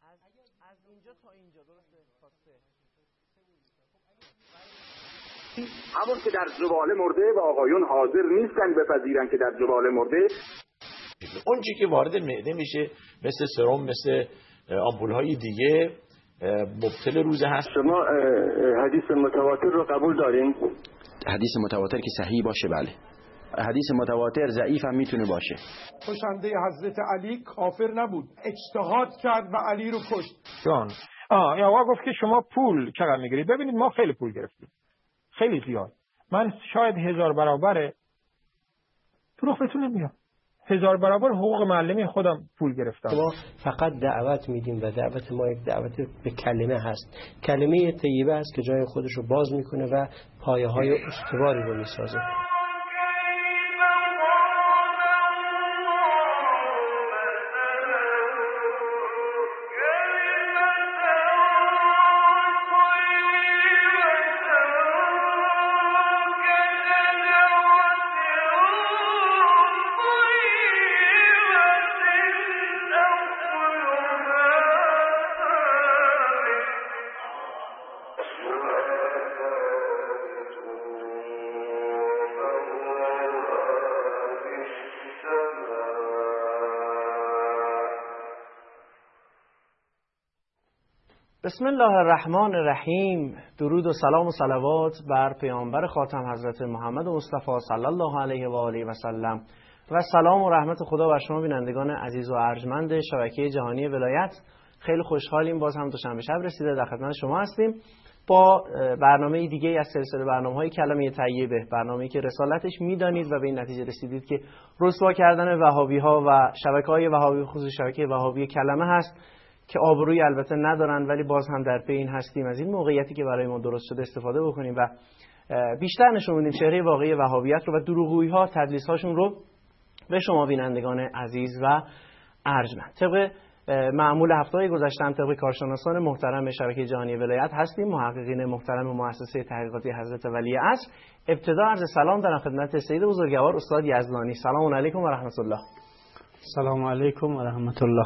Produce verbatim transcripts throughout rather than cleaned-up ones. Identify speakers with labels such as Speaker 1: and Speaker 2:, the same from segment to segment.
Speaker 1: از اینجا تا اینجا درسته؟
Speaker 2: همون که در زباله مرده و آقایون حاضر نیستن بپذیرن که در زباله مرده.
Speaker 3: اون چیزی که وارد معده میشه مثل سرم، مثل آمپول‌های دیگه مبتل روزه هست.
Speaker 2: شما حدیث متواتر رو قبول دارین؟
Speaker 4: حدیث متواتر که صحیح باشه بله. حدیث متواتر ضعیف هم میتونه باشه.
Speaker 5: کشنده حضرت علی کافر نبود، اجتهاد کرد و علی رو کشت.
Speaker 6: جان آه یا آقا گفت که شما پول چقدر میگیرید؟ ببینید ما خیلی پول گرفتیم، خیلی زیاد. من شاید هزار برابر دروغ بهتون نمیگم، هزار برابر حقوق معلمی خودم پول گرفتم.
Speaker 7: ما فقط دعوت میدیم و دعوت ما یک دعوت به کلمه هست. کلمه طیبه است که جای خودش رو باز میکنه و پایه های استواری رو میسازه.
Speaker 1: بسم الله الرحمن الرحیم. درود و سلام و صلوات بر پیامبر خاتم حضرت محمد مصطفی صلی الله علیه و آله و سلم و سلام و رحمت خدا بر شما بینندگان عزیز و ارجمند شبکه جهانی ولایت. خیلی خوشحالیم باز هم دوشنبه شب رسیده در خدمت شما هستیم با برنامه دیگه از سلسله برنامه‌های کلمه طیبه، برنامه‌ای که رسالتش میدانید و به این نتیجه رسیدید که رسوا کردن وهابی‌ها و شبکه‌های وهابی، خصوص شبکه وهابی کلمه هست که آبرویی البته ندارن، ولی باز هم در پی این هستیم از این موقعیتی که برای ما درست شده استفاده بکنیم و بیشتر نشون بدیم چهره واقعی وهابیت رو و دروغگویی‌ها، تدلیس‌هاشون رو به شما بینندگان عزیز و ارجمند. طبق معمول هفته‌های گذشته، طبق کارشناسان محترم شبکه جهانی ولایت هستیم، محققین محترم مؤسسه تحقیقاتی حضرت ولی عصر. ابتدا عرض سلام دارم خدمت سید بزرگوار استاد یزدانی. سلام علیکم و رحمت الله.
Speaker 8: سلام علیکم و رحمت الله.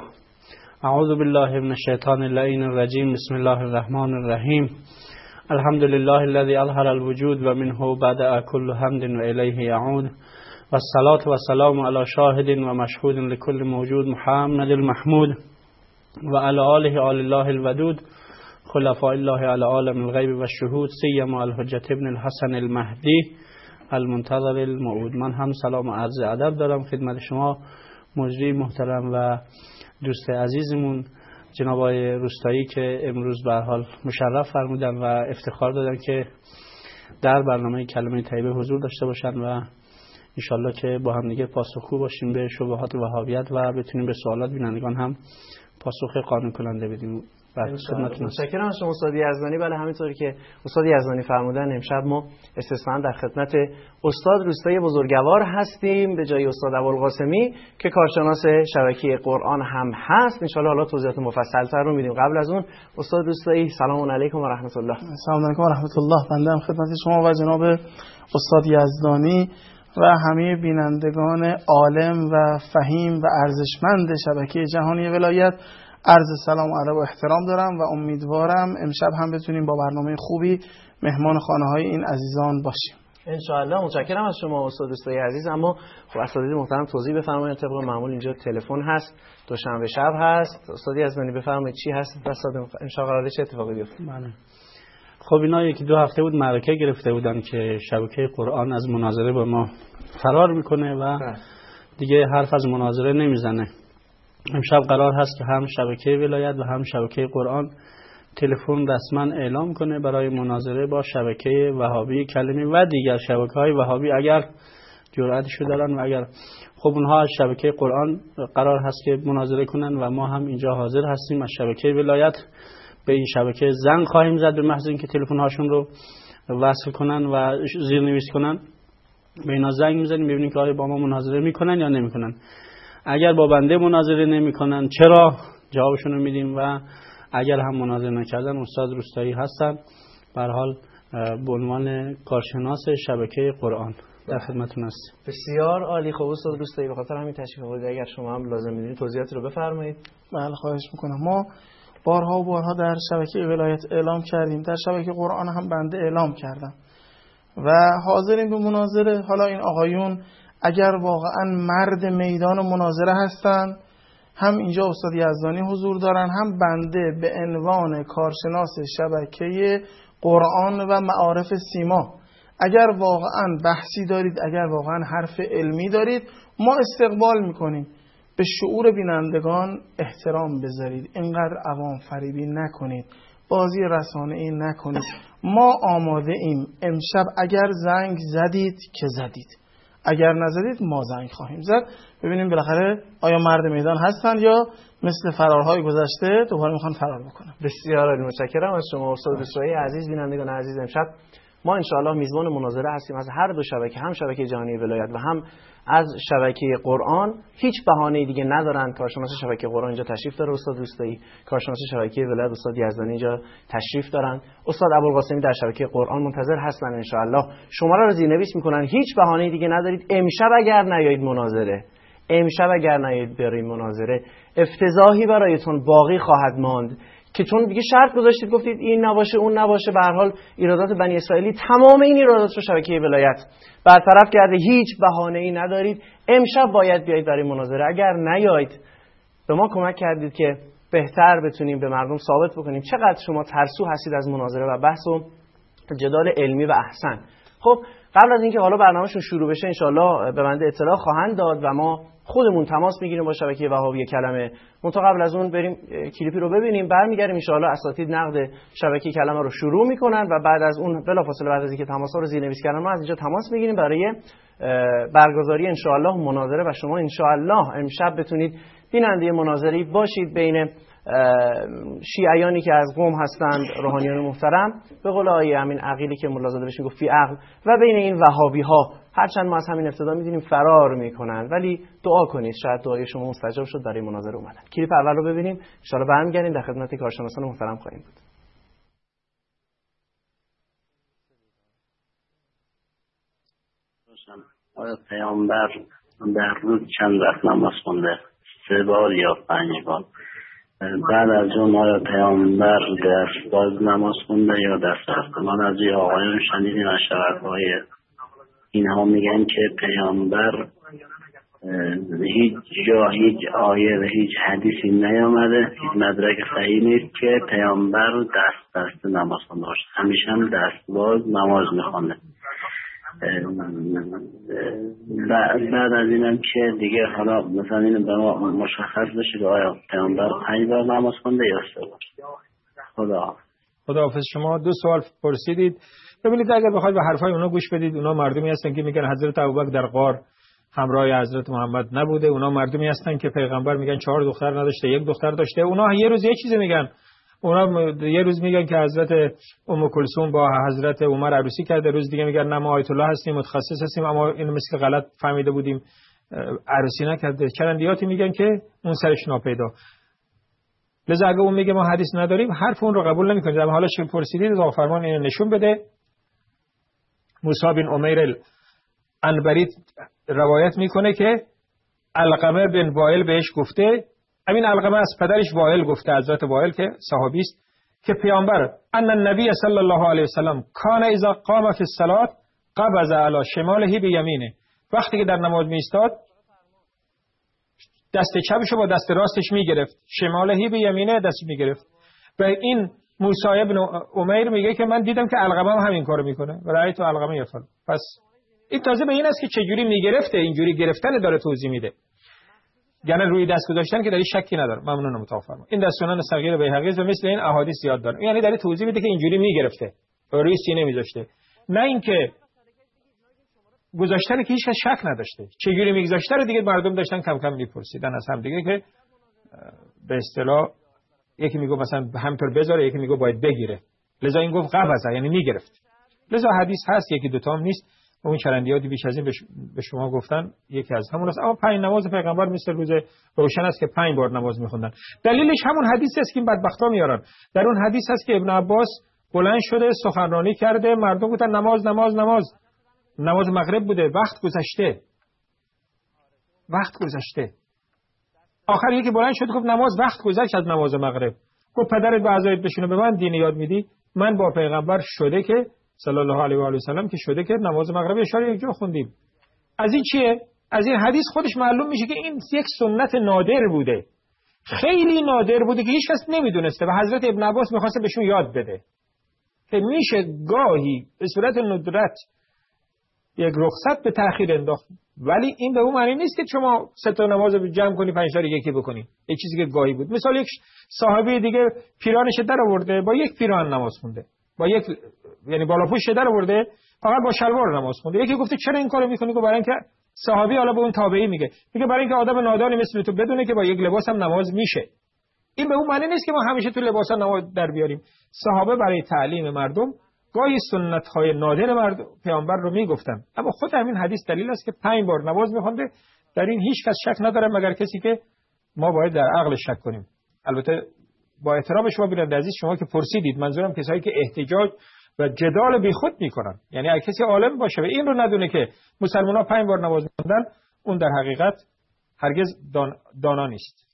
Speaker 8: اعوذ بالله من الشیطان اللعین الرجیم. بسم الله الرحمن الرحیم. الحمد لله الذي اظهر الوجود و منه بدأ كل حمد و الیه یعود و الصلاة و السلام علی شاهد و مشهود لكل موجود محمد المحمود و علی آله آل الله الودود خلفاء الله علی عالم الغیب و الشهود سیما الحجة ابن الحسن المهدی المنتظر الموعود. من هم سلام و عرض ادب دارم خدمت شما مجری محترم و دوست عزیزمون جناب آقای روستایی که امروز به هر حال مشرف فرمودن و افتخار دادن که در برنامه کلمه طیبه حضور داشته باشن و انشالله که با هم دیگه پاسخگو باشیم به شبهات وهابیت و بتونیم به سوالات بینندگان هم پاسخ قانع کننده بدیم.
Speaker 1: متشکرم از شما استاد یزدانی. بله همینطوری که استاد یزدانی فرمودن امشب ما استثنا در خدمت استاد روستایی بزرگوار هستیم به جای استاد ابوالقاسمی که کارشناس شبکه قرآن هم هست. ان شاء الله حالا توضیحات مفصل تر رو میدیم. قبل از اون استاد روستایی سلام علیکم و رحمت الله.
Speaker 9: سلام علیکم و رحمت الله. بنده هم خدمت شما و جناب استاد یزدانی و همه بینندگان عالم و فهیم و ارزشمند شبکه جهانی ولایت عرض سلام و ادب و احترام دارم و امیدوارم امشب هم بتونیم با برنامه خوبی مهمان خانه های این عزیزان باشیم
Speaker 1: ان شاء الله. متشکرم از شما استاد دوستای عزیز. اما خب اساتید محترم توضیح بفرمایید. طبق معمول اینجا تلفن هست، دوشنبه شب هست. استاد یزدانی بفرمایید چی هست استاد امشب قراره چه اتفاقی بیفته؟
Speaker 8: بله خب اینا یکی دو هفته بود معرکه گرفته بودن که شبکه قرآن از مناظره با ما فرار میکنه و دیگه حرف از مناظره نمیزنه. امشب قرار هست که هم شبکه ولایت و هم شبکه قرآن تلفن رسما اعلام کنه برای مناظره با شبکه وهابی کلمه و دیگر شبکه‌های وهابی اگر جرأتشو دارن و اگر خب اونها از شبکه قرآن قرار هست که مناظره کنن و ما هم اینجا حاضر هستیم از شبکه ولایت به این شبکه زنگ خواهیم زد به محض اینکه تلفن هاشون رو وصل کنن و زیرنویس کنن. به اینا زنگ میزنیم ببینیم که آیا با ما مناظره میکنن یا نمیکنن. اگر با بنده مناظره نمیکنن چرا، جوابشون رو میدیم و اگر هم مناظره نکردن استاد روستایی هستن به هر حال به عنوان کارشناس شبکه قرآن در خدمتتون هستیم.
Speaker 1: بسیار عالی. خب استاد روستایی به خاطر همین تشریف آوردید اگر شما هم لازم می‌دونید توضیحاتی رو بفرمایید.
Speaker 9: بله خواهش میکنم. ما بارها و بارها در شبکه ولایت اعلام کردیم، در شبکه قرآن هم بنده اعلام کردم و حاضریم به مناظره. حالا این آقایون اگر واقعا مرد میدان مناظره هستند، هم اینجا استاد یزدانی حضور دارن، هم بنده به عنوان کارشناس شبکه قرآن و معارف سیما، اگر واقعا بحثی دارید، اگر واقعا حرف علمی دارید، ما استقبال میکنیم. به شعور بینندگان احترام بذارید، اینقدر عوام فریبی نکنید، بازی رسانه‌ای نکنید. ما آماده ایم. امشب اگر زنگ زدید که زدید، اگر نزدید ما زنگ خواهیم زد. ببینیم بالاخره آیا مرد میدان هستند یا مثل فرارهای گذشته دوباره میخوان فرار بکنن.
Speaker 1: بسیار عالی، متشکرم از شما استاد بسرایی عزیز. بینندگان عزیز، امشب ما انشاءالله میزبان مناظره هستیم از هر دو شبکه، هم شبکه جهانی ولایت و هم از شبکه قرآن. هیچ بهانه‌ای دیگه ندارن. کارشناس شبکه قرآن اینجا تشریف داره استاد روستایی، کارشناس شبکه ولایت استاد یزدانی اینجا تشریف دارن، استاد ابوالقاسمی در شبکه قرآن منتظر هستن. انشاءالله شماره رو زیرنویس میکنن. هیچ بهانه‌ای دیگه ندارید. امشب اگر نیایید مناظره، امشب اگر نیایید برید مناظره، افتضاحی برایتون باقی خواهد ماند که چون دیگه شرط گذاشتید، گفتید این نباشه اون نباشه. به هر حال ایرادات بنی اسرائیلی، تمام این ایرادات رو شبکه ولایت برطرف کرده. هیچ بهانه‌ای ندارید. امشب باید بیایید برای مناظره. اگر نیایید به ما کمک کردید که بهتر بتونیم به مردم ثابت بکنیم چقدر شما ترسو هستید از مناظره و بحث و جدال علمی و احسن. خب قبل از اینکه حالا برنامه‌شون شروع بشه انشالله به بنده اطلاع خواهند داد و ما خودمون تماس میگیریم با شبکه وهابی کلمه. منتها قبل از اون بریم کلیپی رو ببینیم، برمیگردیم انشالله اساتید نقد شبکه کلمه رو شروع میکنن و بعد از اون بلافاصله بعد از اینکه تماس‌ها رو زیرنویس کردن ما از اینجا تماس میگیریم برای برگزاری انشالله مناظره و شما انشالله امشب بتونید بیننده مناظری باشید بین شیعیانی که از قم هستند، روحانیان محترم، به قول آیه همین عقیلی که ملازاده بهش میگفت فی عقل، و بین این وهابی ها. هرچند ما از همین ابتدا میدونیم فرار میکنن، ولی دعا کنید شاید دعای شما مستجاب شد برای مناظره اومدن. کلیپ اول رو ببینیم، ان شاءالله برمیگردیم در خدمت کارشناسان محترم خواهیم بود.
Speaker 10: آیا پیامبر در روز چند وقت نماز خونده؟ سه بار یا پنج بار؟ بعد از اون آیا پیامبر دست باز نماز خونده یا دست بسته؟ من از یه آقایان شنیدیم از شبکه‌های اینها میگن که پیامبر هیچ جا هیچ آیه و هیچ حدیثی نیامده، هیچ مدرک صحیح نیست که پیامبر دست بسته نماز خونده باشه، همیشه هم دست باز نماز میخونده. بعد از اینم که دیگه حالا مثلا اینو به ما مشخص بشه که آیا پیامبر پنج بار نماز خونده یا سه بار. خدا
Speaker 6: خداحافظ. شما دو سوال پرسیدید. ببینید اگر بخواید به حرفای اونا گوش بدید، اونا مردمی هستن که میگن حضرت ابوبکر در غار همراه حضرت محمد نبوده. اونا مردمی هستن که پیغمبر میگن چهار دختر نداشته، یک دختر داشته. اونا یه روز یه چیزی میگن. اونا یه روز میگن که حضرت ام کلثوم با حضرت عمر عروسی کرده، روز دیگه میگن نه ما آیت الله هستیم، متخصص هستیم، اما اینو مثل غلط فهمیده بودیم، عروسی نکرده. چرندیاتی میگن که اون سرش ناپیدا. لذا اگه اون میگه ما حدیث نداریم، حرف اون رو قبول نمیکنیم. در حالا شما پرسیدید، رضا فرمان اینو نشون بده. موسی بن عمیر العنبری روایت میکنه که علقمه بن وائل بهش گفته، همین علقمه از پدرش وائل گفته، حضرت وائل که صحابی است، که پیامبر ان النبی صلی الله علیه و سلم کان اذا قام فی الصلاه قبض علی شماله بیمینه. وقتی که در نماز می ایستاد دست چپش رو با دست راستش میگرفت، شماله بیمینه دست میگرفت. و این موسی بن عمیر میگه که من دیدم که علقمه هم همین کارو میکنه و رأیت علقمه یفعل. پس این تازه به این است که چجوری میگرفته، اینجوری گرفتن داره توضیح میده. یعنی روی دست گذاشتن که در این شکی نداره. ممنونم متوفرما. این در سنن صغیر بیهقی و مثل این احادیث زیاد داره. یعنی در توضیح میده که اینجوری میگرفته، روی سینه میذاشته، نه اینکه گذاشتن که هیچ کس شک نداشته. چجوری میگذاشته رو دیگه مردم داشتن کم کم میپرسیدن از هم دیگه که به اصطلاح یکی میگه مثلا همینطور بذاره، یکی میگه باید بگیره. لذا این گفت قبضه، یعنی میگرفت. لذا حدیث هست، یکی دو تا هم نیست. اون چرندیاتی بیش از این به شما گفتن یکی از همون است. اما پنج نماز پیغمبر مثل روز روشن است که پنج بار نماز میخوندن. دلیلش همون حدیث است که این بدبختا میارن. در اون حدیث هست که ابن عباس بلند شده سخنرانی کرده، مردم گفتن نماز نماز نماز. نماز مغرب بوده، وقت گذشته. وقت گذشته. آخر یکی بلند شد گفت نماز وقت گذشت از نماز مغرب. گفت پدرت با عزایت بشینه به من دین یاد میدی؟ من با پیغمبر شده که صلی الله علیه و آله و سلم که شده که نماز مغرب اشاره یک جا خوندیم. از این چیه؟ از این حدیث خودش معلوم میشه که این یک سنت نادر بوده، خیلی نادر بوده که هیچ کس نمیدونسته و حضرت ابن عباس میخواسته بهشون یاد بده که میشه گاهی به صورت ندرت یک رخصت به تأخیر انداخت، ولی این به اون معنی نیست که شما سه تا نماز رو جمع کنی پنج تا رو یکی بکنی. یک چیزی که گاهی بود. مثال یک صحابی دیگه پیرانش در آورده با یک پیران نماز خونده، با یک یعنی بالاپوش در آورده فقط با شلوار نماز خونده. یکی گفته چرا این کارو میکنی؟ که برای اینکه صحابی حالا به اون تابعی میگه میگه برای اینکه آدم نادانی مثل تو بدونه که با یک لباس هم نماز میشه. این به اون معنی نیست که ما همیشه تو لباس نماز در بیاریم. صحابه برای تعلیم مردم گاهی سنت‌های نادر مردم پیامبر رو میگفتن، اما خود همین حدیث دلیل است که پنج بار نماز میخونده. در این هیچ کس شک نداره مگر کسی که ما باید در عقلش شک کنیم. البته با احترام شما بیننده عزیز، شما که پرسیدید، منظورم کسایی که احتجاج و جدال بیخود میکنن، یعنی اگه کسی عالم باشه و این رو ندونه که مسلمان‌ها پنج بار نماز میخوندن، اون در حقیقت هرگز دان دانا نیست.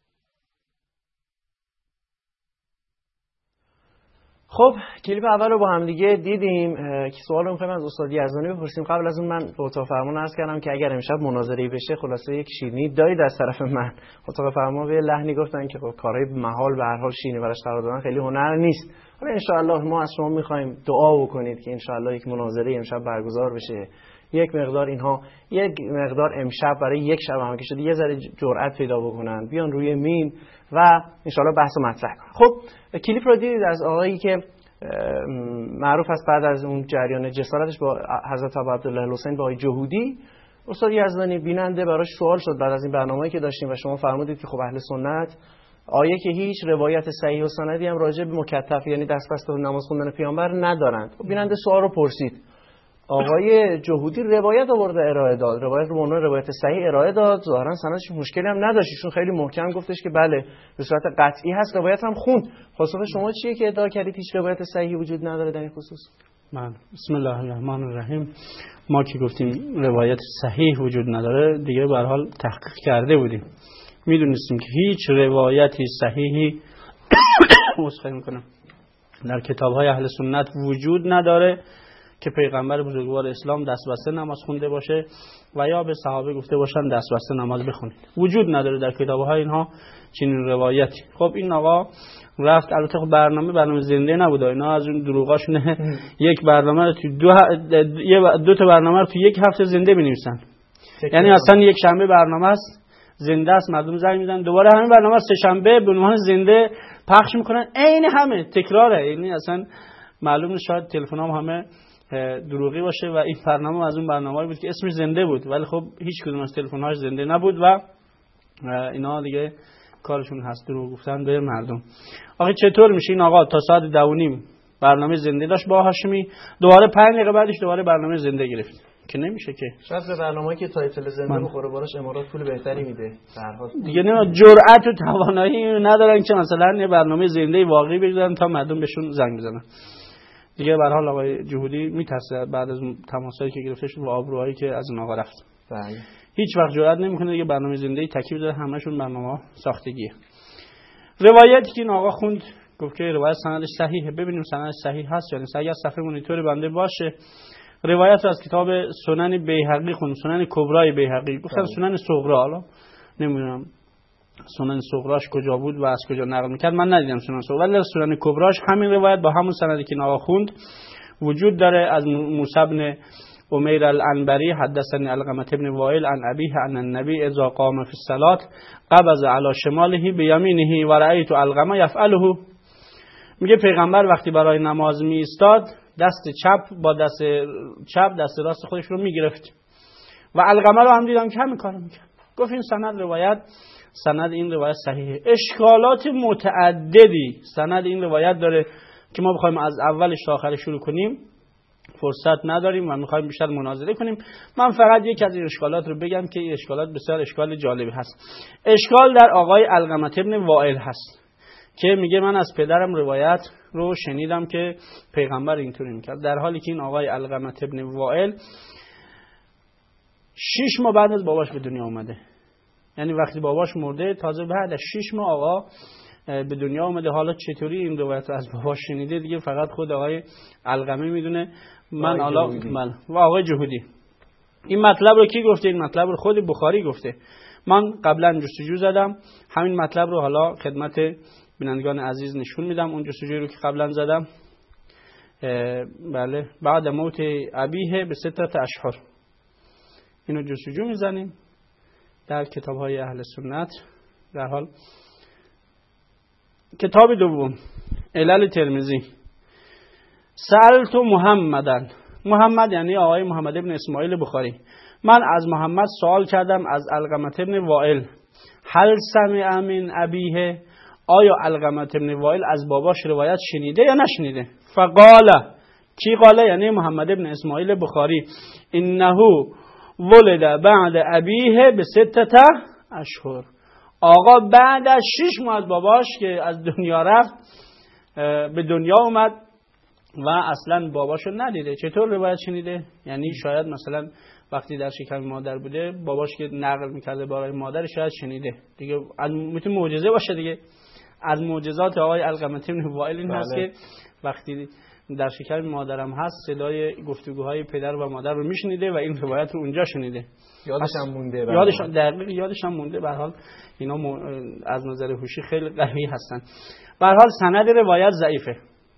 Speaker 1: خب کلیپ اول رو با هم دیگه دیدیم که سوال رو می‌خوایم از استاد یزدانی بپرسیم. قبل از اون من به اتاق فرمان عرض کردم که اگر امشب مناظره‌ای بشه خلاصه یک شیرینی دارید از طرف من. اتاق فرمان به لحنی گفتن که خب کارهای محال به هر حال شیرینی براش قرار دادن خیلی هنر نیست. حالا ان شاءالله ما از شما می‌خوایم دعا بکنید که ان شاءالله یک مناظره امشب برگزار بشه. یک مقدار اینها یک مقدار امشب برای یک شب هم که شده یه ذره جرأت پیدا بکنن، بیان روی مین و ان شاءالله بحث و مطرح کنن. خب کلیپ رو دیدید از آقایی که معروف است بعد از اون جریان جسارتش با حضرت ابو عبدالله الحسین با آقای جهودی، استاد یزدانی بیننده براش سوال شد بعد از این برنامه‌ای که داشتیم و شما فرمودید که خب اهل سنت آیه که هیچ روایت صحیح و سندی هم راجع به مکتف یعنی دست بسته نماز خوندن پیامبر ندارند. خب بیننده سوال رو پرسید، آقای جهودی روایت آورده ارائه داد، روایت رو به عنوان روایت صحیح ارائه داد، ظاهرا سندش مشکلی هم نداشت، ایشون خیلی محکم گفتش که بله به صورت قطعی هست، روایت هم خوند. پاسخ شما چیه که ادعا کردید هیچ روایت صحیحی وجود نداره در این خصوص؟
Speaker 8: من بسم الله الرحمن الرحیم، ما که گفتیم روایت صحیح وجود نداره دیگه به هر حال تحقیق کرده بودیم، میدونستیم که هیچ روایتی صحیحی مصحح میکنم در کتاب‌های اهل سنت وجود نداره که پیغمبر بزرگوار اسلام دست بسته نماز خونده باشه و یا به صحابه گفته باشن دست بسته نماز بخونید. وجود نداره در کتاب‌های اینها چنین روایتی. خب این آقا رفت، البته خب برنامه برنامه زنده نبوده، اینا از اون دروغاشونه یک برنامه رو تو دو, ه... دو تا برنامه رو تو یک هفته زنده بنویسن. یعنی اصلا یک شنبه برنامه است زنده است، مردم زنگ میزنن، دوباره همین برنامه سه شنبه به عنوان زنده پخش میکنن، عین همه تکراره. یعنی اصلا معلومه شاید تلفنام همه دروغی باشه و این برنامه از اون برنامه‌ای بود که اسمش زنده بود ولی خب هیچ کدوم از تلفن‌هاش زنده نبود و اینا دیگه کارشون هست دروغ گفتن به مردم. آخه چطور میشه این آقا تا ساعت دو و نیم برنامه زنده داشت با هاشمی، دوباره پنج دقیقه بعدش دوباره برنامه زنده گرفت؟ که نمیشه که.
Speaker 1: شاید به برنامه‌ای که تایتل زنده بخوره بالاش امارات پول بهتری میده. به هر حال
Speaker 8: دیگه نه جرأت و توانایی ندارن که مثلا یه برنامه زنده واقعی بگذارن تا مردم بهشون زنگ بزنن. دیگه به هر حال آقای جهودی میترسه بعد از تماسایی که گرفته شد و آبروهایی که از اون آقا رفت.
Speaker 1: بله.
Speaker 8: هیچ وقت جرئت نمیکنه دیگه برنامه زنده‌ای تکیه بده، همشون برنامه ساختگیه. روایتی که این آقا خوند گفت که روایت سندش صحیحه، ببینیم سندش صحیح هست یا نیست. اگر صفحه مونیتور بنده باشه روایت رو از کتاب سنن بیهقی خوند، سنن کبرای بیهقی، گفتن سنن صغرا، حالا نمیدونم سنن صغراش کجا بود و از کجا نقل میکرد، من ندیدم سنن صغرا، ولی سنن کبراش همین روایت با همون سندی که آقا خوند وجود داره. از موسی بن امیر العنبری حدثني علقمة بن وائل عن ابيه عن النبي اذا قام في الصلاه قبض على شماله بيمينه و رأيت علقمة يفعله. میگه پیغمبر وقتی برای نماز می ایستاد دست چپ با دست چپ دست راست خودش رو میگرفت و علقمه رو هم دیدم که همین کارو میکرد. گفت این سند روایت سند این روایت صحیحه. اشکالات متعددی سند این روایت داره که ما بخوایم از اولش تا آخرش شروع کنیم فرصت نداریم و میخوایم بیشتر مناظره کنیم. من فقط یک از این اشکالات رو بگم که این اشکالات بسیار اشکال جالبی هست. اشکال در آقای علقمة بن وائل هست که میگه من از پدرم روایت رو شنیدم که پیغمبر اینطوری میکرد، در حالی که این آقای علقمة بن وائل شش ماه بعد از باباش به دنیا اومده. یعنی وقتی باباش مرده تازه بعد از شش ماه آقا به دنیا اومده. حالا چطوری این روایت رو از باباش شنیده دیگه فقط خود آقای علقمی میدونه. من حالا من و آقای جهودی این مطلب رو کی گفته؟ این مطلب رو خود بخاری گفته. من قبلا جستجو زدم همین مطلب رو حالا خدمت بینندگان عزیز نشون میدم. اون جستجوی رو که قبلا زدم بله بعد موت ابیه به ستت اشهر اینو جستجو میزنیم در کتاب های اهل سنت. در حال کتاب دوم علل ترمذی، سألت محمدن، محمد یعنی آقای محمد ابن اسماعیل بخاری، من از محمد سوال کردم از علقمه ابن وائل، هل سمع من ابیه، آیا علقمه ابن وائل از باباش روایت شنیده یا نشنیده؟ فقال، کی قاله؟ یعنی محمد ابن اسماعیل بخاری، انه ولد بعد ابیه به ستت اشهر، آقا بعد از شش ماه از باباش که از دنیا رفت به دنیا اومد و اصلا باباشو ندیده. چطور روایت شنیده؟ یعنی شاید مثلا وقتی در شکم مادر بوده باباش که نقل میکرده برای مادر شاید شنیده دیگه. میتونه معجزه باشه دیگه. از معجزات آقای علقمه بن وائل این هست که وقتی در شکم مادرم هست صدای گفتگوهای پدر و مادر رو میشنیده و این روایت رو اونجا شنیده.
Speaker 1: یادش هم مونده.
Speaker 8: یادش دقیق یادش هم مونده. به هر حال اینا م... از نظر هوشی خیلی قوی هستن. به هر حال سند روایت ضعیفه.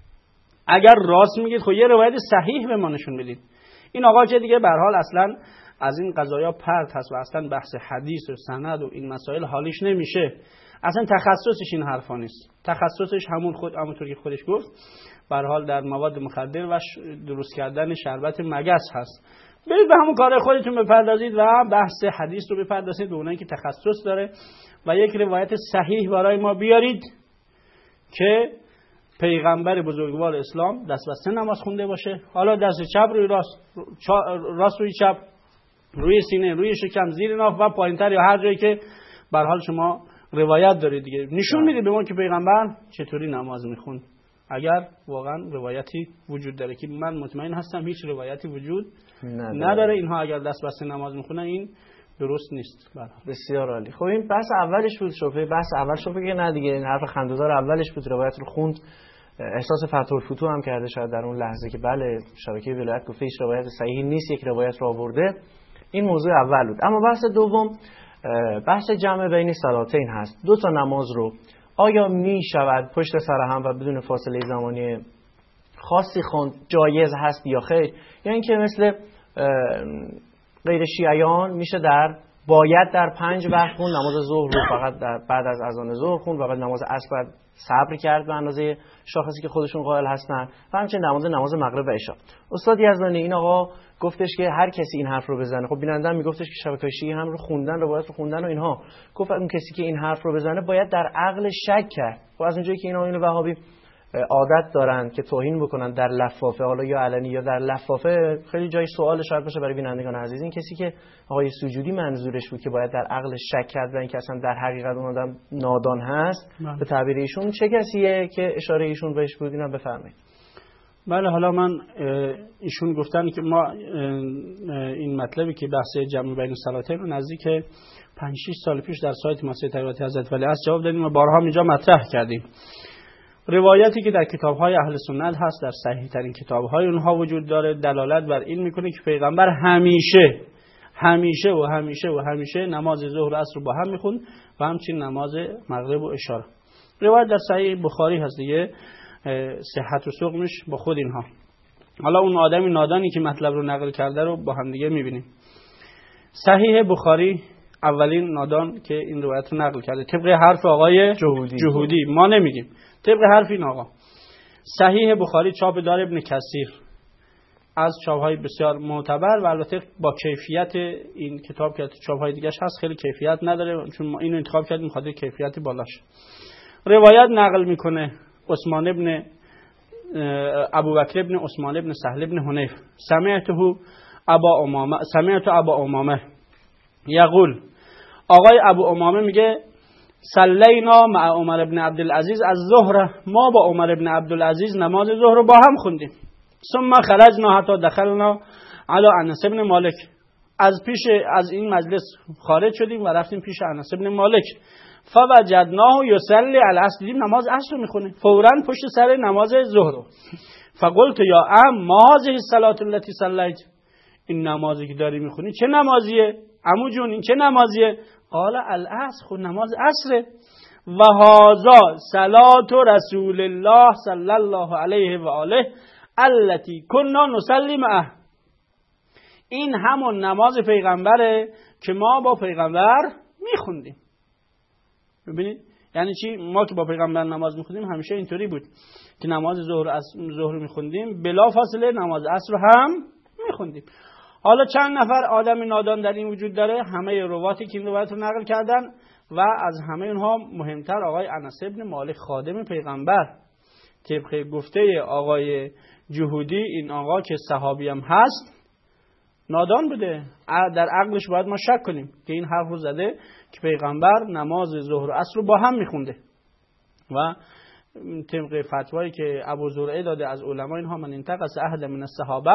Speaker 8: اگر راست میگید خب یه روایت صحیح به ما نشون بدید. این آقا که دیگه به هر حال اصلا از این قضایا پرت هست و اصلا بحث حدیث و سند و این مسائل حالیش نمیشه. اصلا تخصصش این حرفا نیست. تخصصش همون خود همونطور که خودش گفت به هر حال در مواد مخدر و درست کردن شربت مگس هست. برید به همون کار خودتون بپردازید و بحث حدیث رو بپردازید به اونایی که تخصص داره و یک روایت صحیح برای ما بیارید که پیغمبر بزرگوار اسلام دست بسته نماز خونده باشه. حالا دست چپ روی راست، راست روی چپ، روی سینه، روی شکم، زیر ناف و پایینتر یا هر جایی که به هر حال شما روایت دارید دیگه نشون میده به ما که پیغمبر چطوری نماز میخون. اگر واقعا روایتی وجود داره که من مطمئن هستم هیچ روایتی وجود نداره, نداره. اینها اگر دست بسته نماز میخونن این درست نیست. بله
Speaker 1: بسیار عالی. خب این بحث اولش بود، شبهه بحث اول شبهه که نه دیگه این حرف خنده‌دار اولش بود، روایت رو خوند، احساس فتح الفتوح هم کرده شاید در اون لحظه که بله شبکه ولایت گفته هیچ روایت صحیحی نیست، یک روایت رو آورده. این موضوع اول بود. اما بحث دوم بحث جمع بین صلاتین هست. دو تا نماز رو آیا می شود پشت سر هم و بدون فاصله زمانی خاصی خوند، جایز هست یا خیر؟ یا اینکه مثل غیر شیعیان میشه در باید در پنج وقت خون، نماز ظهر رو فقط در بعد از اذان ظهر خون و بعد نماز عصر صبر کرد به اندازه شاخصی که خودشون قائل هستن و همچنین نماز نماز مغرب و عشا. استاد یزدانی این آقا گفتش که هر کسی این حرف رو بزنه، خب بیننده میگفتش که شبکه شیعی هم رو خوندن، روایت رو خوندن و اینها، گفت اون کسی که این حرف رو بزنه باید در عقل شک کرد. خب از اونجایی که اینا این وهابی عادت دارن که توهین بکنن در لفافه، حالا یا علنی یا در لفافه، خیلی جای سوال شاید باشه برای بینندگان عزیز، این کسی که آقای سجودی منظورش بود که باید در عقل شک کرد و این که اصلا در حقیقت اون آدم نادان هست من. به تعبیر ایشون چه کسیه که اشاره ایشون بهش بود؟ اینا بفرمایید.
Speaker 8: بله حالا من ایشون گفتن که ما این مطلبی که بحث جمع بین صلاتین رو نزدیک پنج شش سال پیش در سایت مسجد تقویت حضرت ولی عصر جواب دادیم و بارها اینجا مطرح کردیم. روایتی که در کتاب‌های اهل سنت هست، در صحیح ترین کتاب‌های اونها وجود داره، دلالت بر این میکنه که پیغمبر همیشه همیشه و همیشه و همیشه نماز ظهر و عصر رو با هم میخوند و همچنین نماز مغرب و عشا. روایت در صحیح بخاری هست دیگه، صحت و سقمش با خود اینها. حالا اون آدمی نادانی که مطلب رو نقل کرده رو با هم دیگه میبینیم. صحیح بخاری اولین نادان که این روایت رو نقل کرده طبق حرف آقای جهودی, جهودی. ما نمیگیم، طبق حرف این آقا. صحیح بخاری چاپ دار ابن کثیر از چاپ‌های بسیار معتبر و البته با کیفیت این کتاب که چاپ‌های دیگه‌اش هست خیلی کیفیت نداره، چون ما اینو انتخاب کردیم خاطر کیفیت بالاش. روایت نقل میکنه عثمان ابن ابوبکر ابن عثمان ابن سهل ابن حنیف، سمعته ابا امامه سمعت ابا امامه یقول، آقای ابو امامه میگه صلینا مع عمر ابن عبدالعزیز از ظهر، ما با عمر ابن عبدالعزیز نماز ظهر رو با هم خوندیم. ثم خرجنا حتی دخلنا علی انس ابن مالک، از پیش از این مجلس خارج شدیم و رفتیم پیش انس ابن مالک فوجدناه یصلی العصر، دیدیم نماز عصر رو میخونه فوراً پشت سر نماز ظهر. فقلت یا ام ما هذه الصلاه التي صلیت، این نمازی که داری میخونی چه نمازیه عمو جون، این چه نمازیه؟ قال العصر، خود نماز عصره. و هذا صلات رسول الله صلی الله علیه و آله التي كنا نصلي معه، این همون نماز پیغمبره که ما با پیغمبر میخوندیم. ببینید یعنی چی؟ ما که با پیغمبر نماز میخوندیم همیشه اینطوری بود که نماز ظهر ظهر میخوندیم، بلا فاصله نماز عصر هم میخوندیم. حالا چند نفر آدم نادان در این وجود داره، همه رواتی که این روایت رو نقل کردن و از همه اونها مهمتر آقای انس ابن مالک خادم پیغمبر، طبق گفته آقای جهودی این آقا که صحابی هم هست نادان بوده، در عقلش باید ما شک کنیم که این حرف رو زده که پیغمبر نماز ظهر و عصر رو با هم میخونده. و طبق فتوایی که ابو زرعه داده از علما، اینها من انتقص احد من الصحابه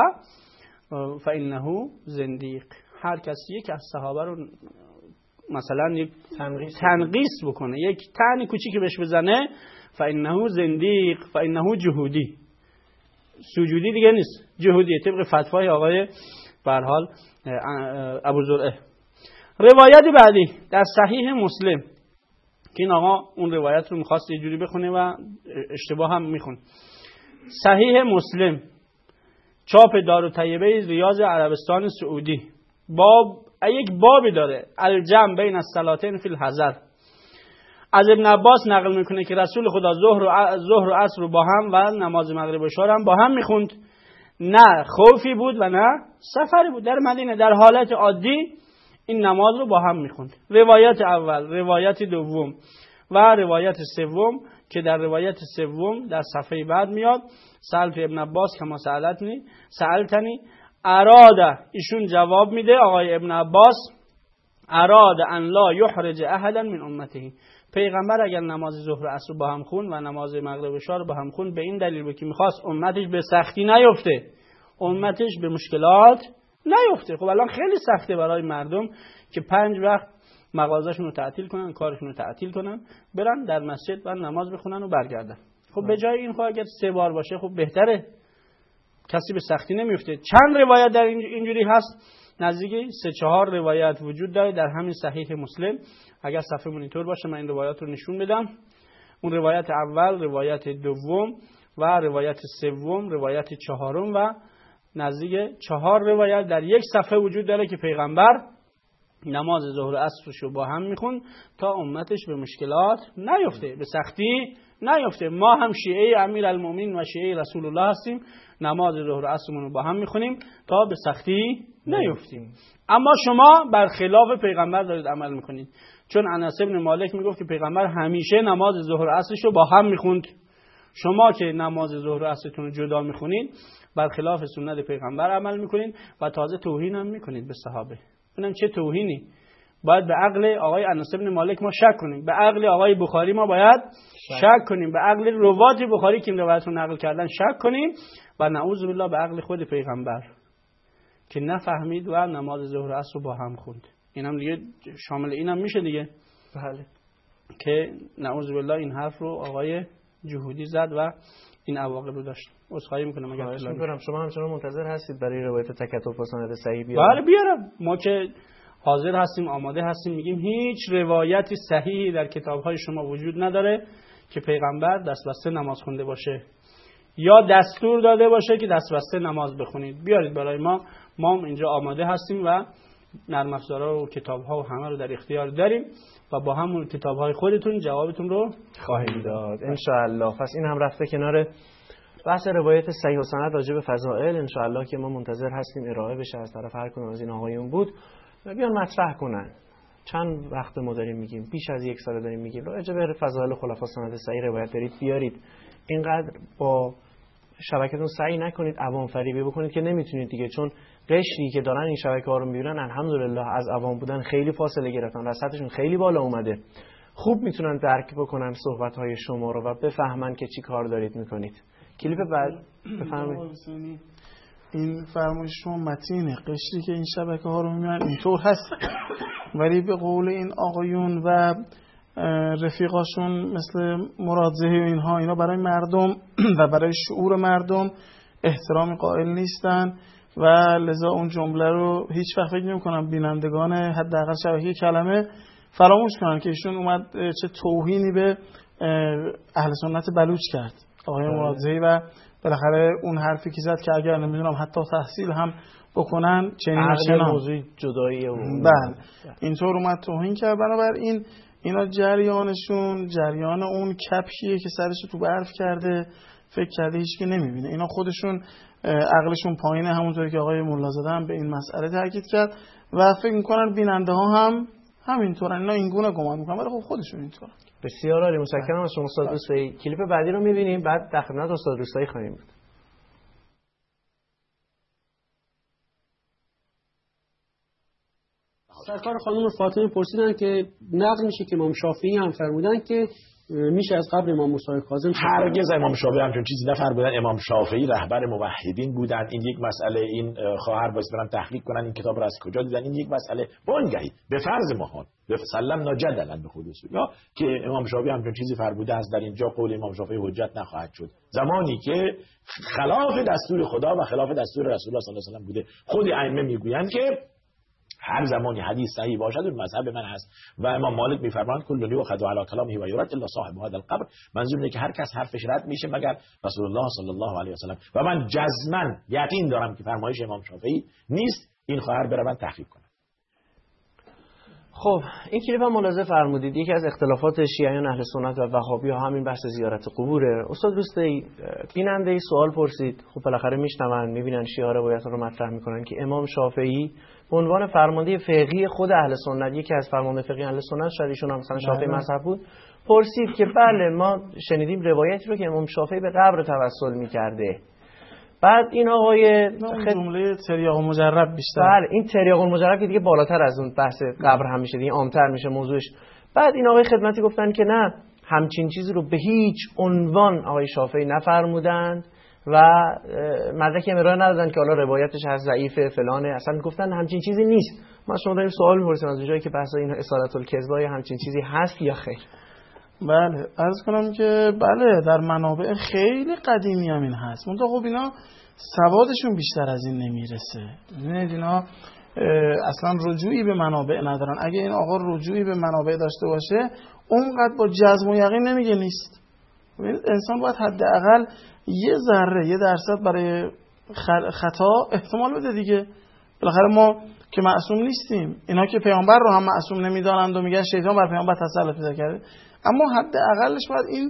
Speaker 8: فانه زندیق، هر کسی که از صحابه رو مثلا یک تنقیص بکنه، یک طعن کوچیکی بهش بزنه، فانه زندیق فانه جهودی، سجودی دیگه نیست، جهودی، طبق فتوای آقای به هر حال ابو زرعه. روایت بعدی در صحیح مسلم که این آقا اون روایت رو میخواست یه جوری بخونه و اشتباه هم میخونه. صحیح مسلم چاپ دارالطیبه ریاض عربستان سعودی، باب یک بابی داره الجمع بین الصلاتین فی الحضر. از ابن عباس نقل میکنه که رسول خدا ظهر و ظهر و عصر رو با هم و نماز مغرب و عشا هم با هم میخوند، نه خوفی بود و نه سفری بود، در مدینه در حالت عادی این نماز رو با هم میخوند. روایت اول، روایت دوم و روایت سوم که در روایت سوم در صفحه بعد میاد سألت ابن عباس کما سألتنی سألتنی اراده، ایشون جواب میده آقای ابن عباس اراده ان لا یحرج احدا من امته، پیغمبر اگر نماز ظهر و عصر با هم خون و نماز مغرب و عشا با هم خون به این دلیل بود که میخواست امتش به سختی نیفته، امتش به مشکلات نیفته. خب الان خیلی سخته برای مردم که پنج وقت مغازه‌شون رو تعطیل کنن، کارشون رو تعطیل کنن، برن در مسجد و نماز بخونن و برگردن. خب به جای این خب اگر سه بار باشه خب بهتره، کسی به سختی نمیفته. چند روایت در اینجوری هست، نزدیک سه چهار روایت وجود داره در همین صحیح مسلم. اگر صفحه مونیتور باشه من این روایات رو نشون بدم. اون روایت اول، روایت دوم و روایت سوم، روایت چهارم و نزدیک چهار روایت در یک صفحه وجود داره که پیغمبر نماز ظهر و عصرش رو با هم میخون تا امتش به مشکلات نیفته، به سختی نیفته. ما هم شیعه امیرالمومنین و شیعه رسول الله هستیم، نماز ظهر و عصرمون رو با هم میخونیم تا به سختی نیفتیم. اما شما برخلاف پیغمبر دارید عمل میکنید، چون انس ابن مالک میگفت که پیغمبر همیشه نماز ظهر و عصرش رو با هم میخوند. شما که نماز ظهر و عصرتون رو جدا میخونید برخلاف سنت پیغمبر عمل میکنید و تازه توهین هم میکنید به صحابه. اونم چه توهینی؟ باید به عقل آقای انس بن مالک ما شک کنیم، به عقل آقای بخاری ما باید شک, شک کنیم، به عقل روات بخاری که این روایت رو نقل کردن شک کنیم و نعوذ بالله به عقل خود پیغمبر که نفهمید و نماز ظهر و عصر با هم خوند. اینم دیگه شامل اینم میشه دیگه. بله. که نعوذ بالله این حرف رو آقای جهودی زد و این عواقب رو داشت. عذرخواهی میکنم اگر
Speaker 1: خواهش میکنم. شما همچنان منتظر هستید برای روایت تکتف و سند صحیح بیارم؟
Speaker 8: بله بیارم. ما که حاضر هستیم، آماده هستیم، میگیم هیچ روایتی صحیحی در کتاب‌های شما وجود نداره که پیغمبر دست بسته نماز خونده باشه یا دستور داده باشه که دست بسته نماز بخونید. بیارید برای ما، ما اینجا آماده هستیم و نرم افزارها و کتاب‌ها و همه رو در اختیار داریم و با همون کتاب‌های خودتون جوابتون رو
Speaker 1: خواهیم داد ان شاء الله. پس این هم رفته کنار بحث روایت صحیح و سند راجع به فضائل، ان شاء الله که ما منتظر هستیم ارائه بشه از طرف هر کدوم از این آقایون بود و بیان مطرح کنن. چند وقت ما داریم میگیم، بیش از یک سال داریم میگیم راجع به فضائل خلفا سند صحیح روایت برید بیارید. اینقدر با شبکه‌تون سعی نکنید عوام فریبی بکنید که نمیتونید دیگه، چون قشری که دارن این شبکه‌ها رو میبینن الحمدلله از عوام بودن خیلی فاصله گرفتن و سطحشون خیلی بالا اومده. خوب میتونن درک بکنن صحبت‌های شما رو و بفهمن که چی کار دارید میکنید. کلیپ بعد بفهمید.
Speaker 9: این فرمایش شما متینه، قشری که این شبکه ها رو میبینن اینطور هست، ولی به قول این آقایون و رفیقاشون مثل مرادزهی و اینها، اینا برای مردم و برای شعور مردم احترامی قائل نیستن و لذا اون جمله رو هیچ وقت فکر نمی‌کنم بینندگان حداقل شبکه کلمه فراموش کنن که ایشون اومد چه توهینی به اهل سنت بلوچ کرد آقای مرادزهی و بالاخره اون حرفی که زد که اگر نمیدونم حتی تحصیل هم بکنن چنین چنان
Speaker 1: موضوع جدایی اون
Speaker 9: بله اینطور اومد توهین کرد. بنابراین اینا جریانشون جریان اون کپشیه که سرش تو برف کرده، فکر کرده هیچ که نمیبینه. اینا خودشون عقلشون پایینه، همونطوری که آقای ملازاده هم به این مسئله تاکید کرد و فکر میکنن بیننده ها هم همینطورن. اینا اینگونه گمان میکنن ولی خب خودشون اینطورن.
Speaker 1: بسیار عالی، متشکرم از شما استاد روستایی. کلیپ بعدی رو میبینیم، بعد در خدمت استاد روستایی خواهیم بود.
Speaker 11: سرکار خانم فاطمه پرسیدن که نقل میشه که امام شافعی هم فرمودن که میشه از قبر امام موسی کاظم.
Speaker 3: هرگز امام شافعی همچون چیزی نفرمودن. امام شافعی رهبر موحدین بودن. این یک مسئله، این خواهر باید برن تحقیق کنن این کتاب را از کجا دیدن. این یک مسئله وانگهی به فرض ماهان به سلم نجدلا به خود یا که امام شافعی همچون چیزی فرموده است، در اینجا قول امام شافعی حجت نخواهد شد زمانی که خلاف دستور خدا و خلاف دستور رسول الله صلی الله علیه و آله بوده. خود ائمه میگویند که هر زمانی حدیث صحیح باشد اون مذهب من هست و امام مالک میفرمایند کل یؤخذ علی کلامه و یرد الا صاحب هذا القبر. منظور اینه که هر کس حرفش رد میشه مگر رسول الله صلی الله علیه و سلم. و من جزما یقین دارم که فرمایش امام شافعی نیست. این خواهر برون تحقیق کنه.
Speaker 1: خب این کلیپ هم ملاحظه فرمودید یکی از اختلافات شیعیان اهل سنت و وهابی ها همین بحث زیارت قبوره. استاد روستایی بیننده ای سوال پرسید، خب بالاخره میشنون میبینن شیعه روایت رو مطرح میکنن که امام شافعی به عنوان فرمانده فقهی خود اهل سنت، یکی از فرمانده فقهی اهل سنت، شاید ایشون هم مثلا شافعی مذهب بود، پرسید که بله ما شنیدیم روایتی رو که امام شافعی به قبر توسل میکرده. بعد این آقای
Speaker 9: خد... جمله تریاق مجرب بیشتر،
Speaker 1: بله این تریاق مجرب که دیگه بالاتر از اون بحث قبر هم میشه، دیگه عام‌تر میشه موضوعش. بعد این آقای خدمتی گفتن که نه، همچین چیزی رو به هیچ عنوان آقای شافعی نفرمودند و مدرکی هم ارائه ندادن که حالا روایتش هست ضعیفه فلانه، اصلا گفتن همچین چیزی نیست. ما شما داریم سوال می‌پرسیم از اونجایی که بحث این اصالت الکذبای همچین چیزی هست یا خیر.
Speaker 9: بله عرض کنم که بله در منابع خیلی قدیمی هم این هست، منتها خب اینا سوادشون بیشتر از این نمیرسه. ببینید اینا اصلا رجوعی به منابع ندارن. اگه این آقا رجوعی به منابع داشته باشه اونقدر با جزم و یقین نمیگه نیست. ببینید انسان باید حداقل یه ذره یه درصد برای خطا احتمال بده دیگه. بالاخره ما که معصوم نیستیم. اینا که پیامبر رو هم معصوم نمیدانند و میگن شیطان بر پیامبر تسلط پیدا کرده، اما حداقلش باید این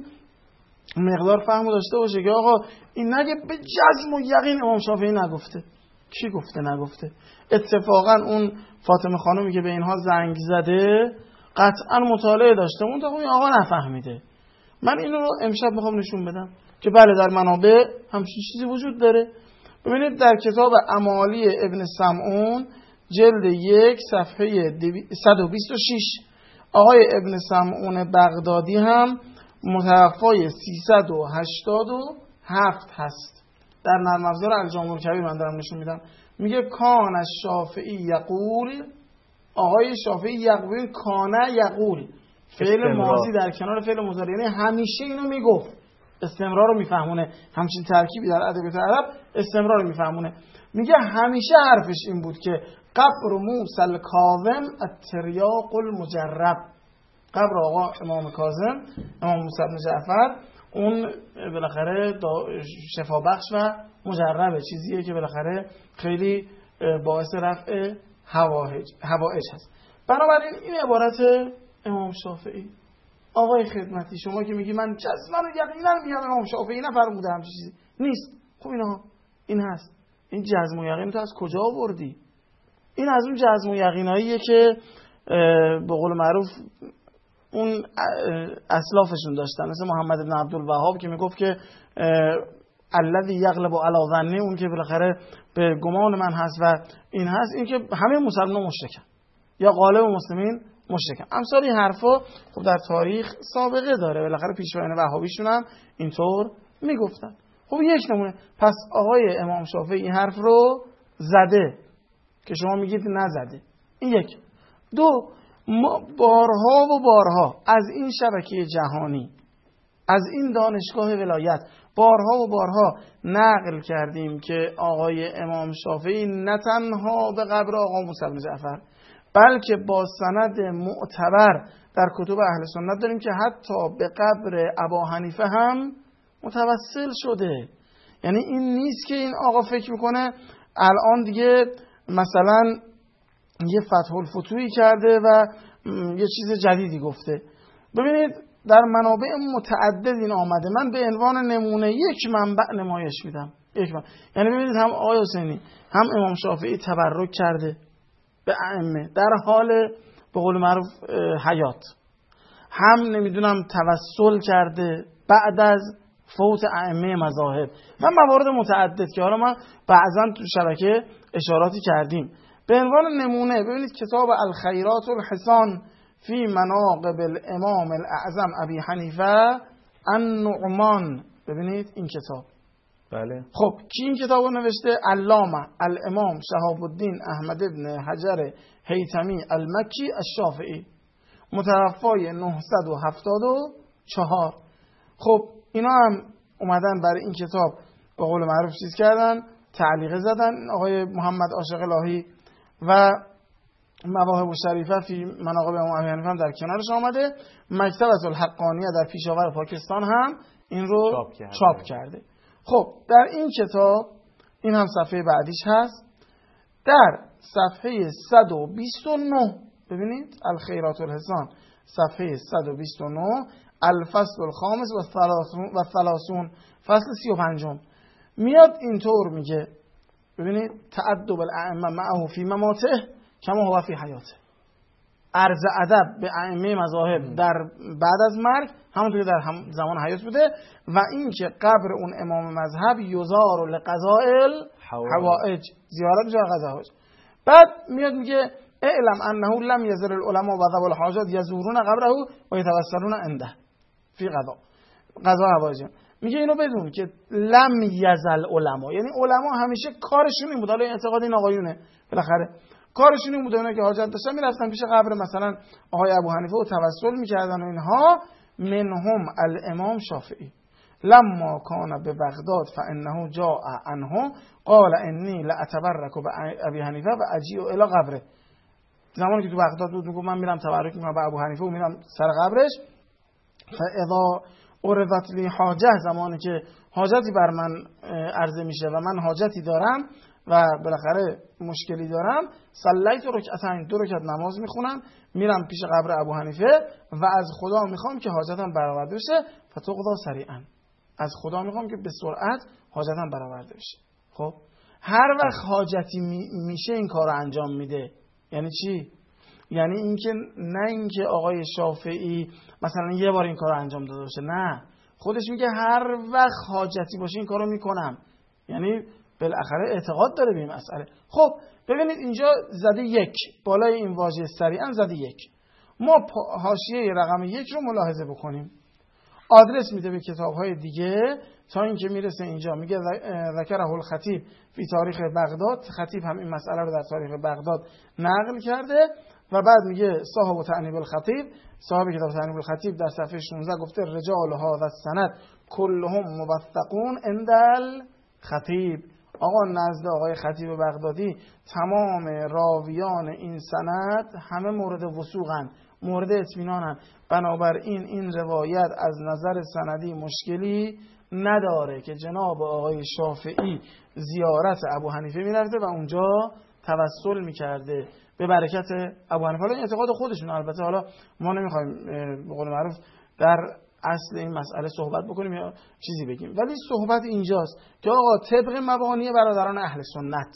Speaker 9: مقدار فهمو داشته باشه که آقا این نگه به جزم و یقین امام شافعی نگفته. کی گفته نگفته؟ اتفاقا اون فاطمه خانومی که به اینها زنگ زده قطعا مطالعه داشته، اون تا این آقا نفهمیده. من اینو رو امشب میخوام نشون بدم که بله در منابع همچین چیزی وجود داره. ببینید در کتاب امالی ابن سمعون جلد یک صفحه صد و بیست و شش آقای ابن سمعون بغدادی هم متوفای سیصد و هشتاد و هفت هست. در نرم افزار الجامع الکبیر من دارم نشون میدم، میگه کان الشافعی یقول، آقای شافعی یقول کانه یقول، فعل ماضی در کنار فعل مضارع، یعنی همیشه اینو میگفت. استمرار رو میفهمونه، همچین ترکیبی در ادبیات عرب استمرار رو میفهمونه. میگه همیشه حرفش این بود که قبر موسی الکاظم التریاق المجرب، قبر آقا امام کاظم امام موسی بن جعفر اون بالاخره شفا بخش و مجربه، چیزیه که بالاخره خیلی باعث رفع هوایج هوایج هست. بنابراین این عبارت امام شافعی. آقای خدمتی شما که میگی من جزما و یقینا میگم امام شافعی نفرموده همچین چیزی نیست، خب اینا این هست. این جزم و یقین تو از کجا آوردی؟ این از اون جزم و یقیناییه که به قول معروف اون اسلافشون داشتن، مثل محمد بن عبدالوهاب که میگفت که الذی یغلب علی ظنی، اون که بالاخره به گمان من هست و این هست، این که همه مسلمانان مشرکن یا غالب مسلمین مشرکن. امثال این حرفا خب در تاریخ سابقه داره، بالاخره پیشوایان وهابیشون هم اینطور میگفتن. خب یک نمونه. پس آقای امام شافعی این حرف رو زده که شما میگید نزده. این یک. دو، ما بارها و بارها از این شبکه جهانی، از این دانشگاه ولایت بارها و بارها نقل کردیم که آقای امام شافعی نه تنها به قبر آقا موسی بن جعفر بلکه با سند معتبر در کتب اهل سنت داریم که حتی به قبر ابا حنیفه هم متوسل شده. یعنی این نیست که این آقا فکر میکنه الان دیگه مثلا یه فتح الفتوحی کرده و یه چیز جدیدی گفته. ببینید در منابع متعدد این آمده. من به عنوان نمونه یک منبع نمایش میدم. یک منبع. یعنی ببینید هم آقای حسینی هم امام شافعی تبرک کرده به ائمه در حال به قول معروف حیات، هم نمیدونم توسل کرده بعد از فوت ائمه مذاهب و موارد متعدد که حالا ما بعضا تو شبکه اشاراتی کردیم. به عنوان نمونه ببینید کتاب الخیرات الحسان فی مناقب الامام الاعظم ابی حنیفه النعمان، ببینید این کتاب.
Speaker 1: بله.
Speaker 9: خب کی این کتاب رو نوشته؟ علامه الامام شهاب الدین احمد ابن حجر هیثمی المکی الشافعی، متوفای نهصد و هفتاد و چهار. خب اینا هم اومدن برای این کتاب به قول معروف چیز کردن، تعلیق زدن. آقای محمد عاشق الهی و مواهب الشریفه فی مناقب امام ابی حنیفه هم در کنارش آمده. مکتبۃ الحقانیه در پیشاور پاکستان هم این رو چاپ کرده. چاپ کرده. خب در این کتاب این هم صفحه بعدیش هست، در صفحه صد و بیست و نه ببینید الخیرات الحسان صفحه صد و بیست و نه الفصل الخامس و ثلاثون فصل سی و پنجم میاد اینطور میگه، ببینید تأدب الائمه معه فی مماته کما هو فی حیاته، عرض ادب به ائمه مذاهب در بعد از مرگ همونطور که در هم زمان حیات بوده و این که قبر اون امام مذهب یزار لقضاء الحوائج، زیارت میشه قضاء. بعد میاد میگه اعلم انه لم یزر العلماء و ذوی الحاجات یزورون قبره و یتوسلون عنده فی قضاء قضاء حوائج. میگه اینو بدون که لم یزل علما، یعنی علما همیشه کارشون این بود، حالا اعتقاد این آقایونه بالاخره کارشون این بود اونا که حاجت داشتن میرفتن پیش قبر مثلا آقای ابو حنیفه و توسل میکردن و اینها. منهم الامام شافعی لما کان به بغداد فانه جاء عنه قال انی لاتبرک بابی حنیفه و اجیء الی قبره. زمانی که تو بغداد بود میگه من میرم تبرک میکنم به ابو حنیفه و میرم سر قبرش. فاذا اوردت لی حاجه، زمانی که حاجتی بر من عرضه میشه و من حاجتی دارم و بالاخره مشکلی دارم، صلیت رکعتین، دو رکعت نماز میخونم، میرم پیش قبر ابو حنیفه و از خدا میخوام که حاجتم برآورده بشه. فتقضا سریعا، از خدا میخوام که به سرعت حاجتم برآورده بشه. خب هر وقت حاجتی می میشه این کارو انجام میده. یعنی چی؟ یعنی اینکه نه اینکه آقای شافعی مثلا یه بار این کارو انجام داده باشه، نه، خودش میگه هر وقت حاجتی باشه این کارو میکنم. یعنی بالاخره اعتقاد داره به این مسئله. خب ببینید اینجا زده یک، بالای این واژه سریعا زده یک. ما حاشیه رقم یک رو ملاحظه بکنیم. آدرس میده به کتاب‌های دیگه تا اینکه میرسه اینجا میگه ذکره الخطیب فی تاریخ بغداد. خطیب هم این مسئله رو در تاریخ بغداد نقل کرده و بعد میگه صاحب تعنیب الخطیب، صاحب کتاب تعنیب الخطیب در صفحه شانزده گفته رجال هذا السند كلهم موثقون عند الخطیب. آقا نزد آقای خطیب بغدادی تمام راویان این سند همه مورد وثوقن، مورد اطمینانن، بنابراین این روایت از نظر سندی مشکلی نداره که جناب آقای شافعی زیارت ابو حنیفه میرفته و اونجا توسل میکرده به برکت ابو حنیفه. این اعتقاد خودشون، البته حالا ما نمیخوایم به قول معروف در اصل این مسئله صحبت بکنیم یا چیزی بگیم، ولی صحبت اینجاست که آقا طبق مبانی برادران اهل سنت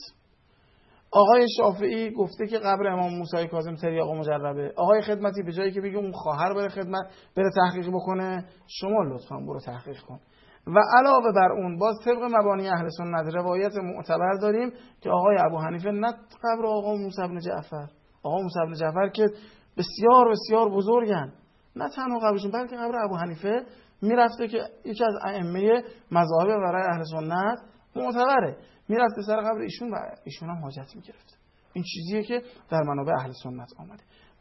Speaker 9: آقای شافعی گفته که قبر امام موسی کاظم تریاق مجربه. آقای خدمتی به جایی که بگه اون خواهر بره خدمت بره تحقیق بکنه، شما لطفا برو تحقیق کن. و علاوه بر اون باز طبق مبانی اهل سنت روایت معتبر داریم که آقای ابو حنیفه نه قبر آقا موسی بن جعفر، آقا موسی بن جعفر که بسیار بسیار بزرگن، نه تنها قبرشون بلکه قبر ابو حنیفه میرفته که یکی از ائمه مذاهب برای اهل سنت معتبره، میرفته سر قبر ایشون و ایشون هم حاجت میگرفته. این چیزیه که در منابع اهل سنت آمده.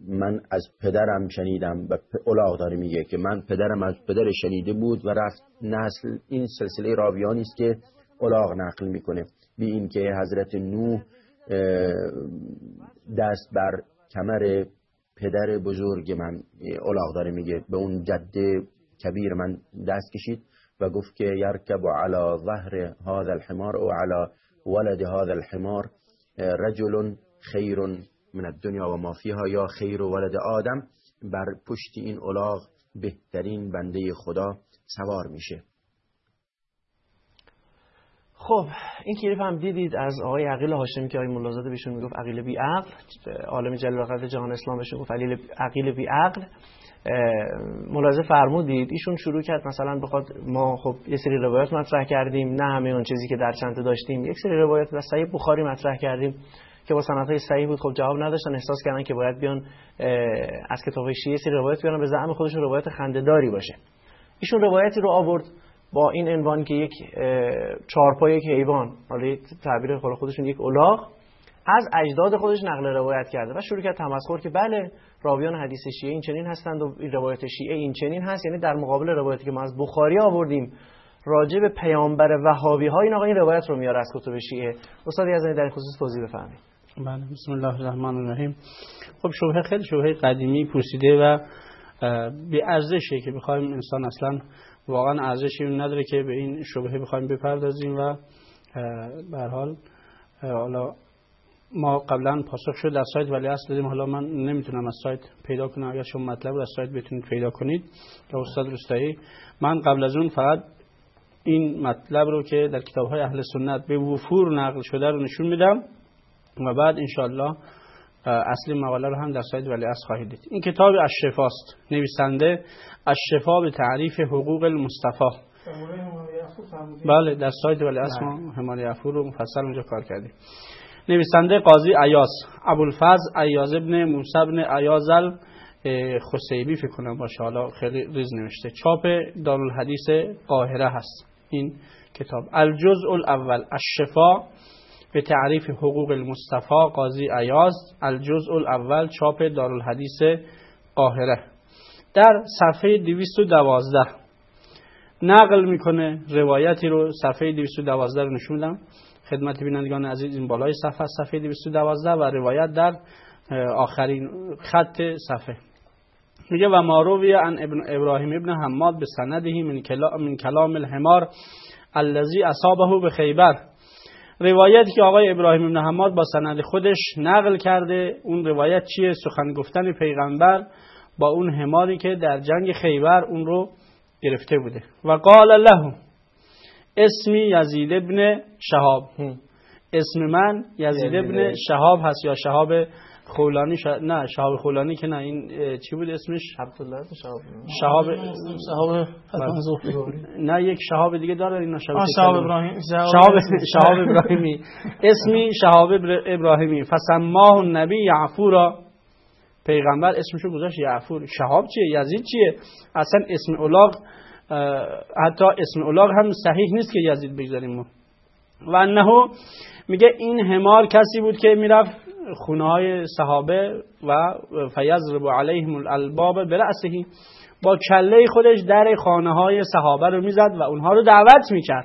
Speaker 4: من از پدرم شنیدم و الاغ داره میگه که من پدرم از پدر شنیده بود و رفت نسل. این سلسله راویانی است که الاغ نقل میکنه، بی این که حضرت نوح دست بر کمر پدر بزرگ من الاغ داره میگه به اون جد کبیر من دست کشید و گفت که یرکب علی ظهر هذا الحمار او علی ولد هذا الحمار رجل خیر من الدنیا و ما فیها، یا خیر ولد آدم، بر پشت این الاغ بهترین بنده خدا سوار میشه.
Speaker 1: خب این کلیپ هم دیدید از آقای عقیل هاشمی که آقای ملازاده بهشون میگفت عقیل بی عقل، عالم جلیل القدر جهان اسلام بهشون گفت عقیل بی عقل. ملاحظه فرمودید ایشون شروع کرد مثلا بخواد ما خب یه سری روایت مطرح کردیم، نه همه اون چیزی که در چنته داشتیم، یک سری روایت و صحیح بخاری مطرح کردیم که با سندهای صحیح بود، خب جواب نداشتن، احساس کردن که باید بیان از کتاب شیعه سری روایت بیارن به زعم خودشون روایت خنده‌داری باشه. ایشون روایتی رو آورد با این عنوان که یک چهارپای یک حیوان، حالا تعبیر خودشون یک الاغ، از اجداد خودش نقل روایت کرده و شروع کرد تمسخر که بله راویان حدیث شیعه این چنین هستند و این روایت شیعه این چنین هست، یعنی در مقابل روایتی که ما از بخاری آوردیم راجع به پیامبر وهابی ها این آقا این روایت رو میاره از کتب شیعه. استاد یزدانی در این خصوص توضیح بفرمایید.
Speaker 8: بله، بسم الله الرحمن الرحیم. خب شبهه خیلی شبهه قدیمی پوسیده و بی ارزشه که بخوایم انسان اصلا واقعا ارزشی نداره که به این شبهه بخوایم بپردازیم و به هر حال حالا ما قبلا پاسخ شد در سایت ولی اصل دادیم، حالا من نمیتونم از سایت پیدا کنم، اگر شما مطلب رو از سایت بتونید پیدا کنید که استاد روستایی، من قبل از اون فقط این مطلب رو که در کتاب‌های اهل سنت به وفور نقل شده رو نشون میدم و بعد انشاءالله اصلی مقاله رو هم در سایت ولی اصل خواهید دید. این کتاب الشفا است، نویسنده الشفا به تعریف حقوق المصطفی. بله در سایت ولی اصل هماری افور رو مفصل اونجا کار کردیم. نویسنده قاضی عیاض، ابوالفضل عیاض ابن موسی ابن عیاض الخصیبی فکر کنم باشه، حالا خیلی ریز نوشته. چاپ دارالحدیث قاهره هست این کتاب. الجزء الاول الشفا به تعریف حقوق المصطفی قاضی عیاض، الجزء الاول، چاپ دارالحدیث قاهره. در صفحه دویست و دوازده نقل میکنه روایتی رو، صفحه دویست و دوازده رو نشوندم خدمت بینندگان عزیز. این بالای صفحه صفحه دویست و دوازده و روایت در آخرین خط صفحه میگه و ما روی عن ابن ابراهیم ابن حماد به سنده من کلام من کلام الحمار الذي اصابه به خیبر. روایتی که آقای ابراهیم ابن حماد با سند خودش نقل کرده، اون روایت چیه؟ سخن گفتن پیغمبر با اون حماری که در جنگ خیبر اون رو گرفته بوده. و قال له اسمی یزید ابن شهاب، اسم من یزید ابن شهاب هست یا شهاب خولانی شا... نه شهاب خولانی که نه، این چی بود اسمش؟ عبدالله شهاب شهاب
Speaker 9: شهاب
Speaker 8: نه یک شهاب دیگه داره این شهاب
Speaker 9: شهاب ابراهیم
Speaker 8: شهاب شهاب ابراهیمی اسمی شهاب ابراهیمی فسماه النبی یعفورا، پیغمبر اسمشو گذاشت یعفور. شهاب چیه؟ یزید چیه؟ اصلا اسم الاغ حتی اسم الاغ هم صحیح نیست که یزید بگذاریم ما. و انه میگه این حمار کسی بود که میرفت خونه های صحابه و فیضرب علیهم الالباب برأسه، با کله خودش در خانه های صحابه رو میزد و اونها رو دعوت میکرد.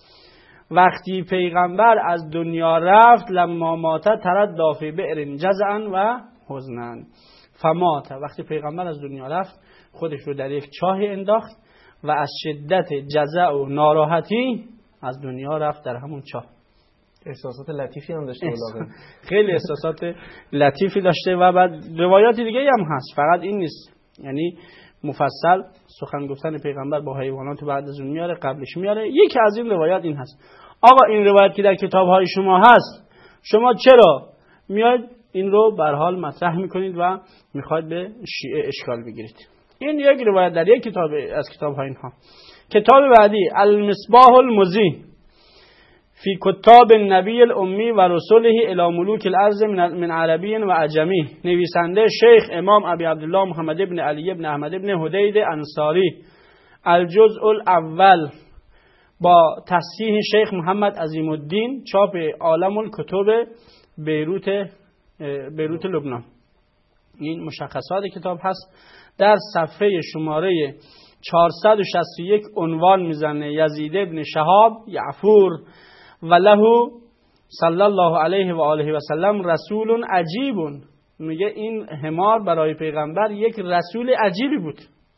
Speaker 8: وقتی پیغمبر از دنیا رفت لما مات تردى فی بئر جزعا و حزنا فمات، وقتی پیغمبر از دنیا رفت خودش رو در یک چاهی انداخت و از شدت جزع و ناراحتی از دنیا رفت در همون چاه.
Speaker 1: احساسات لطیفی هم داشته بوده.
Speaker 8: خیلی احساسات لطیفی داشته و بعد روایات دیگه هم هست، فقط این نیست، یعنی مفصل سخن گفتن پیغمبر با حیوانات بعد از اون میاره، قبلش میاره. یکی از این روایات این هست آقا این روایت که در کتاب‌های شما هست شما چرا میاد این رو به هر حال مطرح میکنید و میخواید به شیعه اشکال بگیرید؟ این یک روایت در یک کتاب از کتاب‌های اینها. کتاب بعدی المصباح المضیء فی کتاب النبی الامی و رسوله الی ملوک الارض من عربی و عجمی، نویسنده شیخ امام ابی عبدالله محمد ابن علی ابن احمد ابن حدید انصاری، الجزء الاول با تصحیح شیخ محمد عظیم الدین، چاپ عالم الکتب بیروت بیروت لبنان. این مشخصات کتاب هست. در صفحه شماره چهارصد و شصت و یک عنوان میزنه یزید ابن شهاب یعفور و له صلی الله علیه و آله و سلم رسول عجیب. میگه این حمار برای پیغمبر یک رسول عجیبی بود.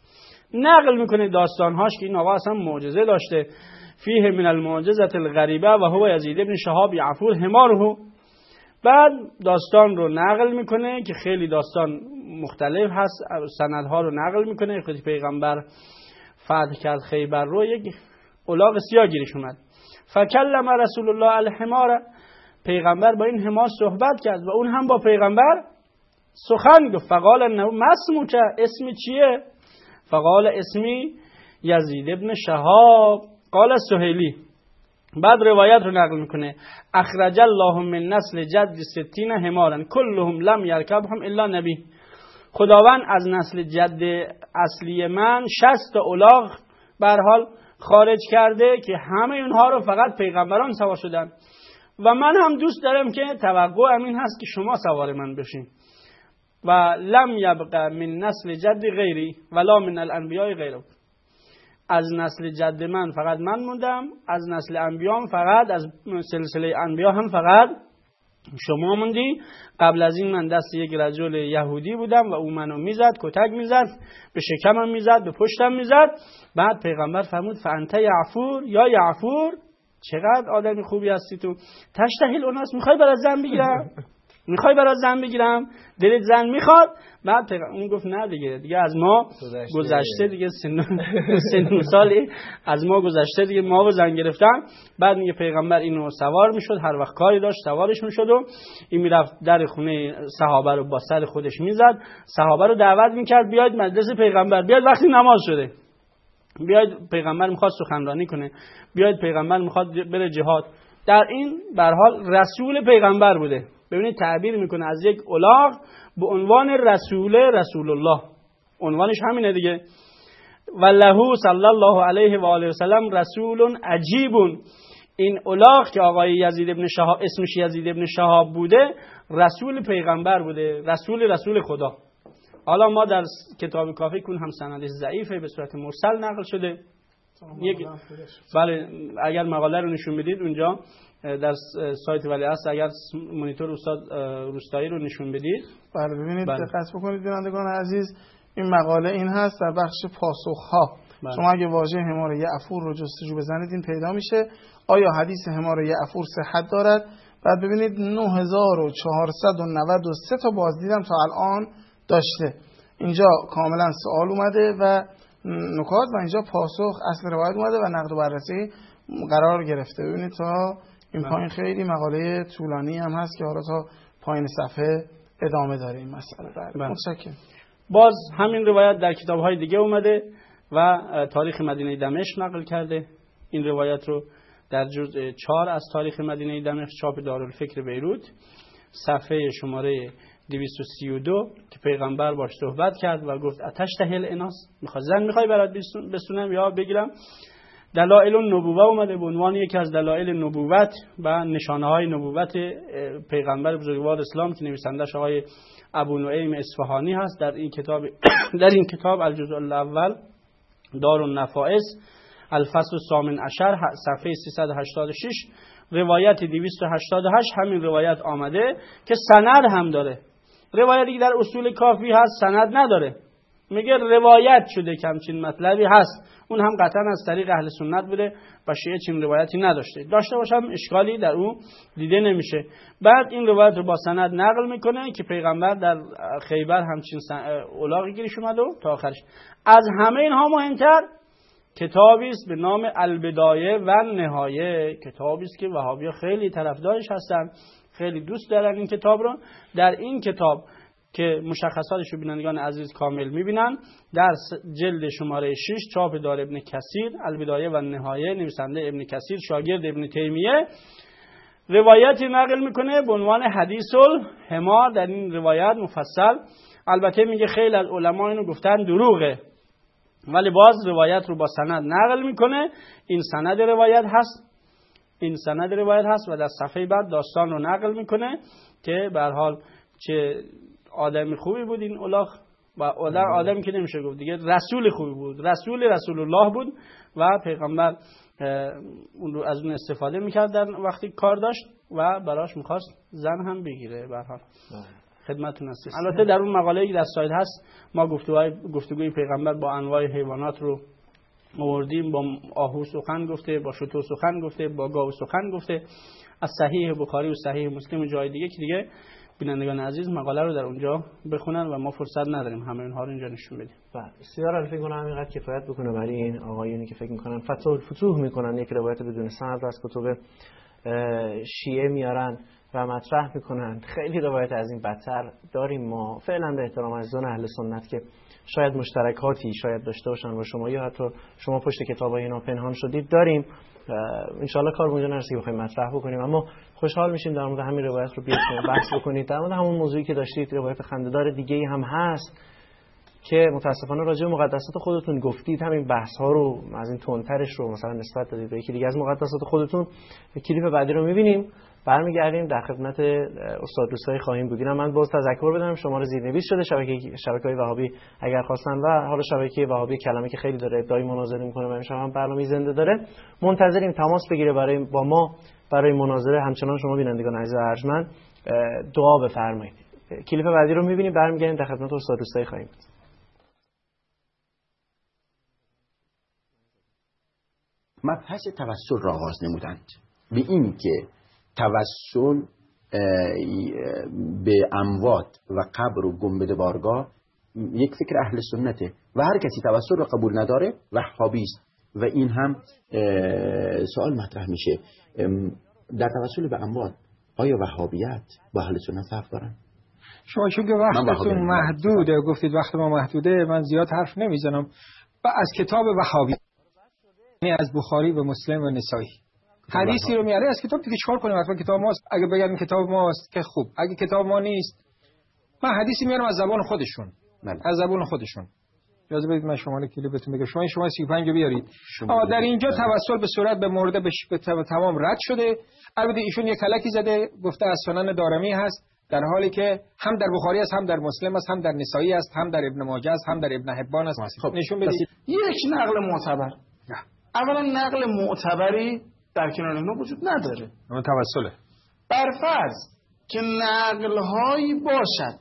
Speaker 8: نقل میکنه داستانهاش که این آقا اصلا معجزه داشته. فیه من المعجزه الغریبه و هو یزید ابن شهاب یعفور حماره. بعد داستان رو نقل میکنه که خیلی داستان مختلف هست، سندها رو نقل میکنه. خود پیغمبر فتح کرد خیبر رو، یک الاغ سیاه گیرش اومد. فکلم رسول الله الحمار، پیغمبر با این حمار صحبت کرد و اون هم با پیغمبر سخن گفت. فقال انه مسموک، اسم چیه؟ فقال اسمی یزید ابن شهاب. قال سهیلی. بعد روایت رو نقل میکنه اخرج الله من نسل جد ستین حمارا کلهم لم یرکبهم الا نبی. خداوند از نسل جد اصلی من شصت الاغ به هر حال خارج کرده که همه اونها رو فقط پیغمبران سوار شدن و من هم دوست دارم که توقع امین هست که شما سوار من بشین. و لم یبق من نسل جد غیری ولا من الانبیاء غیره. از نسل جد من فقط من موندم، از نسل انبیام فقط، از سلسله انبیا هم فقط شما موندی. قبل از این من دست یک رجل یهودی بودم و او منو میزد، کتک میزد، به شکمم میزد، به پشتم میزد. بعد پیغمبر فرمود فانت یعفور یا یعفور، چقدر آدمی خوبی هستی تو. تشتهیل اوناس، میخوای برات زن بگیرم؟ میخوای برات زن بگیرم؟ دلت زن میخواد؟ بعد اون گفت نه دیگه دیگه از ما گذشته دیگه سن سن سالی از ما گذشته دیگه، ما و زن گرفتن. بعد میگه پیغمبر اینو سوار میشد، هر وقت کاری داشت سوارش میشد و این میرفت در خونه صحابه رو با سر خودش میزد، صحابه رو دعوت میکرد بیاید مجلس پیغمبر، بیاید وقتی نماز شده، بیاید پیغمبر میخواد سخنرانی کنه، بیاید پیغمبر میخواد بره جهاد. در این به هر حال رسول پیغمبر بوده. ببینید تعبیر میکنه از یک الاغ به عنوان رسول رسول الله، عنوانش همینه دیگه. و له صلی الله علیه و آله و سلم رسول عجیب. این الاغ که آقای یزید ابن شهاب اسمش یزید ابن شهاب بوده، رسول پیغمبر بوده، رسول رسول خدا. حالا ما در کتاب کافی کن هم سندش ضعیفه، به صورت مرسل نقل شده. یک بله اگر مقاله رو نشون بدید اونجا در سایت ولیعصر، اگر مانیتور استاد روستایی رو نشون بدید.
Speaker 9: بله ببینید دقت بکنید بینندگان عزیز، این مقاله این هست در بخش پاسخها. شما اگه واژه حمار یعفور رو جستجو بزنید این پیدا میشه. آیا حدیث حمار یعفور صحت دارد؟ بعد ببینید نه هزار و چهارصد و نود و سه تا بازدیدم تا الان داشته. اینجا کاملا سوال اومده و نکات و اینجا پاسخ اصل روایت اومده و نقد و بررسی قرار گرفته. ببینید تا این پایین خیلی مقاله طولانی هم هست که حالا تا پایین صفحه ادامه داره این مسئله. متشکرم.
Speaker 8: باز همین روایت در کتاب‌های دیگه اومده و تاریخ مدینه دمشق نقل کرده. این روایت رو در جزء چهار از تاریخ مدینه دمشق چاپ دارالفکر بیروت صفحه شماره دویست و سی و دو که پیغمبر باش صحبت کرد و گفت آتش تهل اناس، میخواد زن میخوای برات بسونم یا بگیرم. دلائل النبوه اومده به عنوان یکی از دلایل نبوت و نشانه های نبوت پیغمبر بزرگوار اسلام که نویسندش آقای ابو نعیم اصفهانی هست. در این کتاب در این کتاب الجزء الاول دار النفائس الفصل الثامن عشر صفحه سیصد و هشتاد و شش روایت دویست و هشتاد و هشت همین روایت آمده که سند هم داره. روایتی که در اصول کافی هست سند نداره، میگه روایت شده که همچین مطلبی هست، اون هم قطعا از طریق اهل سنت بوده و شیعه چین روایتی نداشته، داشته باشم اشکالی در اون دیده نمیشه. بعد این روایت رو با سند نقل میکنه که پیغمبر در خیبر همچین الاغی گیرش اومد و تا آخرش. از همه اینها مهمتر کتابی است به نام البدایه و نهایه، کتابی است که وهابی‌ها خیلی طرفدارش هستن، خیلی دوست دارن این کتاب رو. در این کتاب که مشخصاتش رو بینندگان عزیز کامل میبینن، در جلد شماره شش چاپ دار ابن کثیر البدایه و نهایه، نویسنده ابن کثیر شاگرد ابن تیمیه، روایتی نقل میکنه به عنوان حدیث الحمار. در این روایت مفصل البته میگه خیلی از علما اینو گفتن دروغه، ولی باز روایت رو با سند نقل میکنه. این سند روایت هست این سند روایت هست و در صفحه بعد داستان رو نقل میکنه که به هر حال چه آدم خوبی بود این الاغ و آدمی که نمیشه گفت دیگه، رسول خوبی بود، رسول رسول الله بود و پیغمبر اون رو از اون استفاده میکردن وقتی کار داشت و براش میخواست زن هم بگیره. به هر حال خدمتتون هستم. البته در اون مقاله که در سایت هست ما گفتگوهای گفتگوی پیغمبر با انواع حیوانات رو آوردیم، با آهو سخن گفته، با شتر سخن گفته، با گاو سخن گفته، از صحیح بخاری و صحیح مسلم و جای دیگه که دیگه بینندگان عزیز مقاله رو در اونجا بخونن و ما فرصت نداریم همه اینها رو اینجا نشون بدیم.
Speaker 1: بله بسیار عالی. فکر کنم همینقدر کفایت بکنه برای این آقایونی که فکر میکنن فتح فتوح میکنن، یک روایت بدون سند از کتب شیعه میارن و مطرح میکنن. خیلی روایت از این بدتر داریم ما فعلا به احترام عزیزان اهل سنت که شاید مشترکاتی شاید داشته باشن با شما یا حتی شما پشت کتابای اینا پنهان شدید داریم. ان شاء الله کار اونجا نرسه که بخوایم مطرح بکنیم، اما خوشحال میشیم در مورد همین روایت رو بیاید بحث بکنید. در مورد همون موضوعی که داشتید روایت خنده‌دار دیگه‌ای هم هست که متاسفانه راجع به مقدسات خودتون گفتید، همین بحث ها رو از این تندترش رو مثلا نسبت دادید به یکی دیگه از مقدسات خودتون. کلیپ بعدی رو می‌بینیم، برمیگردیم در خدمت استاد روستایی خواهیم بود. من باز تذکر بدم شماره زیرنویس شده شبکه شبکه‌های وهابی اگر خواستن و حالا شبکه وهابی کلمه که خیلی داره ادعای مناظره میکنه و امشب هم برنامه زنده داره، منتظریم تماس بگیره برای با ما برای مناظره. همچنان شما بینندگان عزیز ارجمند دعا بفرمایید. کلیپ بعدی رو می‌بینیم، برمیگردیم در خدمت استاد روستایی خواهیم بود.
Speaker 4: مبحث توسل را آغاز نمودند به این که توسل به اموات و قبر و گنبد بارگاه یک فکر اهل سنته و هر کسی توسل را قبول نداره وهابی است. و این هم سوال مطرح میشه در توسل به اموات آیا وهابیت با اهل سنت فرق دارن؟
Speaker 6: شما چون که وقتتون محدوده گفتید وقت ما محدوده، من زیاد حرف نمیزنم و از کتاب وهابی یعنی از بخاری و مسلم و نسائی حدیثی رو میاره از کتاب دیگه چیکار کنیم؟ حتما کتاب ماست. اگه بگم کتاب ماست که خوب، اگه کتاب ما نیست من حدیثی میارم از زبان خودشون من. از زبان خودشون. اجازه بدید من شماره کلیپتون بگم. شما شما سی و پنج رو بیارید. آ در اینجا توسل به صورت به مرده به تمام رد شده. البته ایشون یک کلکی زده گفته از سنن دارمی هست، در حالی که هم در بخاری است، هم در مسلم است، هم در نسائی است، هم در ابن ماجه است، هم در ابن حبان است. خب نشون بدید
Speaker 9: یک نقل معتبر. اولا نقل معتبری در کنار اینا وجود نداره.
Speaker 6: اما توسله.
Speaker 9: بر فرض که نقل‌هایی باشد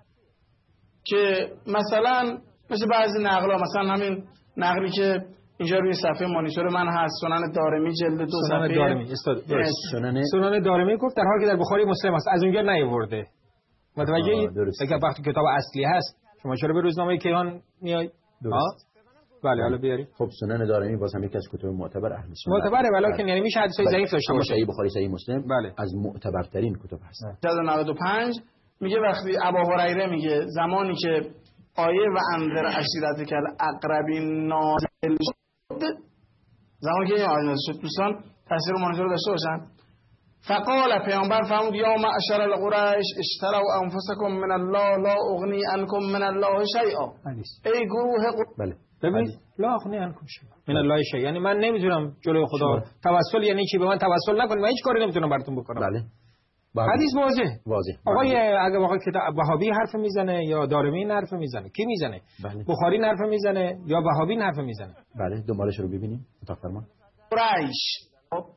Speaker 9: که مثلا مثل بعضی نقل‌ها، مثلا همین نقلی که اینجا روی صفحه مانیتور من هست، سنن دارمی جلد دو
Speaker 6: سنن
Speaker 9: صفحه
Speaker 6: دارمی استاد سنن سنن دارمی گفت در حالی که در بخاری مسلم است، از اونجا نیاورده. متوجه اید؟ اگه وقتی کتاب اصلی هست شما چرا به روزنامه کیهان میای؟
Speaker 4: درست.
Speaker 6: بله حالا بیاری.
Speaker 4: خب سنن دارمی باز هم یکی از کتب معتبر اهل سنت
Speaker 6: معتبره، ولی یعنی میشه حدیثای ضعیف داشته باشه.
Speaker 4: صحیح بخاری صحیح مسلم
Speaker 6: بله.
Speaker 4: از معتبرترین کتب هست.
Speaker 9: صد و نود و پنج میگه وقتی ابا هریره میگه زمانی که آیه و انذر عشیرتک الاقربین نازل شد، زمانی که این آیه نازل شد، دوستان تفسیر مانیتور داشته باشن. فقال پیامبر فرمود یا معشر القریش اشتروا انفسکم من الله لا اغنی عنکم من الله شیئا. ای گروه
Speaker 4: بله
Speaker 6: ببینید لا اغنی عنکم شیئا من الله شیئا، یعنی من نمیتونم جلوی خدا توسل یعنی چی؟ به من توسل نکنید، من هیچ کاری نمیتونم براتون بکنم.
Speaker 4: بله
Speaker 6: حدیث واضح
Speaker 4: واضح.
Speaker 6: آقای اگه واقعا کتاب وهابی حرف میزنه یا دارمی حرف میزنه، کی میزنه؟
Speaker 4: بله.
Speaker 6: بخاری حرف میزنه یا وهابی حرف میزنه؟
Speaker 4: بله دنبالش رو ببینیم. اتاق فرمان
Speaker 9: قریش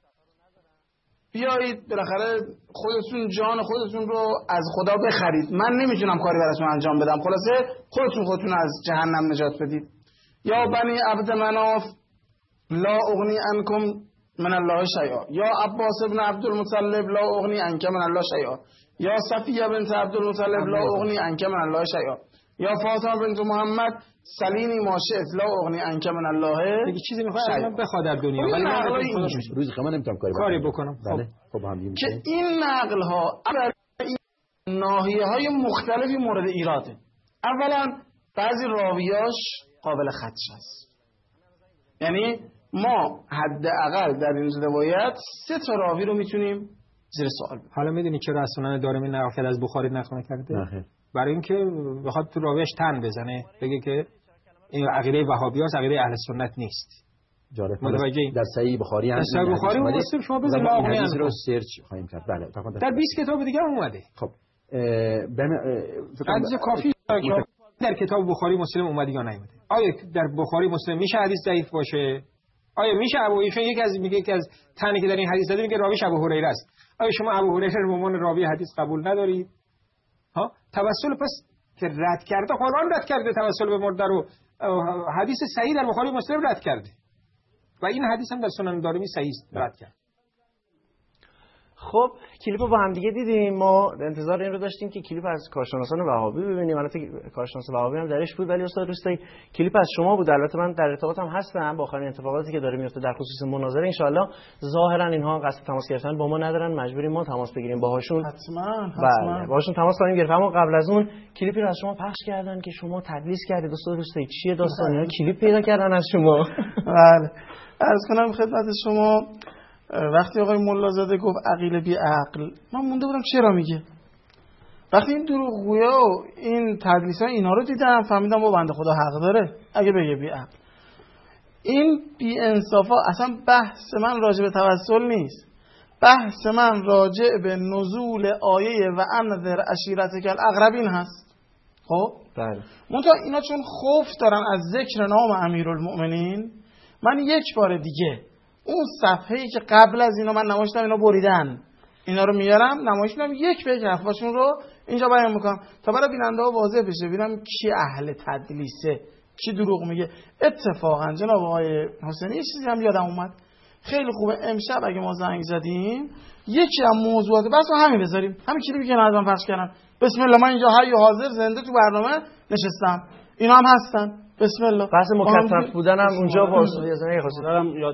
Speaker 9: بیایید بالاخره خودتون جان خودتون رو از خدا بخرید، من نمیتونم کاری براتون انجام بدم، خلاصه خودتون خودتون از جهنم نجات بدید. یا بنی عبد مناف لا اغنی عنکم من الله شیئا، یا عباس ابن عبد المطلب لا اغنی عنک من الله شیئا، یا صفیه بنت عبد المطلب لا اغنی عنک من الله شیئا، یا فاطمه بنت محمد سلینی ماشئت لا اغنی عنک من الله.
Speaker 6: دیگه چیزی میخواد من بخواد در دنیا ولی من
Speaker 4: روز خما نمیتونم کاری,
Speaker 6: کاری بکنم.
Speaker 4: بله خب هم
Speaker 9: که این نقل ها ناحیه های مختلفی مورد ایراده. اولا بعضی راویاش قابل خدش است، یعنی ما حداقل در این روایت سه تا راوی رو میتونیم زیر سوال ببریم.
Speaker 6: حالا میدونی چرا از سنن دارمی نقل از بخاری نقل نکرده؟
Speaker 4: نه.
Speaker 6: برای اینکه بخواد تو راویش تن بزنه، بگه که این عقیده وهابیاست، عقیده اهل سنت نیست.
Speaker 4: جالب.
Speaker 6: متوجهی؟
Speaker 4: در صحیح بخاری هم
Speaker 6: صحیح بخاری و مسلم شما بزنید
Speaker 4: ما حدیث رو سرچ خواهیم کرد. بله
Speaker 6: در بیست کتاب دیگه هم اومده.
Speaker 4: خب
Speaker 6: حدیث کافی در کتاب بخاری مسلم اومده یا نیومده؟ آیا در بخاری مسلم میشه حدیث ضعیف باشه؟ آیا میشه ابو ایشون یکی از میگه یکی از تنی که در این حدیث داده میگه راویش ابو هریره است. آیا شما ابو هریره رو به عنوان راوی حدیث قبول ندارید؟ ها توسل پس که رد کرده قرآن رد کرده توسل به مرده رو، حدیث صحیح در بخاری مسلم رد کرده و این حدیث هم در سنن دارمی صحیح رد کرد.
Speaker 1: خب کلیپو با هم دیگه دیدیم، ما انتظار این رو داشتیم که کلیپ از کارشناسان وهابی ببینیم، البته کارشناس وهابی هم درش بود، ولی استاد روستایی کلیپ از شما بود. البته من در ارتباطم هستم با آخرین اتفاقاتی که داره میفته در خصوص مناظره. ان شاءالله ظاهرا اینها قصد تماس گرفتن با ما ندارن، مجبوریم ما تماس بگیریم باهاشون.
Speaker 9: حتما حتما
Speaker 1: باهاشون تماس خواهیم گرفت. اما قبل از اون کلیپی رو از شما پخش کردن که شما تدلیس کردید. استاد روستایی چیه داستان؟ اینا کلیپ پیدا کردن از شما؟
Speaker 9: بله عرض کنم خدمت شما، وقتی آقای ملازاده گفت عقیل بی عقل، من مونده بودم چرا میگه. وقتی این دروغگویا و این تدلیس‌ها اینا رو دیدم فهمیدم با بنده خدا حق داره اگه بگه بی عقل. این بی انصافا اصلا بحث من راجع به توسل نیست، بحث من راجع به نزول آیه و انذر عشیرتک الاقربین هست. خب
Speaker 1: بله
Speaker 9: منتها اینا چون خوف دارن از ذکر نام امیرالمؤمنین، من یک بار دیگه اون صفحه‌ای که قبل از اینا من نمایش دادم اینا بریدن، اینا رو میارم نمایش میدم یک به یک حرفاشون رو اینجا بیان میکنم تا برای بیننده‌ها واضح بشه ببینم کی اهل تدلیسه کی دروغ میگه. اتفاقا جناب آقای حسینی یه چیزی هم یادم اومد خیلی خوبه، امشب اگه ما زنگ زدیم یکی از موضوعات بس همین بذاریم، همین کلیپی که من پخش کردم. بسم الله، من اینجا حی و حاضر زنده تو برنامه نشستم، اینا هم هستن. بسم الله.
Speaker 1: بحث مکثف بودن هم اونجا با استاد یزدانی خواستم
Speaker 8: دارم یاد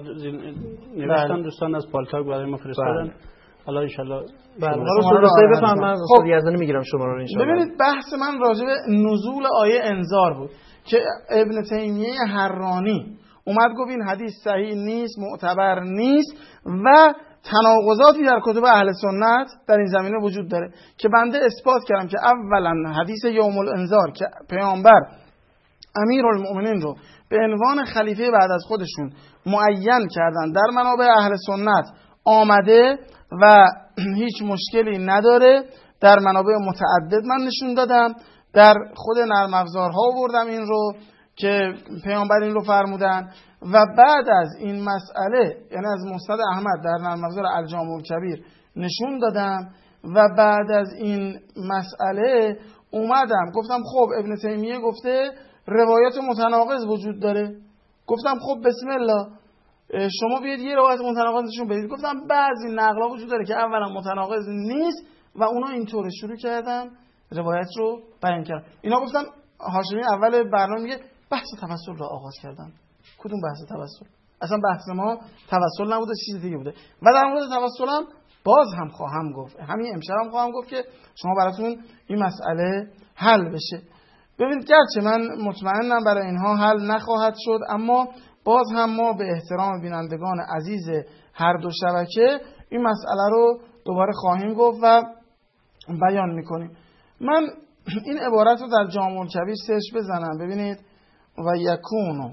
Speaker 8: نوشتن دوستان از پالتاک برای ما فرستادن. حالا ان شاء الله
Speaker 1: بله شما رو بفهم من استاد یزدانی میگیرم شما رو ان شاء الله.
Speaker 9: ببینید بحث من راجع به نزول آیه انذار بود که ابن تیمیه حرانی اومد گفت این حدیث صحیح نیست، معتبر نیست و تناقضاتی در کتب اهل سنت در این زمینه وجود داره که بنده اثبات کردم که اولا حدیث یوم الانذار که پیامبر امیرالمؤمنین رو به عنوان خلیفه بعد از خودشون معین کردن در منابع اهل سنت آمده و هیچ مشکلی نداره، در منابع متعدد من نشون دادم، در خود نرم افزارها آوردم این رو که پیامبر این رو فرمودن و بعد از این مسئله یعنی از مسند احمد در نرم افزار الجامع الکبیر نشون دادم و بعد از این مسئله اومدم گفتم خب ابن تیمیه گفته روایات متناقض وجود داره، گفتم خب بسم الله شما بیاید یه روایت متناقض نشون بدید. گفتم بعضی نقلا وجود داره که اولا متناقض نیست و اونا اینطور شروع کردن روایت رو بیان کردن. اینا گفتم هاشمی اول برنامه میگه بحث توسل را آغاز کردن. کدوم بحث توسل؟ اصلا بحث ما توسل نبوده، چیز دیگه بوده. و در مورد توسل هم باز هم خواهم گفت، همین امشب هم خواهم گفت که شما براتون این مسئله حل بشه. ببینید گرچه من مطمئنم برای اینها حل نخواهد شد، اما باز هم ما به احترام بینندگان عزیز هر دو شبکه این مسئله رو دوباره خواهیم گفت و بیان میکنیم. من این عبارت رو در جامع الکبیر سرچ بزنم ببینید و یکونو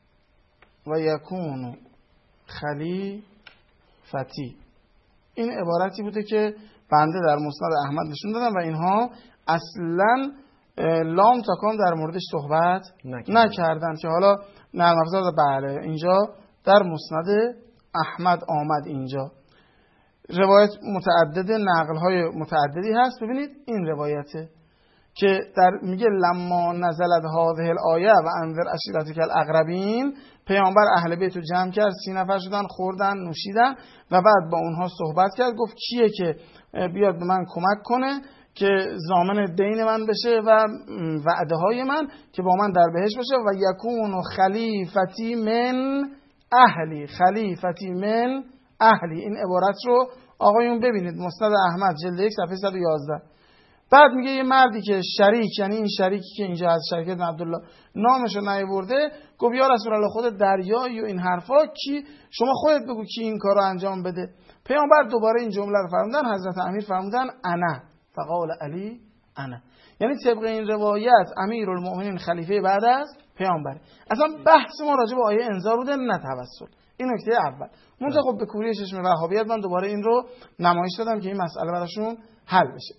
Speaker 9: و یکونو خلیفتی، این عبارتی بوده که بنده در مسند احمد نشون دادم و اینها اصلا لام تا کام در موردش صحبت نکردن, نکردن. که حالا نرم افزار بله اینجا در مسند احمد آمد، اینجا روایت متعدد نقل های متعددی هست. ببینید این روایته که در میگه لما نزلت هذه الآیه و انذر عشیرتک الاقربین، پیامبر اهل بیت رو جمع کرد، سی نفر شدن، خوردن نوشیدن و بعد با اونها صحبت کرد، گفت کیه که بیاد به من کمک کنه که ضامن دین من بشه و وعده های من که با من در بهشت باشه و یکون خلیفتی من اهلی، خلیفتی من اهلی. این عبارت رو آقایون ببینید مسند احمد جلد یک صفحه صد و یازده. بعد میگه یه مردی که شریک، یعنی این شریکی که اینجا از شریک بن عبدالله نامش رو نیاورده، گفت یا رسول الله خود دریایی و این حرفا، کی شما خودت بگو کی این کارو انجام بده. پیامبر دوباره این جمله رو فرمودن، حضرت امیر فرمودن انا، فقال علی انا، یعنی طبق این روایت امیرالمؤمنین خلیفه بعد از پیامبر. اصلا بحث ما راجع به آیه انذار بوده نه توسل. این نکته اول. منتها خب به کوری چشم وهابیت من دوباره این رو نمایش دادم که این مسئله براشون حل بشه.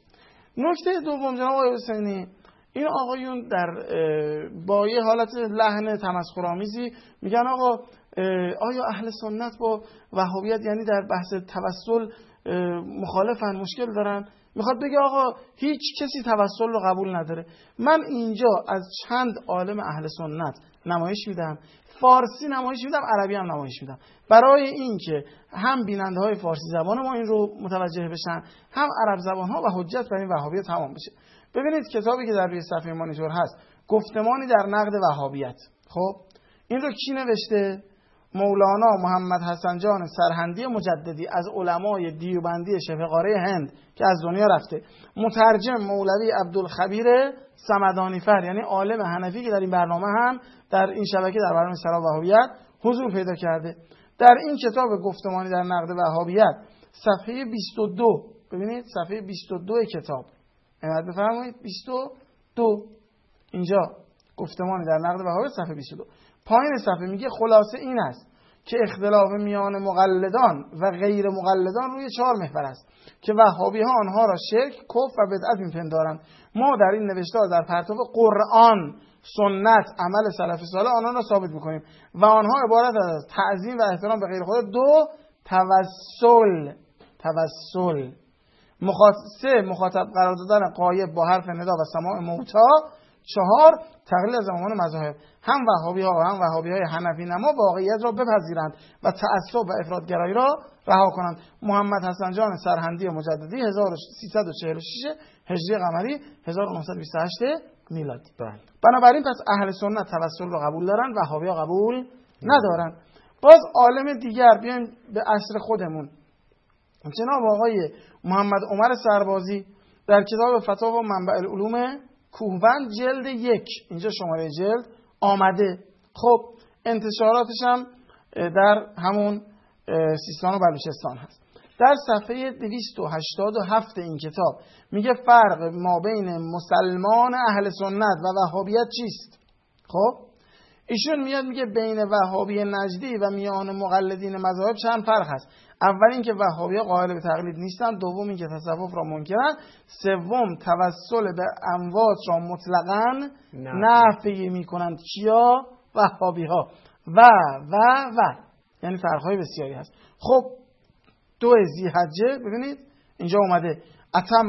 Speaker 9: نکته دوم جناب آقای حسینی، این آقایون در با یه حالت لحن تمسخرآمیزی میگن آقا آیا اهل سنت با وهابیت یعنی در بحث توسل مخالفن، مشکل دارن؟ میخواد بگه آقا هیچ کسی توسل رو قبول نداره. من اینجا از چند عالم اهل سنت نمایش میدم، فارسی نمایش میدم، عربی هم نمایش میدم، برای اینکه هم بیننده های فارسی زبان ما این رو متوجه بشن، هم عرب زبان ها و حجت بر این وهابیت تمام بشه. ببینید کتابی که در روی صفحه مانیتور هست، گفتمانی در نقد وهابیت. خب این رو کی نوشته؟ مولانا محمد حسن جان سرهندی مجددی از علمای دیوبندی شبه قاره هند که از دنیا رفته. مترجم مولوی عبدالخبیر صمدانی فر، یعنی عالم حنفی که در این برنامه هم در این شبکه در برنامه سلام وهابیت حضور پیدا کرده. در این کتاب گفتمانی در نقد وهابیت صفحه بیست و دو، ببینید صفحه بیست و دو کتاب، اینقدر بفرمایید بیست و دو، اینجا گفتمانی در نقد وهابیت صفحه بیست و دو، پایین صفحه میگه خلاصه این است که اختلاف میان مقلدان و غیر مقلدان روی چهار محور است که وهابی ها آنها را شرک، کفر و بدعت میپندارند. ما در این نوشتار در پرتو قرآن، سنت، عمل سلف صالح آنها را ثابت میکنیم و آنها عبارت از تعظیم و احترام به غیر خدا. دو، توسل توسل مخاطب سه، مخاطب قرار دادن غایب با حرف ندا و سماع موتا. چهار، تقلیل از امامان مذاهب. هم وهابی ها و هم وهابی های حنفی نما واقعیت را بپذیرند و تعصب و افراطگرایی را رها کنند. محمد حسن جان سرهندی مجددی هزار و سیصد و چهل و شش هجری قمری هزار و نهصد و بیست و هشت میلادی. بنابراین پس اهل سنت توسل را قبول دارند، وهابی ها قبول ندارند. باز عالم دیگر، بیایم به عصر خودمون، جناب آقای محمد عمر سربازی در کتاب فتاوا منبع العلوم کوهبند جلد یک، اینجا شماره جلد آمده. خب انتشاراتش هم در همون سیستان و بلوچستان هست. در صفحه دویست و هشتاد و هفت این کتاب میگه فرق ما بین مسلمان اهل سنت و وهابیت چیست؟ خب ایشون میاد میگه بین وهابی نجدی و میان مقلدین مذاهب چند فرق هست. اول اینکه وهابی‌ها قائل به تقلید نیستن، دوم اینکه تصوف را منکرن، سوم توسل به اموات را مطلقاً نفی میکنند. کیا؟ وهابی‌ها. و و و یعنی فرق‌های بسیاری هست. خب دو ذی‌حجه، ببینید اینجا اومده اتم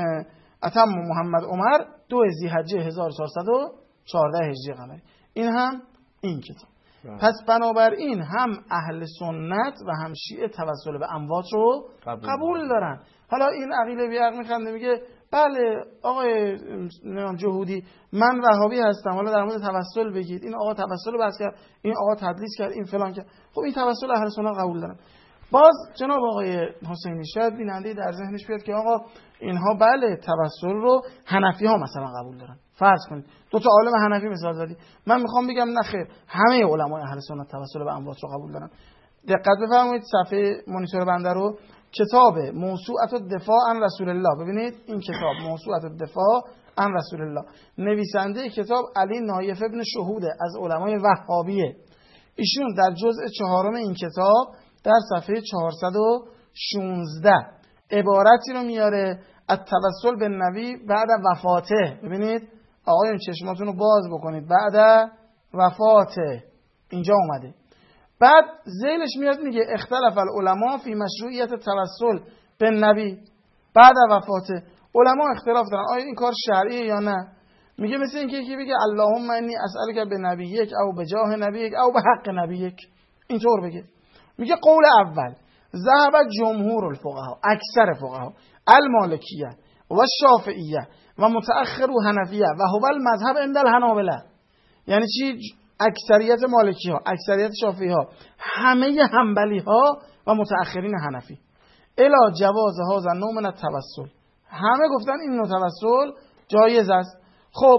Speaker 9: اتم محمد عمر دو ذی‌حجه هزار و چهارصد و چهارده هجری قمری. این هم این کتاب. پس بنابراین هم اهل سنت و هم شیعه توسل به اموات رو قبول, قبول دارن. حالا این عقیله بیعق میخنده میگه بله آقای جهودی من وهابی هستم، حالا در مورد توسل بگید، این آقا توسل رو بحث کرد، این آقا تدلیس کرد، این فلان کرد. خب این توسل اهل سنت قبول دارن. باز جناب آقای حسینی شاید بیننده در ذهنش بیاد که آقا اینها بله توسل رو حنفی ها مثلا قبول دارن. فرض کنید دو تا عالم حنفی مثال زدی، من میخوام بگم نه خیر، همه علمای اهل سنت توسل به اموات رو قبول دارن. دقت بفرمایید صفحه مانیتور بنده رو، کتاب موسوعه الدفاع عن رسول الله، ببینید این کتاب موسوعه الدفاع عن رسول الله، نویسنده کتاب علی نایف ابن شهوده از علمای وهابیه. ایشون در جزء چهارم این کتاب در صفحه چهارصد و شانزده عبارتی رو میاره از توسل به نبی بعد وفاته. ببینید آقایون چشماتون رو باز بکنید، بعد وفاته اینجا اومده. بعد ذیلش میاد میگه اختلاف العلماء فی مشروعیت توسل به نبی بعد وفاته. علما اختلاف دارن آیا این کار شرعیه یا نه. میگه مثل اینکه یکی بگه اللهم انی اسالک به نبیک او به جاه نبیک او به حق نبیک، اینطور بگه. میگه قول اول ذهب جمهور الفقها، اکثر فقها، المالکیه و شافعیه و متأخر و حنفیه و هو المذهب عند الحنابلة. یعنی چی؟ اکثریت مالکی ها، اکثریت شافعی ها، همه حنبلی ها و متأخرین حنفی. الا جواز هذا النوع من التوسل، همه گفتن این نوع توسل جایز است. خب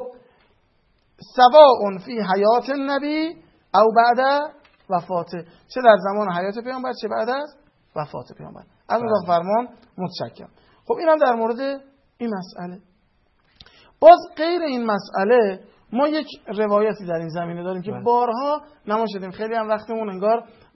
Speaker 9: سواء فی حیات النبی او بعد وفاته، چه در زمان حیات پیامبر چه بعد از وفات پیامبر. از الله فرمان متشکرم. خب اینم در مورد این مسئله. باز غیر این مسئله ما یک روایتی در این زمینه داریم که بارها نما شدیم، خیلی هم وقتمون انگار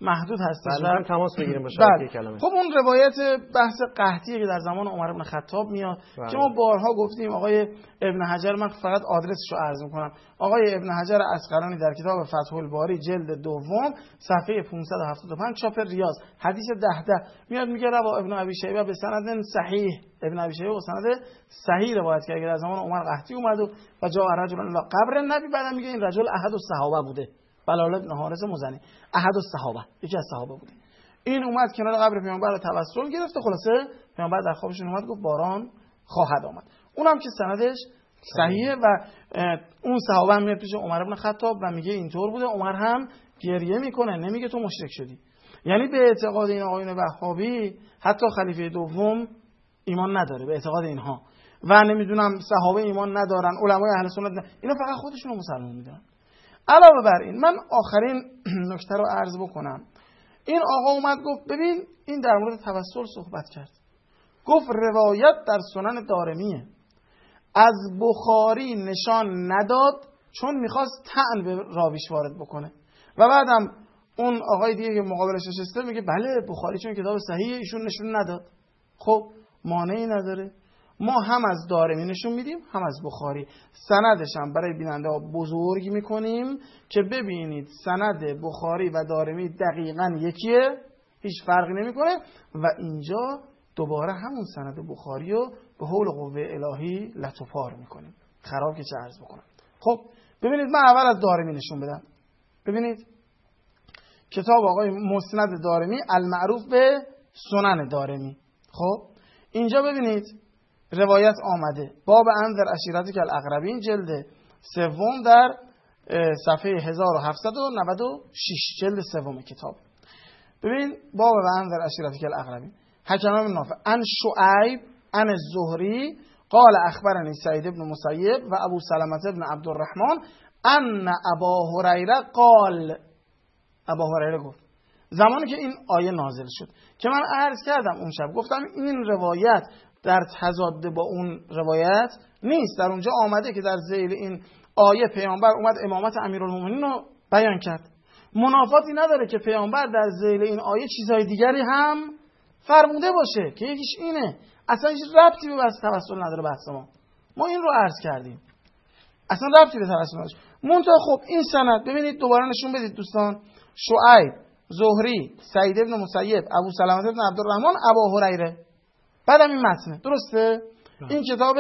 Speaker 9: محدود هستش.
Speaker 1: بله تماس بگیریم با شبکه کلمه.
Speaker 9: خب اون روایت بحث قحطی که در زمان عمر بن خطاب میاد بله. که ما بارها گفتیم آقای ابن حجر، من فقط آدرسش رو عرض میکنم، آقای ابن حجر عسقلانی در کتاب فتح الباری جلد دوم صفحه پانصد و هفتاد و پنج چاپ ریاض حدیث ده ده میاد میگه روا ابن ابی شیبه به سند صحیح، ابن ابی شیبه با سند صحیح روایت کرده در زمان عمر قحطی اومد و جاء رجل الی قبر النبی، بعدم میگه این رجل احد الصحابه بوده، بلال بن حارث مزنی احد الصحابه، یکی از صحابه بوده. این اومد کنار قبر پیامبر رو توسل گرفته، خلاصه پیامبر در خوابشون اومد گفت باران خواهد آمد. اونم که سندش صحیحه و اون صحابه هم میاد پیش عمر بن خطاب و میگه اینطور بوده. عمر هم گریه میکنه، نمیگه تو مشرک شدی. یعنی به اعتقاد این آقایون وهابی حتی خلیفه دوم ایمان نداره به اعتقاد اینها و نمیدونم صحابه ایمان ندارن، علمای اهل سنت نه. اینا فقط خودشون رو مسلمان میدونن. علاوه بر این من آخرین نکته رو عرض بکنم. این آقا اومد گفت ببین این در مورد توسل صحبت کرد، گفت روایت در سنن دارمیه، از بخاری نشان نداد چون میخواست طعن به راویش وارد بکنه و بعدم اون آقای دیگه که مقابلش نشسته میگه بله بخاری چون کتاب صحیحه ایشون نشون نداد. خب مانعی نداره، ما هم از دارمی نشون میدیم هم از بخاری، سندش هم برای بیننده ها بزرگ میکنیم که ببینید سند بخاری و دارمی دقیقاً یکیه، هیچ فرقی نمیکنه و اینجا دوباره همون سند بخاری رو به حول قوه الهی لطوپار میکنیم. خراب که چه عرض بکنم. خب ببینید من اول از دارمی نشون بدم. ببینید کتاب آقای مسند دارمی المعروف به سنن دارمی. خب اینجا ببینید روایت آمده باب انذر عشیرتک الاقربین جلد سوم در صفحه هزار و هفتصد و نود و شش جلد سوم کتاب. ببین باب انذر عشیرتک الاقربین حکم بن نافع عن شعیب عن الزهری قال اخبرنی سعید بن مسیب و ابو سلمة بن عبدالرحمن ان ابا هریره قال، ابا هریره گفت زمانی که این آیه نازل شد که من عرض کردم اون شب گفتم این روایت در تضاد با اون روایت نیست. در اونجا آمده که در ذیل این آیه پیامبر اومد امامت امیرالمومنین رو بیان کرد. منافاتی نداره که پیامبر در ذیل این آیه چیزهای دیگری هم فرموده باشه که یکیش اینه. اصلا هیچ ربطی به بحث توسل نداره بحث ما. ما این رو عرض کردیم. اصلا ربطی به توسل نداره. منتها خب این سند ببینید دوباره نشون بدید دوستان. شعیب، زهری، سعید بن مسیب، ابو سلمة بن عبدالرحمن، ابو هریره. بعدم این متنه. درسته؟ این کتاب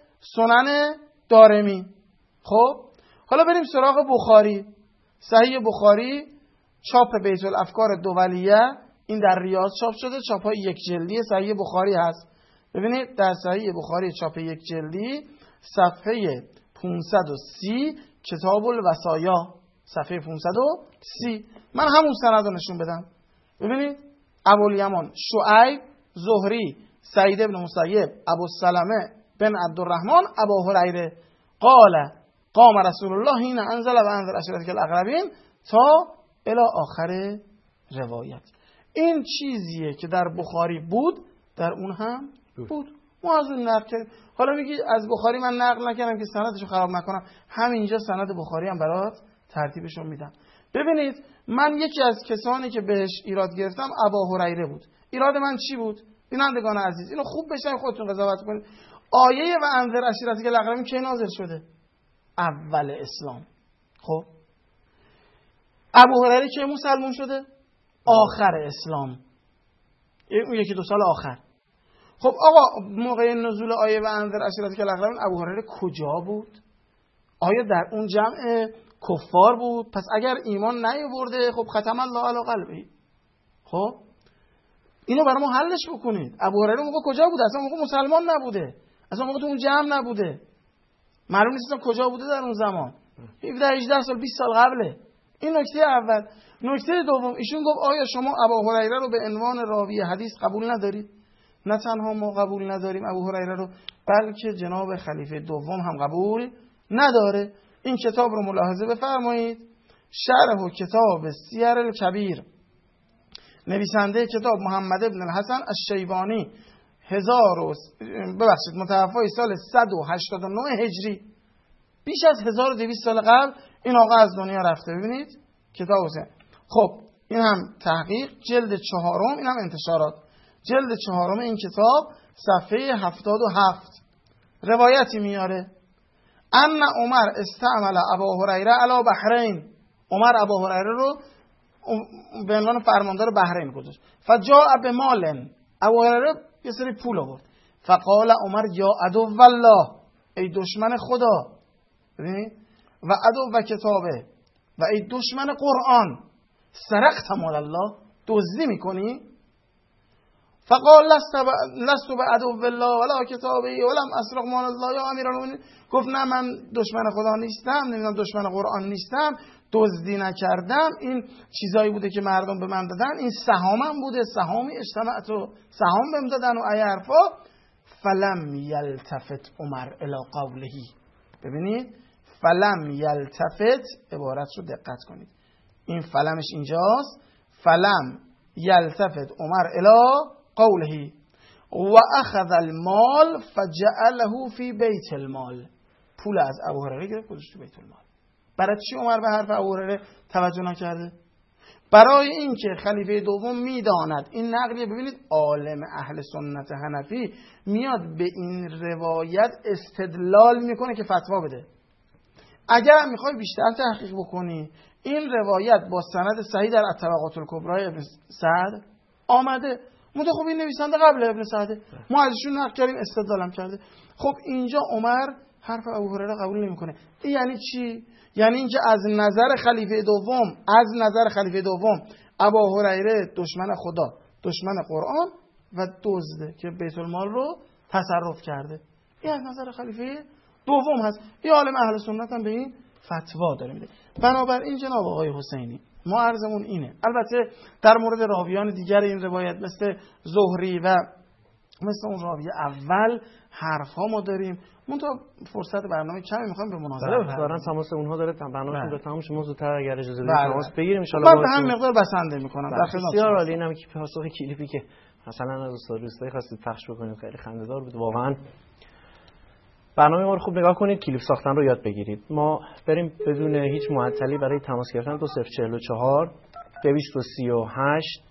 Speaker 9: سنن دارمی. خب حالا بریم سراغ بخاری. صحیح بخاری چاپ بیت الافکار دولیه، این در ریاض چاپ شده، چاپ های یک جلدی صحیح بخاری هست. ببینید در صحیح بخاری چاپ یک جلدی صفحه پانصد و سی کتاب الوصایا صفحه پانصد و سی. من همون سند رو نشون بدم. ببینید ابوالیمان شعیب، زهری، سعید بن مسیب، ابو سلمة بن عبدالرحمن، ابو هریره قال قام رسول الله حين انزل و انذر عشیرتک الاقربین تا الی آخر روایت. این چیزیه که در بخاری بود در اون هم بود. ما از اون نقل کردیم. حالا میگی از بخاری من نقل نکردم که سندشو خراب نکنم، همینجا سند بخاری هم برات ترتیبشو میدم. ببینید من یکی از کسانی که بهش ایراد گرفتم ابا هریره بود. ایراد من چی بود؟ بینندگان عزیز اینو خوب بشنوید خودتون قضاوت کنید. آیه و انذر عشیرتک الاقربین کی نازل شده؟ اول اسلام. خب ابو هریره کی مسلمان شده؟ آخر اسلام، اون یکی دو سال آخر. خب آقا موقع نزول آیه و انذر عشیرتک الاقربین ابو هریره کجا بود؟ آیا در اون جمع کفار بود؟ پس اگر ایمان نیاورده خب ختم الله علی قلبه. خب اینو برای ما حلش بکنید. ابو هریره موقع کجا بود؟ اصلا موقع مسلمان نبوده، اصلا موقع تو اون جمع نبوده، معلوم نیست کجا بوده در اون زمان. هفده هجده سال بیست سال قبله. این نکته اول. نکته دوم ایشون گفت آیا شما ابو هریره رو به عنوان راوی حدیث قبول ندارید؟ نه تنها ما قبول نداریم ابو هریره رو، بلکه جناب خلیفه دوم هم قبول نداره. این کتاب رو ملاحظه بفرمایید. شرح و کتاب سیر الکبیر، نویسنده کتاب محمد بن الحسن الشیبانی، هزار و ببخشید متوفای سال صد و هشتاد و نه هجری، بیش از هزار و دویست سال قبل این آقا از دنیا رفته. ببینید کتاب حسین. خب این هم تحقیق جلد چهارم، این هم انتشارات جلد چهارم این کتاب صفحه هفتاد و هفت. روایتی میاره ان عمر استعمل ابا هریره علی بحرین، عمر ابا هریره رو به عنوان فرماندار بحرین گذاشت. فجاء بمال، ابا هریره یه سری پول آورد. فقال عمر یا عدو والله، ای دشمن خدا، ببینید، و عدو و کتابه، و ای دشمن قرآن، سرقت مال الله، دزدی میکنی؟ فقال لست به عدو والله ولا کتابه ولم اسرق مال الله یا امیرالمومنین. گفت نه من دشمن خدا نیستم، نمیدونم دشمن قرآن نیستم، دزدی نکردم، این چیزایی بوده که مردم به من دادن، این سهامم بوده، سهامی اجتماعت و سهام بهم دادن و ای حرفا. فلم یلتفت عمر الی قوله، ببینید فلم یلتفت، عبارت رو دقت کنید، این فلمش اینجاست، فلم یلتفت عمر الی قوله و اخذ المال فجعله فی بیت المال، پول از ابو هریره گرفت گذاشت تو بیت المال. برای چی عمر به حرف ابو هریره توجه نکرده؟ برای اینکه خلیفه دوم میداند، این نقلیه، ببینید عالم اهل سنت حنفی میاد به این روایت استدلال میکنه که فتوا بده. اگر هم میخوای بیشتر تحقیق بکنی، این روایت با سند صحیح در الطبقات الکبری ابن سعد آمده. مده خب این نویسنده قبل ابن سعده، ما ازشون نقل کردیم، استدلالم کرده. خب اینجا عمر حرف ابو هریره قبول نمیکنه. این یعنی چی؟ یعنی اینکه از نظر خلیفه دوم، از نظر خلیفه دوم ابو هریره دشمن خدا، دشمن قرآن و دزده که بیت المال رو تصرف کرده. این از نظر خلیفه دوم هست. این عالم اهل سنت هم به این فتوا داره میده. بنابراین جناب آقای حسینی، ما عرضمون اینه. البته در مورد راویان دیگر این روایت مثل زهری و مثل اون راوی اول حرفا ما داریم. منتها فرصت برنامه کمی میخوایم به مناظره بپردازیم.
Speaker 1: دارن تماس اونها داره برنامه‌شون رو تمام شه، موضوع تر اگر اجازه بدید تماس بگیریم ان شاء
Speaker 9: الله. من هم مقدار بسنده میکنم در خدمت.
Speaker 1: بسیار عالی. اینم که پاسخ کلیپی که مثلا از استاد روستایی خواستید پخش بکنید خیلی خنده‌دار بود واقعا. برنامه ما رو خوب نگاه کنید، کلیپ ساختن رو یاد بگیرید. ما بریم بدون هیچ معطلی برای تماس گرفتن دو صفر چهل و چهار دویست و سی و هشت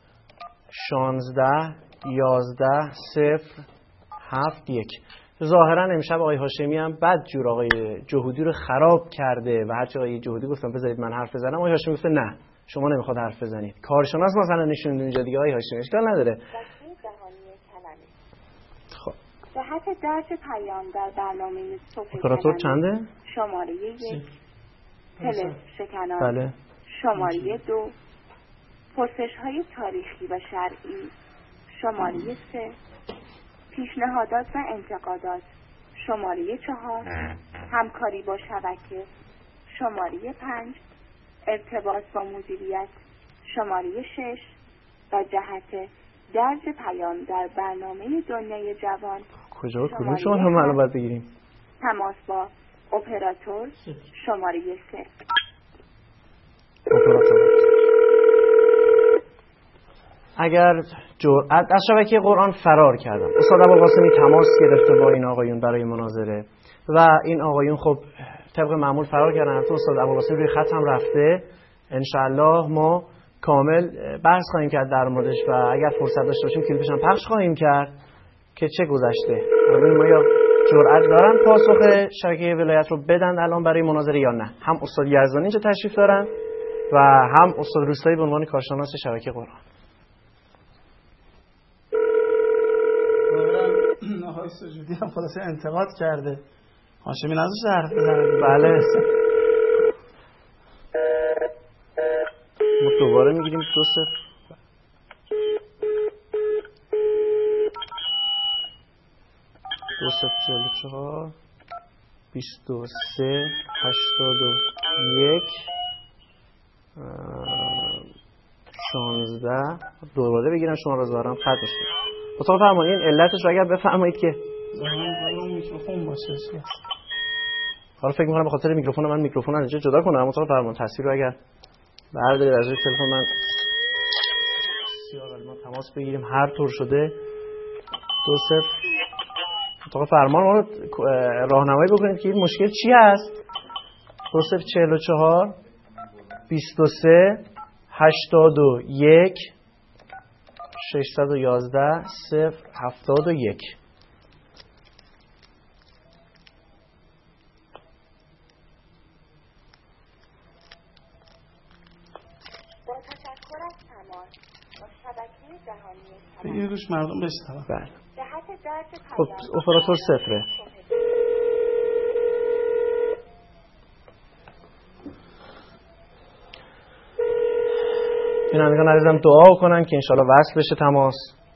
Speaker 1: شانزده یازده صفر هفت یک. ظاهرا امشب آقای هاشمی هم بد جور آقای جهودی رو خراب کرده و هرچی آقای جهودی گفتم بذارید من حرف بزنم، آقای هاشمی گفته نه شما نمیخواد حرف بزنید. کارشناس مثلا نشوند اونجا دیگه، آقای هاشمی اشکال نداره.
Speaker 12: خب جهت درج پیام در برنامه صبح
Speaker 1: اپراتور چنده؟
Speaker 12: شماره یک تلف شکنان،
Speaker 1: بله.
Speaker 12: شماره دو پرسش های تاریخی و شرعی، شماره سه پیشنهادات و انتقادات، شماره چهار همکاری با شبکه، شماره پنج ارتباط با مدیریت، شماره شش و جهت درج پیام در برنامه دنیای جوان.
Speaker 1: کجا کدوم شما هم الان باید بگیریم؟
Speaker 12: تماس با اپراتور شماره سه.
Speaker 1: اپراتور اگر جرأت از شبکه قرآن فرار کردم، استاد ابوالقاسمی تماس گرفته با این آقایون برای مناظره و این آقایون خب طبق معمول فرار کردن، حتی استاد ابوالقاسمی روی خط هم رفته. انشالله ما کامل بحث خواهیم کرد در موردش و اگر فرصت داشته باشیم کلیپش هم پخش خواهیم کرد که چه گذشته. ببینیم ما یا جرأت دارن پاسخ شبکه ولایت رو بدن الان برای مناظره یا نه. هم استاد یزدانی اینجا تشریف دارن و هم استاد روستایی به عنوان کارشناس شبکه قرآن.
Speaker 9: آقای سجودی هم خلاصه انتقاد کرده، هاشمی نذاشته حرف بزنه.
Speaker 1: بله ما دوباره میگیریم دو صفر دو صفر چهل و چهار بیست و سه هشتاد و یک شانزده. دوباره بگیرم شما رو زارم خط باشید. اتاق فرمانین علتش رو اگر بفرمایید که
Speaker 9: میکروفون باشه.
Speaker 1: حالا فکر می‌کنم به خاطر میکروفون من میکروفون اینجا جدا کنم. اتاق فرمان تصویر رو اگر بردارید از روی تلفن من بسیار ما تماس بگیریم هر طور شده. دو صفر اتاق فرمان ما رو راهنمایی بکنید که این مشکل چی هست. دو صفر چهل و چهار بیست و سه هشتاد و یک ششصد و یازده صفر هفتاد و یک.
Speaker 12: با تشکر از تماس با شبکه جهانی
Speaker 9: بگید روش مردم بشنون.
Speaker 1: بله.
Speaker 12: جهت درک
Speaker 1: خب اپراتور صفره. بینندگان عزیزم دعا کنن که انشالله وصل بشه تماس.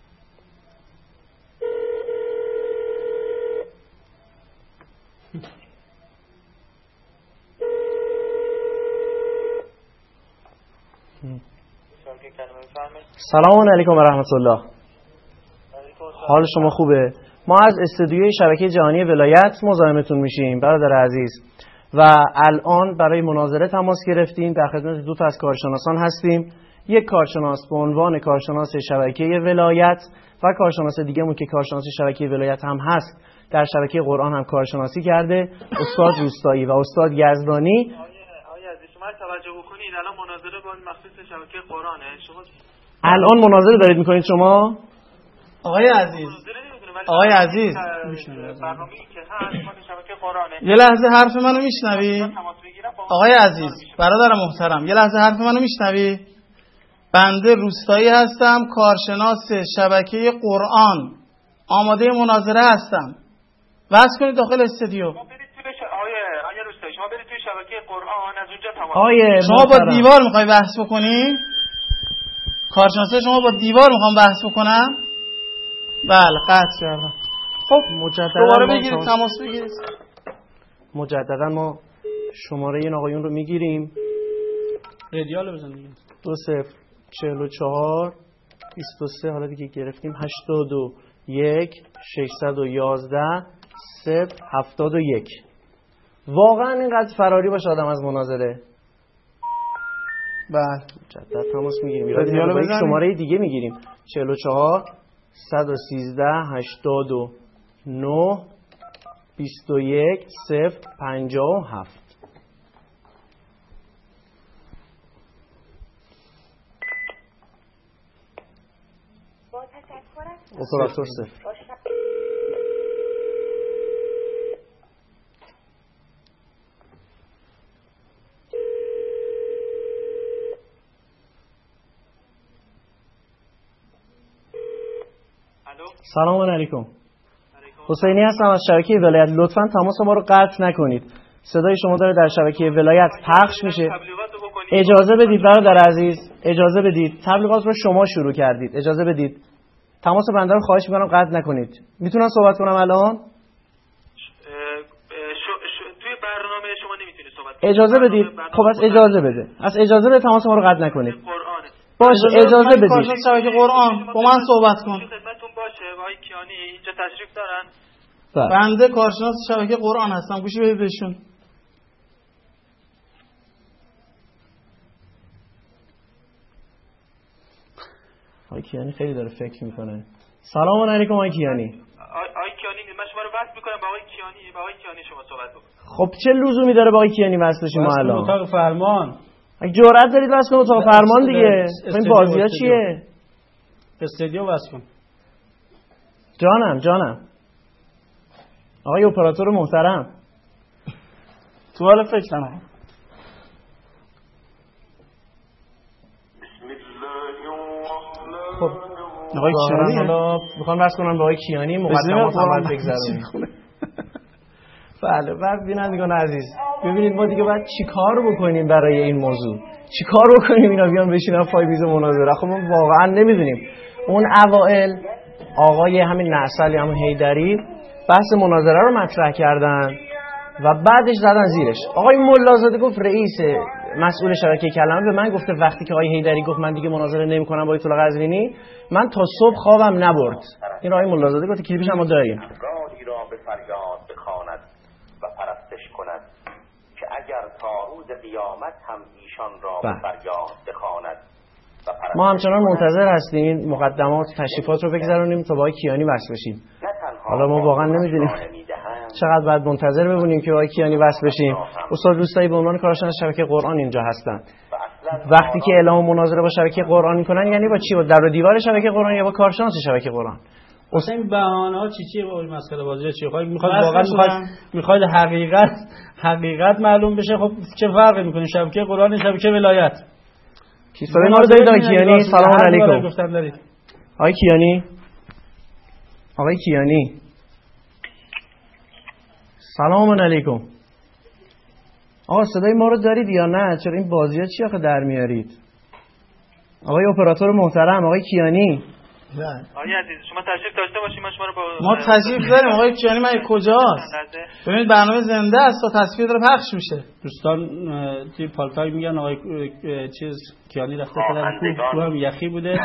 Speaker 1: سلام علیکم و رحمت الله. حال شما خوبه؟ ما از استودیوی شبکه جهانی ولایت مزاحمتون میشیم برادر عزیز و الان برای مناظره تماس گرفتیم. در خدمت دو تا از کارشناسان هستیم. یک کارشناس به عنوان کارشناس شبکه ولایت و کارشناس دیگه‌مون که کارشناس شبکه ولایت هم هست در شبکه قرآن هم کارشناسی کرده، استاد روستایی و استاد یزدانی.
Speaker 13: آقای عزیز شما توجه بکنید الان مناظره با مخصوص شبکه قرآنه. شما
Speaker 1: الان مناظره دارید میکنید شما؟
Speaker 9: آقای عزیز آقای عزیز
Speaker 13: برنامه‌ای که هست ما شبکه قرآنه.
Speaker 9: یه لحظه حرف منو میشنوی؟ آقای عزیز برادر محترم یه لحظه حرف منو میشنوی؟ بنده روستایی هستم، کارشناس شبکه قرآن، آماده مناظره هستم. وصل کنید داخل استودیو.
Speaker 13: شما برید توی ش... آیه آیه روستایی شما برید توی شبکه قرآن از اونجا تماس.
Speaker 1: آیه
Speaker 9: شما با دیوار میخوای بحث بکنی؟ کارشناس شما با دیوار میخوام بحث بکنم؟ بله قطع کردم. خب
Speaker 1: مجددا
Speaker 9: دوباره بگیرید تماس بگیرید.
Speaker 1: مجددا ما شماره این آقایون رو میگیریم.
Speaker 8: رادیال بزن دیگه.
Speaker 1: دو صفر چهل و چهار بیست و سه حالا دیگه گرفتیم هشتاد و یک ششصد و یازده صفر هفتاد و یک. واقعا اینقدر فراری باشه آدم از مناظره؟
Speaker 9: بله
Speaker 1: مجدد تماس میگیریم. رادیال با یک شماره دیگه میگیریم چهل و چهار صد و سیزده هشتاد و نه بیست و یک صفر پنجاه و هفت. اپراتور صفر. سلام علیکم. حسینی هستم از شبکه ولایت. لطفاً تماس ما رو قطع نکنید. صدای شما داره در شبکه ولایت پخش میشه. اجازه بدید برادر عزیز، اجازه بدید. تبلیغات رو شما شروع کردید. اجازه بدید. تماس بنده رو خواهش میکنم قطع نکنید. میتونم صحبت کنم الان؟
Speaker 13: ش... ش... توی برنامه شما نمیتونید صحبت
Speaker 1: کنید. اجازه بدید. خب از اجازه بده. از اجازه بده تماس ما رو قطع نکنید. باشه اجازه بدید.
Speaker 9: کارشناس شبکه قرآن با من صحبت کن.
Speaker 13: خدمتتون باشه آقای کیانی اینجا تشریف دارن.
Speaker 9: بنده کارشناس شبکه قرآن هستم. گوشی بدید بهشون.
Speaker 1: آقای کیانی خیلی داره فکر میکنه. سلام علیکم آقای کیانی.
Speaker 13: آقای کیانی من شما رو وصل میکنم با آقای کیانی. با آقای کیانی شما صحبت بکنید.
Speaker 1: خب چه لزومی داره با آقای کیانی وصل بشیم ما الان؟
Speaker 8: اتاق فرمان.
Speaker 1: اگه جرأت دارید وصل کنید اتاق فرمان دیگه. این بازی‌ها چیه؟
Speaker 8: استودیو وصل کن.
Speaker 1: جانم جانم. آقای اپراتور محترم.
Speaker 9: تو حال فکرم.
Speaker 1: خب آقای کیانی حالا میخوام بحث کنم با آقای کیانی مقدمات عمل بگذرونیم. بله بعد بینندگان عزیز ببینید ما دیگه باید چیکار بکنیم برای این موضوع. چیکار بکنیم اینا بیان بشینن پای میز مناظره؟ خب ما واقعا نمیدونیم. اون اوائل آقای همین نعسلی همون حیدری بحث مناظره رو مطرح کردن و بعدش زدن زیرش. آقای ملازاده گفت رئیس مسئول شبکه کلمه به من گفته وقتی که آقای حیدری گفت من دیگه مناظره نمی‌کنم با آیت الله قزوینی من تا صبح خوابم نبرد. این آقای ملازاده گفت کلیپش هم ما داریم.
Speaker 14: راهی را به فریاد بخواند و پرستش کند که اگر تا روز قیامت هم ایشان را به فریاد بخواند.
Speaker 1: ما همچنان منتظر هستیم مقدمات تشریفات رو بگذرونیم تا با آقای کیانی وصل بشیم. حالا ما واقعا نمیدونیم چقدر باید منتظر بمونیم که با آقای کیانی وصل بشیم. استاد روستایی به عنوان کارشناس شبکه قرآن اینجا هستن. وقتی که اعلام مناظره با شبکه قرآن میکنن یعنی با چی؟ با در و دیوار شبکه قرآن یا با کارشناس شبکه قرآن؟
Speaker 8: اصلا این بهانه ها چی چیه با این مسئله بازی چیه؟ خب میخواد واقعا میخواد میخواد حقیقت حقیقت معلوم بشه. خب چه فرقی میکنه شبکه قرآن شبکه ولایت؟
Speaker 1: کی صدای ما رو دارید آقای کیانی؟ سلام علیکم. آقای کیانی؟ آقای کیانی سلام علیکم. آقا صدای ما رو دارید یا نه؟ چرا این بازی ها چی آخه در میارید؟ آقای اپراتور محترم آقای کیانی.
Speaker 13: آقای عزیز شما تشریف داشته باشید ما شما رو با
Speaker 9: ما تشریف داریم. آقای کیانی من کجاست؟ ببینید برنامه زنده است و تصویر داره پخش میشه.
Speaker 8: دوستان توی پالتای میگن آقای چیز کیانی رفته طرف کوه هم یخی بوده.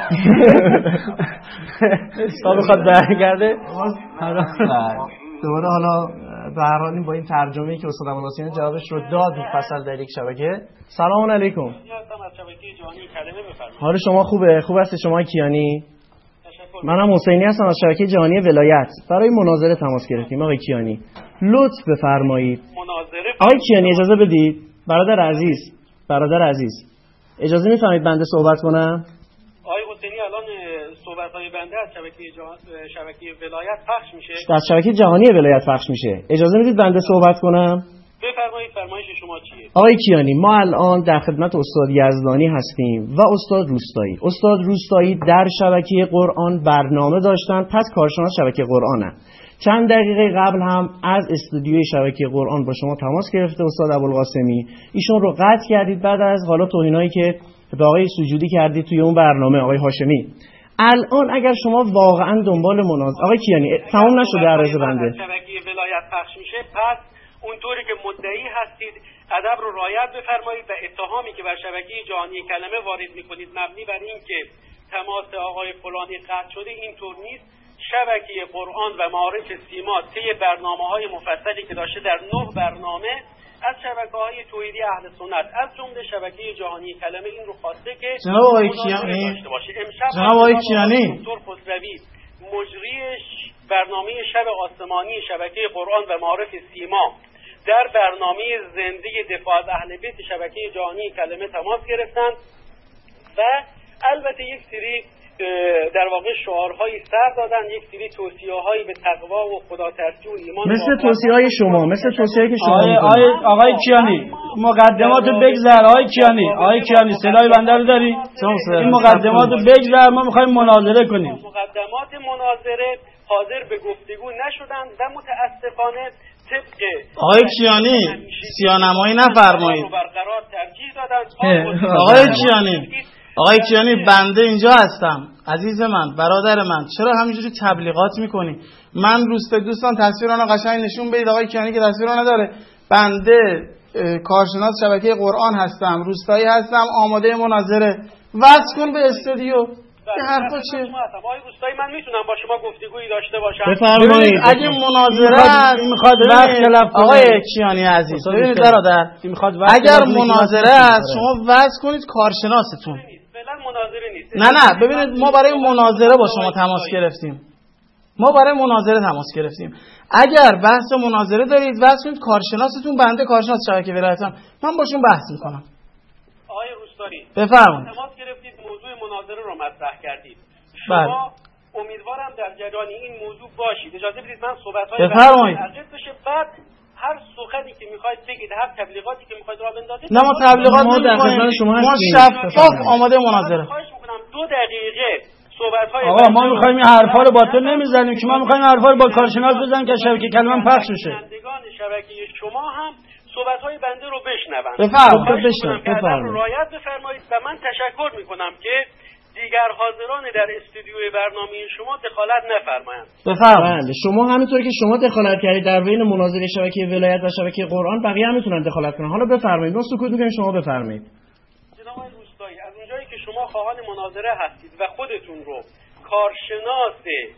Speaker 8: تا بخواد برگرده
Speaker 1: دوباره حالا به هر حال با این ترجمه‌ای که استاد ابوالحسین جوابش رو داد مفصل در یک شبکه. سلام علیکم. حال شما خوبه؟ خوب هستی شما کیانی؟ منم حسینی هستم از شبکه جهانی ولایت. برای مناظره تماس گرفتیم آقای کیانی. لطف بفرمایید. آقای کیانی اجازه بدید. برادر عزیز، برادر عزیز. اجازه می‌فرمایید بنده صحبت کنم؟
Speaker 13: آقای حسینی الان صحبت‌های بنده از شبکه جهان شبکه ولایت پخش میشه.
Speaker 1: از شبکه جهانی ولایت پخش میشه. اجازه میدید بنده صحبت کنم؟
Speaker 13: بفرمایید فرمایش شما چیه؟
Speaker 1: آقای کیانی ما الان در خدمت استاد یزدانی هستیم و استاد روستایی. استاد روستایی در شبکه قرآن برنامه داشتن، پس کارشناس شبکه قرآنن. چند دقیقه قبل هم از استودیوی شبکه قرآن با شما تماس گرفته استاد ابوالقاسمی. ایشون رو قطع کردید بعد از حالا توهینایی که به آقای سجودی کردید توی اون برنامه آقای هاشمی. الان اگر شما واقعا دنبال مناظره آقای کیانی تمام نشده عرض بنده
Speaker 13: شبکه ولایت پخش میشه، پس اونطوری که مدعی هستید ادب رو رعایت بفرمایید و اتهامی که بر شبکه جهانی کلمه وارد میکنید مبنی بر این که تماس آقای فلانی قطع شده اینطور نیست. شبکه قرآن و معارف سیما طی برنامه‌های مفصلی که داشته در نه برنامه از شبکه‌های توحیدی اهل سنت از جمله شبکه جهانی کلمه این رو خواسته که
Speaker 9: جناب آقای کیانی جناب آقای کیانی
Speaker 13: دکتر خسروی مجری برنامه شب آسمانی شبکه قرآن و معارف سیما در برنامه زنده دفاع از اهل بیت شبکه جهانی کلمه تماس گرفتند و البته یک سری در واقع شعارهایی سر دادن، یک سری توصیه‌هایی به تقوا و خداترسی و ایمان
Speaker 1: مثل توصیه‌های شما مثل توصیه‌ای که شما
Speaker 8: آقای آقای آقای کیانی مقدماتو بگذر. آقای کیانی آقای کیانی صدای بنده رو داری؟ این مقدماتو بگذر ما می‌خوایم مناظره کنیم.
Speaker 13: مقدمات مناظره حاضر به گفتگو نشدن و متاسفانه طبق
Speaker 9: آقای کیانی سیانمایی نفرمایید.
Speaker 13: برقرار ترجیح دادن.
Speaker 9: آقای کیانی آقای کیانی بنده اینجا هستم عزیز من برادر من، چرا همینجوری تبلیغات میکنی؟ من روست دوستان تصویرانو قشنگ نشون بدید. آقای کیانی که تصویرانو نداره. بنده کارشناس شبکه قرآن هستم، روستایی هستم، آماده مناظره. وصل کن به استودیو. این حرفا چیه؟
Speaker 13: آقای روستایی من میتونم با شما گفتگویی داشته باشم؟
Speaker 9: بفرمایید. اگه مناظره است
Speaker 8: میخواد وقت تلف کنه.
Speaker 9: آقای کیانی عزیز ببینید برادر اگر مناظره است شما وصل کنید کارشناستون.
Speaker 13: مناظره نیست.
Speaker 9: نه نه ببینید ما برای مناظره با شما تماس گرفتیم. ما برای مناظره تماس گرفتیم. اگر بحث مناظره دارید واسه کنید کارشناستون. بنده کارشناس شبکه ولایتم، من باشون بحث میکنم.
Speaker 13: آقای روستاری
Speaker 9: بفرمایید.
Speaker 13: تماس گرفتید موضوع مناظره رو مطرح کردید. شما امیدوارم در جریان این موضوع باشید. اجازه بدید من صحبت‌های
Speaker 9: بفرمایید
Speaker 13: بشه بعد هر سخنی که میخواید بگید، هر تبلیغاتی که میخواید راه بندازید.
Speaker 9: نه ما تبلیغات نمی‌کنیم، ما شفاف آماده مناظره.
Speaker 13: خواهش می‌کنم دو دقیقه صحبت‌های
Speaker 8: آقا ما می‌خوایم این حرفا رو با تو نمیزنیم که ما می‌خوایم حرفا رو با کارشناس بزنیم که شبکه کلمه پخش بشه.
Speaker 13: بندگان شبکه شما هم صحبت‌های بنده رو بشنون.
Speaker 9: بفرمایید
Speaker 13: بفرمایید. رعایت بفرمایید و من تشکر می‌کنم که دیگر حاضران در استودیوی برنامه شما دخالت نفرمایند.
Speaker 1: بفرمایید. شما همینطور که شما دخالت کردید در بین مناظره شبکه ولایت و شبکه قرآن، بقیه هم میتونن دخالت کنن. حالا بفرمایید. ما سکوت می‌کنیم، شما بفرمایید.
Speaker 13: جناب آقای روستایی از اونجایی که شما خواهان مناظره هستید و خودتون رو کارشناس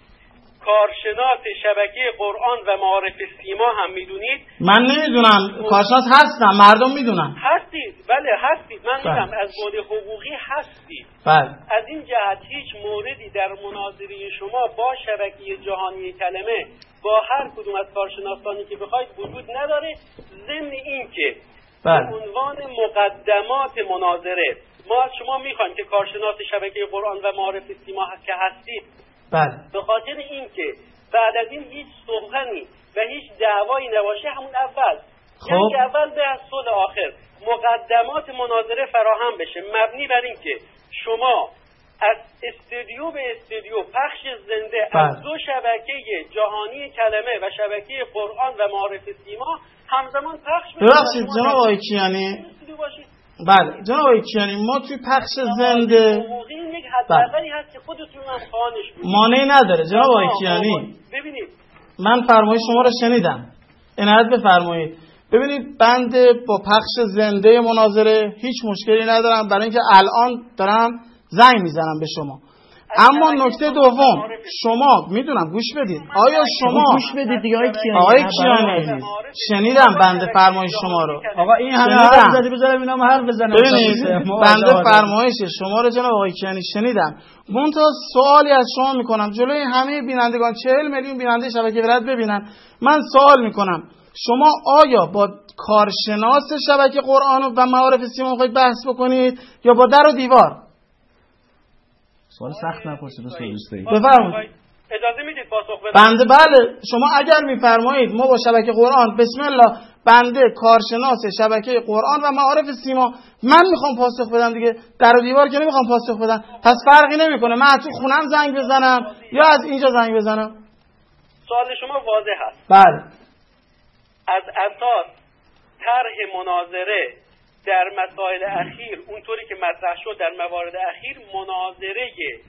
Speaker 13: کارشناس شبکه قرآن و معارف سیما هم میدونید.
Speaker 9: من نمیدونم، کارشناس هستم، مردم میدونن.
Speaker 13: هستید، بله هستید. من میگم از بعد حقوقی هستید.
Speaker 9: بله.
Speaker 13: از این جهت هیچ موردی در مناظره شما با شبکه جهانی کلمه با هر کدوم از کارشناسانی که بخواید وجود نداره. ضمن این که به عنوان مقدمات مناظره ما شما میخوایم که کارشناس شبکه قرآن و معارف سیما که هستید،
Speaker 9: بله،
Speaker 13: به خاطر اینکه بعد از این هیچ سخنی و هیچ دعوایی نباشه، همون اول
Speaker 9: خب.
Speaker 13: یعنی که اول به صلح آخر مقدمات مناظره فراهم بشه، مبنی بر این که شما از استودیو به استودیو پخش زنده
Speaker 9: بله.
Speaker 13: از دو شبکه جهانی کلمه و شبکه قرآن و معارف سیما همزمان پخش بشه.
Speaker 9: ببخشید جناب آقای کیانی، بله جناب آقای کیانی، ما توی پخش زنده
Speaker 13: این یک حداقلی هست که خودتون هم خواهانش بود،
Speaker 9: مانعی نداره. جناب آقای کیانی،
Speaker 13: ببینید
Speaker 9: من فرمایش شما رو شنیدم، عنایت بفرمایید. ببینید بنده با پخش زنده مناظره هیچ مشکلی ندارم، برای اینکه الان دارم زنگ میزنم به شما. اما نکته دوم، شما میدونم گوش بدید، آیا شما
Speaker 8: گوش بدید دیگه آقای کیانی،
Speaker 9: آقای کیانی شنیدم بنده فرمایش شما رو.
Speaker 8: آقا این همه حرف زدی بذارم اینا هم حرف بزنم.
Speaker 9: ببینید بنده فرمایش شما رو جناب آقای کیانی شنیدم، منتها سوالی از شما میکنم جلوی همه بینندگان، چهل میلیون بیننده شبکه ولایت ببینن، من سوال میکنم شما آیا با کارشناس شبکه قرآن و معارف سیما میخواید بحث بکنید یا با در و دیوار؟
Speaker 8: سوال سخت نپرسید دوست.
Speaker 9: بفرمایید.
Speaker 13: اجازه میدید پاسخ بدم؟
Speaker 9: بنده بله، شما اگر میفرمایید ما با شبکه قرآن، بسم الله، بنده کارشناس شبکه قرآن و معارف سیما، من میخوام پاسخ بدم دیگه، در و دیوار که نمیخوام پاسخ بدم، پس فرقی نمیکنه من تو خونم زنگ بزنم یا از اینجا زنگ بزنم.
Speaker 13: سوال شما واضح است.
Speaker 9: بله.
Speaker 13: از اساس طرح مناظره در مسائل اخیر اونطوری که مطرح شد در موارد اخیر، مناظره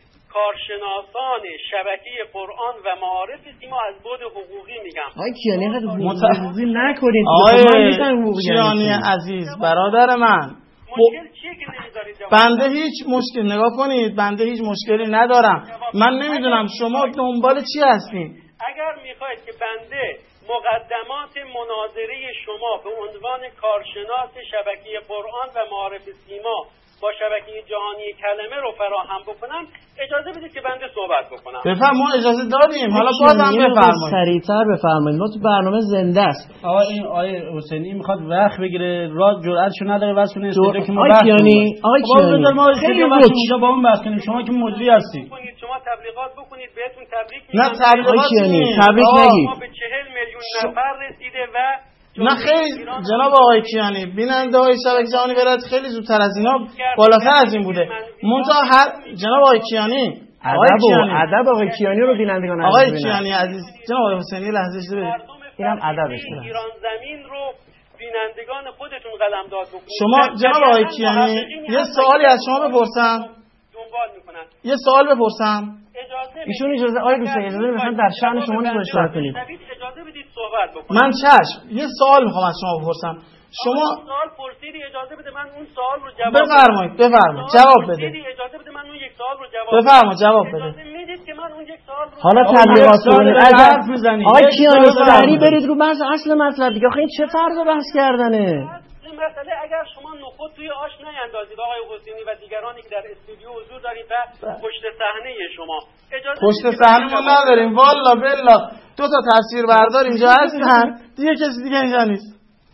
Speaker 13: کارشناسان شبکه قرآن و معارف سیما از بعد حقوقی میگم.
Speaker 8: آقای کیانی حقوقی نکنید.
Speaker 9: آقای کیانی عزیز برادر من،
Speaker 13: مشکل چیه که نمیذارید جواب؟
Speaker 9: بنده هیچ مشکل، نگاه کنید بنده هیچ مشکلی ندارم. من نمیدونم شما دنبال چی هستین.
Speaker 13: اگر میخواید که بنده مقدمات مناظره شما به عنوان کارشناس شبکه قرآن و معارف سیما با شبکه جهانی کلمه رو فراهم بکنم، اجازه بدید که بنده صحبت بکنم.
Speaker 9: بفرمایید، ما اجازه دادیم، حالا بازم بفرمایید.
Speaker 8: سریعتر بفرمایید، ما تو برنامه زنده است. آقا این آیه حسینی میخواد وقت بگیره، راه جرأتشو نداره واسه اون استودیو که ما بحث کنیم. آقا کیانی ما خیلی اینجا با اون بحث کنیم، شما که مجری هستی.
Speaker 13: شما تبلیغات بکنید، بهتون تبریک
Speaker 9: میگم. نه تبلیغات
Speaker 8: نگید، تبریک نگید.
Speaker 13: ما به چهل میلیون نفر رسیده و
Speaker 9: نه خیلی جناب آقای کیانی، بیننده های شبکه جهانی ولایت خیلی زودتر از اینا بالاتر از این بوده. منتها هر جناب آقای کیانی، آقای کیانی
Speaker 8: ادب آقای کیانی رو بینندگان عزیز،
Speaker 9: آقای کیانی عزیز، جناب آقای حسینی لحظه اجازه بدید،
Speaker 13: اینم ادبش ایران زمین رو بینندگان خودتون قلمداد بکنید.
Speaker 9: شما جناب آقای کیانی یه سوالی از شما بپرسم،
Speaker 13: دنبال میکنن.
Speaker 9: یه سوال بپرسم.
Speaker 8: ایشون اجازه آقای دوستان اجازه میخوان در شأن شما نگوشت کنیم.
Speaker 13: اجازه بدید صحبت بکنم.
Speaker 9: من چشم یه سوال میخوام از شما بپرسم. شما
Speaker 13: سوال پرسیدی، اجازه بده من اون سوال رو جواب
Speaker 9: بفرمایید. بفرمایید جواب بده.
Speaker 13: اجازه بده من اون یک سوال رو جواب
Speaker 9: بفرمایید جواب بده.
Speaker 13: اجازه میدید که من اون یک سوال رو
Speaker 8: حالا تبلیغات کنید. حرف میزنید. آقای کیانی سری برید رو بحث اصل مطلب دیگه. آخه این چه فرض بحث کردنه؟
Speaker 13: مسئله اگر شما نخود توی آش نیندازید آقای حسینی و دیگرانی که در استودیو حضور دارید و پشت صحنه شما، اجازه
Speaker 9: پشت صحنه ما نداریم والا بالله، دو تا تصویربردار اینجا هستن، دیگه کسی دیگه اینجا نیست.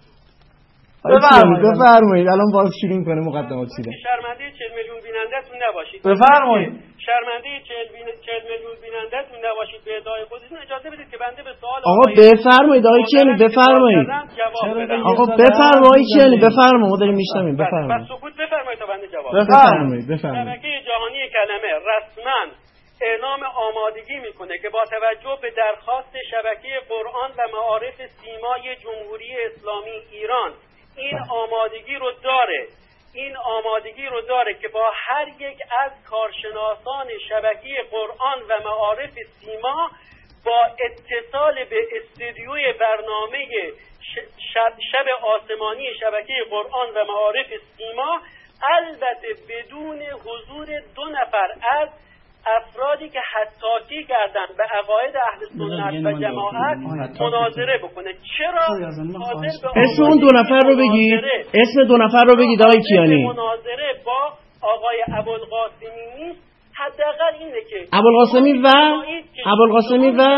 Speaker 8: بفرمایید بفرمایید الان باز شروع کنه مقدمات چیه.
Speaker 13: شرمنده چهل میلیون بیننده‌تون نباشید.
Speaker 9: بفرمایید.
Speaker 13: شرمنده چهل میلیون بیننده‌تون نباشید. به ادعای خودتون اجازه بدید که بنده به سوال
Speaker 8: آقا بفرمایید آقای کیانی بفرمایید. آقا بفرمایید آقای کیانی بفرمایید، ما داریم میشنویم. بفرمایید.
Speaker 13: بس سکوت بفرمایید تا بنده جواب.
Speaker 8: بفرمایید بفرمایید.
Speaker 13: شبکه جهانی کلمه رسما اعلام آمادگی میکنه که با توجه به درخواست شبکه قرآن و معارف سیمای جمهوری اسلامی ایران این آمادگی رو داره این آمادگی رو داره که با هر یک از کارشناسان شبکه قرآن و معارف سیما با اتصال به استودیوی برنامه شب, شب آسمانی شبکه قرآن و معارف سیما، البته بدون حضور دو نفر از افرادی که حساسی کردن به عقاید اهل سنت و جماعت مناظره بکنه. چرا؟
Speaker 8: اسم اون دو نفر رو بگید، اسم دو نفر رو بگید آقای کیانی.
Speaker 13: مناظره با آقای ابوالقاسمی نیست، حداقل اینه که
Speaker 8: ابوالقاسمی و ابوالقاسمی و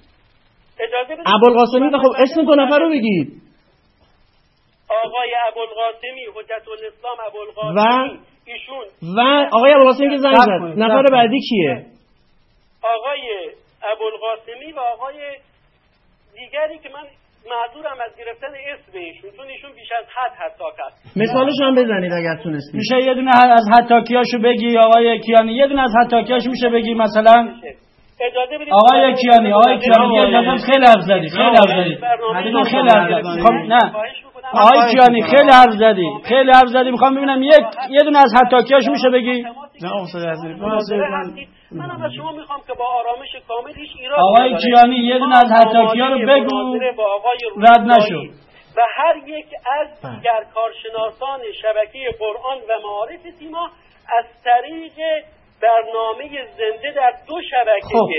Speaker 8: ابوالقاسمی و خب اسم دو نفر رو بگید.
Speaker 13: آقای ابوالقاسمی حجت الاسلام ابوالقاسمی، ایشون
Speaker 1: و آقای ابوالقاسمی که زنگ زد. نفر بعدی کیه؟
Speaker 13: آقای ابوالقاسمی و آقای دیگری که من معذورم از گرفتن اسم ایشون، چون ایشون بیش از حد حساک است.
Speaker 1: مثالش هم بزنید اگر تونستید.
Speaker 8: میشه یه دونه از حتاکیاشو بگی آقای کیانی؟ یه دونه از حتاکیاش میشه بگی مثلا؟
Speaker 13: اجازه بدید
Speaker 8: آقای کیانی، آقای کیانی یه خیلی حرف زدی، خیلی حرف زدی. دیگه خیلی حرف زدی. خب نه. آقای کیانی خیلی حرف زدی. خیلی حرف زدی. میخوام ببینم یک یه دونه از حتاکیاش میشه بگی؟
Speaker 1: جناب استاد عزیزی
Speaker 13: منم از شما میخوام که با آرامش کامل هیچ ایراد
Speaker 8: آقای کیانی یه دونه از حتاکی‌ها رو بگو رد نشو.
Speaker 13: و هر یک از دیگر کارشناسان شبکه قرآن و معارف سیما از طریق برنامه زنده در دو شبکه خب.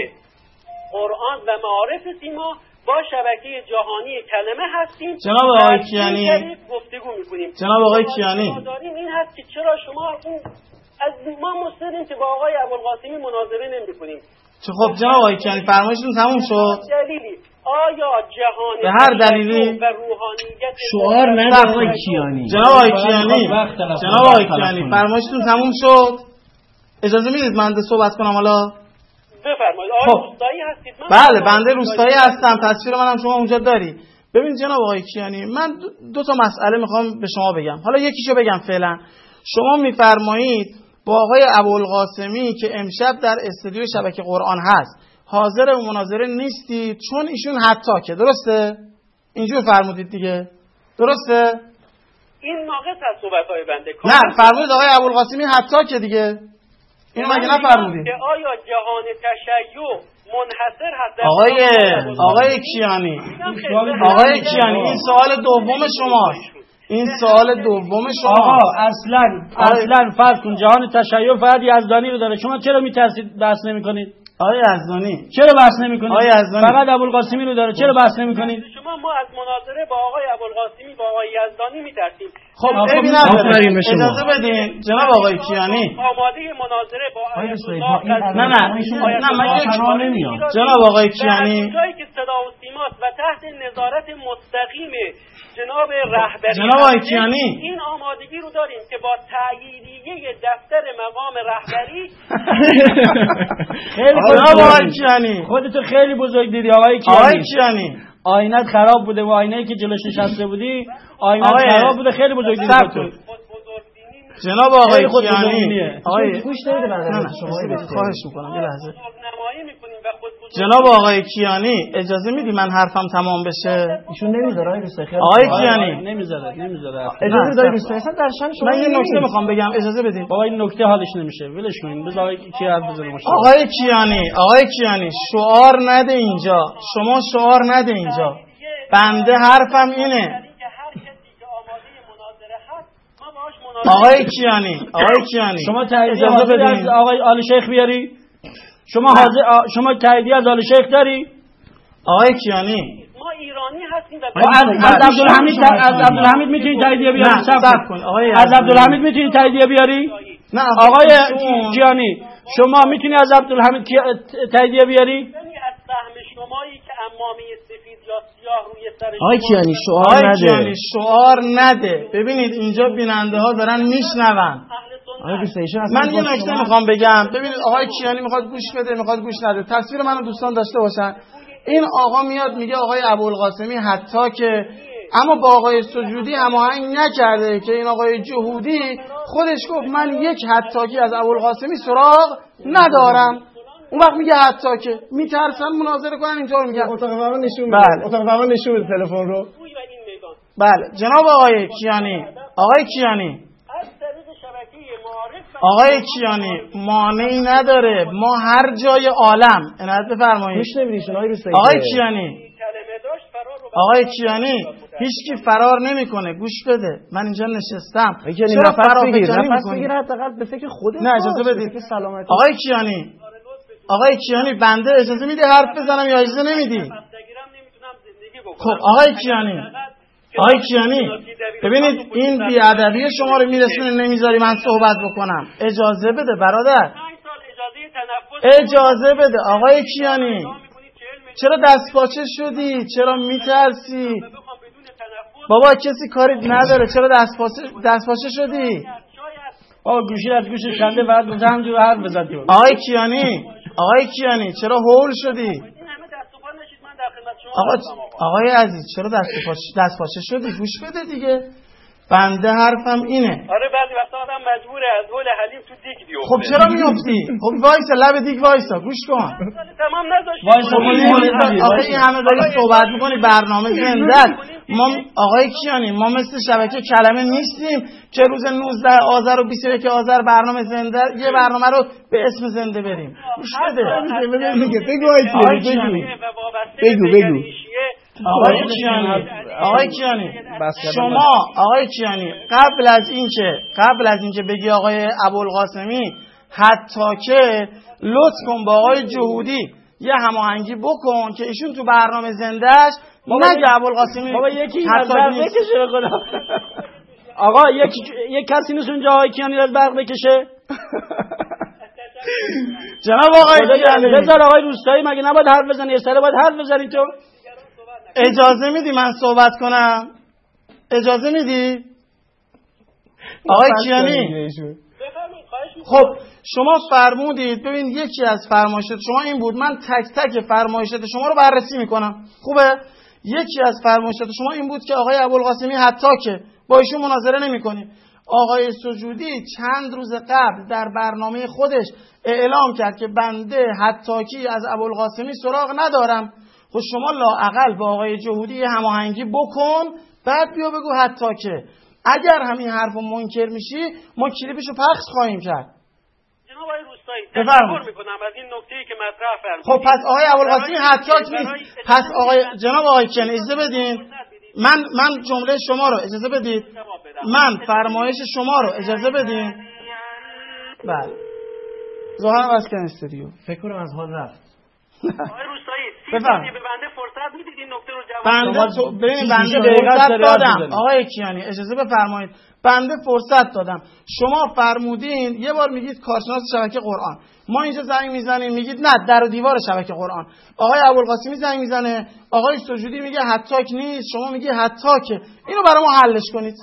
Speaker 13: قرآن و معارف سیما با شبکه جهانی کلمه هستیم.
Speaker 9: جناب آقای کیانی
Speaker 13: گفتگو میکنیم.
Speaker 9: جناب آقای کیانی
Speaker 13: این هست که چرا شما این از ما مصریم که با آقای ابوالقاسمی مناظره نمی‌کنیم.
Speaker 9: چه خب جناب آقای کیانی فرمایشتون تموم شد.
Speaker 13: دلیلی آیا جهان
Speaker 9: به هر دلیلی
Speaker 13: و روحانیت
Speaker 1: شعار نده آقای کیانی.
Speaker 9: جناب آقای کیانی جناب آقای کیانی فرمایشتون تموم شد. اجازه میدید من صحبت کنم حالا؟
Speaker 13: بفرمایید. آقای روستایی هستید؟
Speaker 9: بله بنده روستایی هستم. تصویر منم شما اونجا داری. ببین جناب آقای کیانی من دو تا مسئله میخوام به شما بگم. حالا یکیشو بگم فعلا. شما میفرمایید با آقای ابوالقاسمی که امشب در استودیو شبکه قرآن هست حاضر و مناظره نیستی چون ایشون حتاکه، درسته؟ اینجور فرمودید دیگه، درسته؟
Speaker 13: این ناقص از صحبت‌های بنده.
Speaker 9: نه فرمودید آقای ابوالقاسمی حتاکه دیگه. این مگه نفرمودید؟
Speaker 13: که آیا جهان تشیع منحصر هست؟
Speaker 9: آقای آقای کیانی آقای کیانی این سوال دوم شماست. این سوال دوم شما.
Speaker 8: آقا اصلا اصلا فرض کن جهان تشیع فقط یزدانی رو داره، شما چرا میترسید بحث نمیکنید؟
Speaker 9: آقای یزدانی
Speaker 8: چرا بحث نمیکنید؟
Speaker 9: آقای یزدانی
Speaker 8: فقط ابوالقاسمی رو داره، چرا بحث نمیکنید؟
Speaker 13: شما ما از مناظره با آقای ابوالقاسمی با آقای یزدانی میترسیم.
Speaker 9: خب ببین اجازه بدین جناب آقای کیانی
Speaker 13: آماده مناظره با
Speaker 9: آیت نه نه نه من نمیام جناب آقای کیانی
Speaker 13: جایی که صدا و سیماست و تحت نظارت مستقیم جناب رهبری
Speaker 9: جناب آقای کیانی
Speaker 13: این آمادگی رو داریم که با تأییدیه دفتر مقام رهبری
Speaker 8: خیلی
Speaker 9: جناب آقای کیانی
Speaker 8: خودتو خیلی بزرگ دیدی آقای کیانی.
Speaker 9: آقای کیانی
Speaker 8: آینت خراب بوده و آینه‌ای که جلوش نشسته بودی آینت خراب بوده، خیلی بزرگ دیدی خودتو.
Speaker 9: جناب آقای کیانی
Speaker 1: آقای گوش نمیده بنده شما
Speaker 9: خواهش میکنم یه لحظه. جناب آقای کیانی اجازه میدی من حرفم تمام بشه؟
Speaker 1: ایشون نمیذاره آقای روستایی.
Speaker 9: آقای کیانی
Speaker 8: نمیذاره نمیذاره
Speaker 1: اجازه دای روستایی اصلا در شان شما.
Speaker 9: من یه نکته میخوام بگم اجازه بدین.
Speaker 8: بابا این نکته حالش نمیشه ولش کنین بذار آقای کی حرف بزنه.
Speaker 9: آقای کیانی آقای کیانی شعار نده اینجا، شما شعار نده اینجا. بنده حرفم اینه. آقای کیانی آقای کیانی
Speaker 8: شما تاییدیه از آقای آل شیخ بیاری؟ شما حاضر شما تاییدیه از آل شیخ داری؟
Speaker 9: آقای کیانی
Speaker 13: ما ایرانی هستیم
Speaker 8: و از عبدالحمید از عبدالحمید میتونی تاییدیه بیاری؟
Speaker 9: صبر کن آقای
Speaker 8: از عبدالحمید میتونی تاییدیه بیاری؟
Speaker 9: نه
Speaker 8: آقای کیانی شما میتونی از عبدالحمید تاییدیه بیاری؟
Speaker 13: از سهم شمایی که امامه سفید یا سیاه روی سر
Speaker 1: آقای کیانی شعار نده.
Speaker 9: کیانی شعار نده. ببینید اینجا بیننده ها دارن میشنون. من یه نکته میخوام بگم. ببینید آقای کیانی میخواد گوش بده میخواد گوش نده. تصویر منو دوستان داشته باشن. این آقا میاد میگه آقای ابوالقاسمی حتی که اما با آقای سجودی هماهنگ نکرده که این آقای جهودی خودش گفت من یک حتی که از ابوالقاسمی سراغ ندارم. اون وقت میگه حتی که میترسن مناظره کنن اینطور میگن.
Speaker 1: اتاق فرمان نشون
Speaker 9: بله.
Speaker 1: بده. اتاق فرمان نشون بده تلفن رو.
Speaker 9: بله جناب آقای کیانی آقای کیانی آقای کیانی مانعی نداره ما هر جای عالم عنایت بفرمایید.
Speaker 1: گوش نمیدین آقای روستایی.
Speaker 9: آقای کیانی آقای کیانی هیچکی فرار نمیکنه گوش بده من اینجا نشستم.
Speaker 1: چرا فرار بگیر نفس بگیر حداقل به فکر خودت.
Speaker 9: نه اجازه بدید آقای کیانی آقای کیانی بنده اجازه میدی حرف بزنم یا اجازه نمیدی؟ خب آقای کیانی آقای کیانی ببینید این بیادبی شما رو میرسونه نمیذاری من صحبت بکنم. اجازه بده برادر اجازه بده آقای کیانی. چرا دست پاچه شدی؟ چرا میترسی؟ بابا کسی کاری نداره چرا دست پاچه دست پاچه شدی؟
Speaker 8: آقا گوشی از گوش کنده بعد گفته همجور حرف بزدی.
Speaker 9: آقای کیانی آقای کیانی چرا هول شدی؟ آقا آقای عزیز چرا دست پاچ دست پاچه شدی؟ گوش بده دیگه. بنده حرفم اینه.
Speaker 13: آره بعضی وقتا آدم مجبوره از هول حلیم تو دیگ بیفته.
Speaker 9: خب چرا میافتی؟ خب وایسا لب دیگ وایسا گوش کن.
Speaker 13: تمام نذاشتی.
Speaker 9: وایسا آقا این همه داری صحبت میکنی برنامه زنده. ما آقای کیانی ما مثل شبکه کلمه نیستیم که روز نوزده آذر و بیست و یک آذر برنامه زنده یه برنامه رو به اسم زنده بریم. گوش بده.
Speaker 15: بگو آقای کیانی بگو بگو
Speaker 9: آقای کیانی آقای کیانی شما آقای کیانی قبل از اینکه قبل از اینکه بگی آقای ابوالقاسمی حتی که لطف کن با آقای جهودی یه هماهنگی بکن که ایشون تو برنامه زندهش نگه ابوالقاسمی
Speaker 8: بابا یکی نظر بکشه خدا. آقا یک یک کسی نیست اونجا آقای کیانی از برق بکشه.
Speaker 9: جناب آقای کیانی
Speaker 8: بذار آقای روستایی مگه نباید حرف بزنی؟ استاد باید حرف بزنی تو.
Speaker 9: اجازه میدی من صحبت کنم؟ اجازه میدی؟ آقای کیانی خب شما فرمودید ببین یکی از فرمایشات شما این بود من تک تک فرمایشات شما رو بررسی میکنم خوبه؟ یکی از فرمایشات شما این بود که آقای ابوالقاسمی حتی که با ایشون مناظره نمی‌کنیم. آقای سجودی چند روز قبل در برنامه خودش اعلام کرد که بنده حتاکی از ابوالقاسمی سراغ ندارم. خب شما لااقل با آقای جهودی هماهنگی بکن بعد بیا بگو حتی که اگر همین حرفو منکر میشی ما کلیپشو پخش خواهیم کرد.
Speaker 13: جناب آقای روستایی تشکر میکنم از این نکته‌ای که مطرح فرمودید.
Speaker 9: خب پس آقای ابوالقاسمی حتاک نیست. پس آقای جناب آقای کیانی اجازه بدین من من جمله شما رو اجازه بدید من فرمایش شما رو اجازه بدین. بله ظاهرا واسه استودیو
Speaker 1: فکر کنم از حال رفت.
Speaker 13: آقای روستایی سی ثانیه به بنده فرصت میدید این نکته رو جواب
Speaker 9: بنده تو ببین بنده فرصت دادم. آقای کیانی اجازه بفرمایید بنده فرصت دادم. شما فرمودین یه بار میگید کارشناس شبکه قرآن ما اینجا زنگ میزنیم میگید نه در و دیوار شبکه قرآن. آقای ابوالقاسمی زنگ میزنه آقای سجودی میگه حتاک نیست شما میگی حتاکه. اینو برای ما حلش کنید.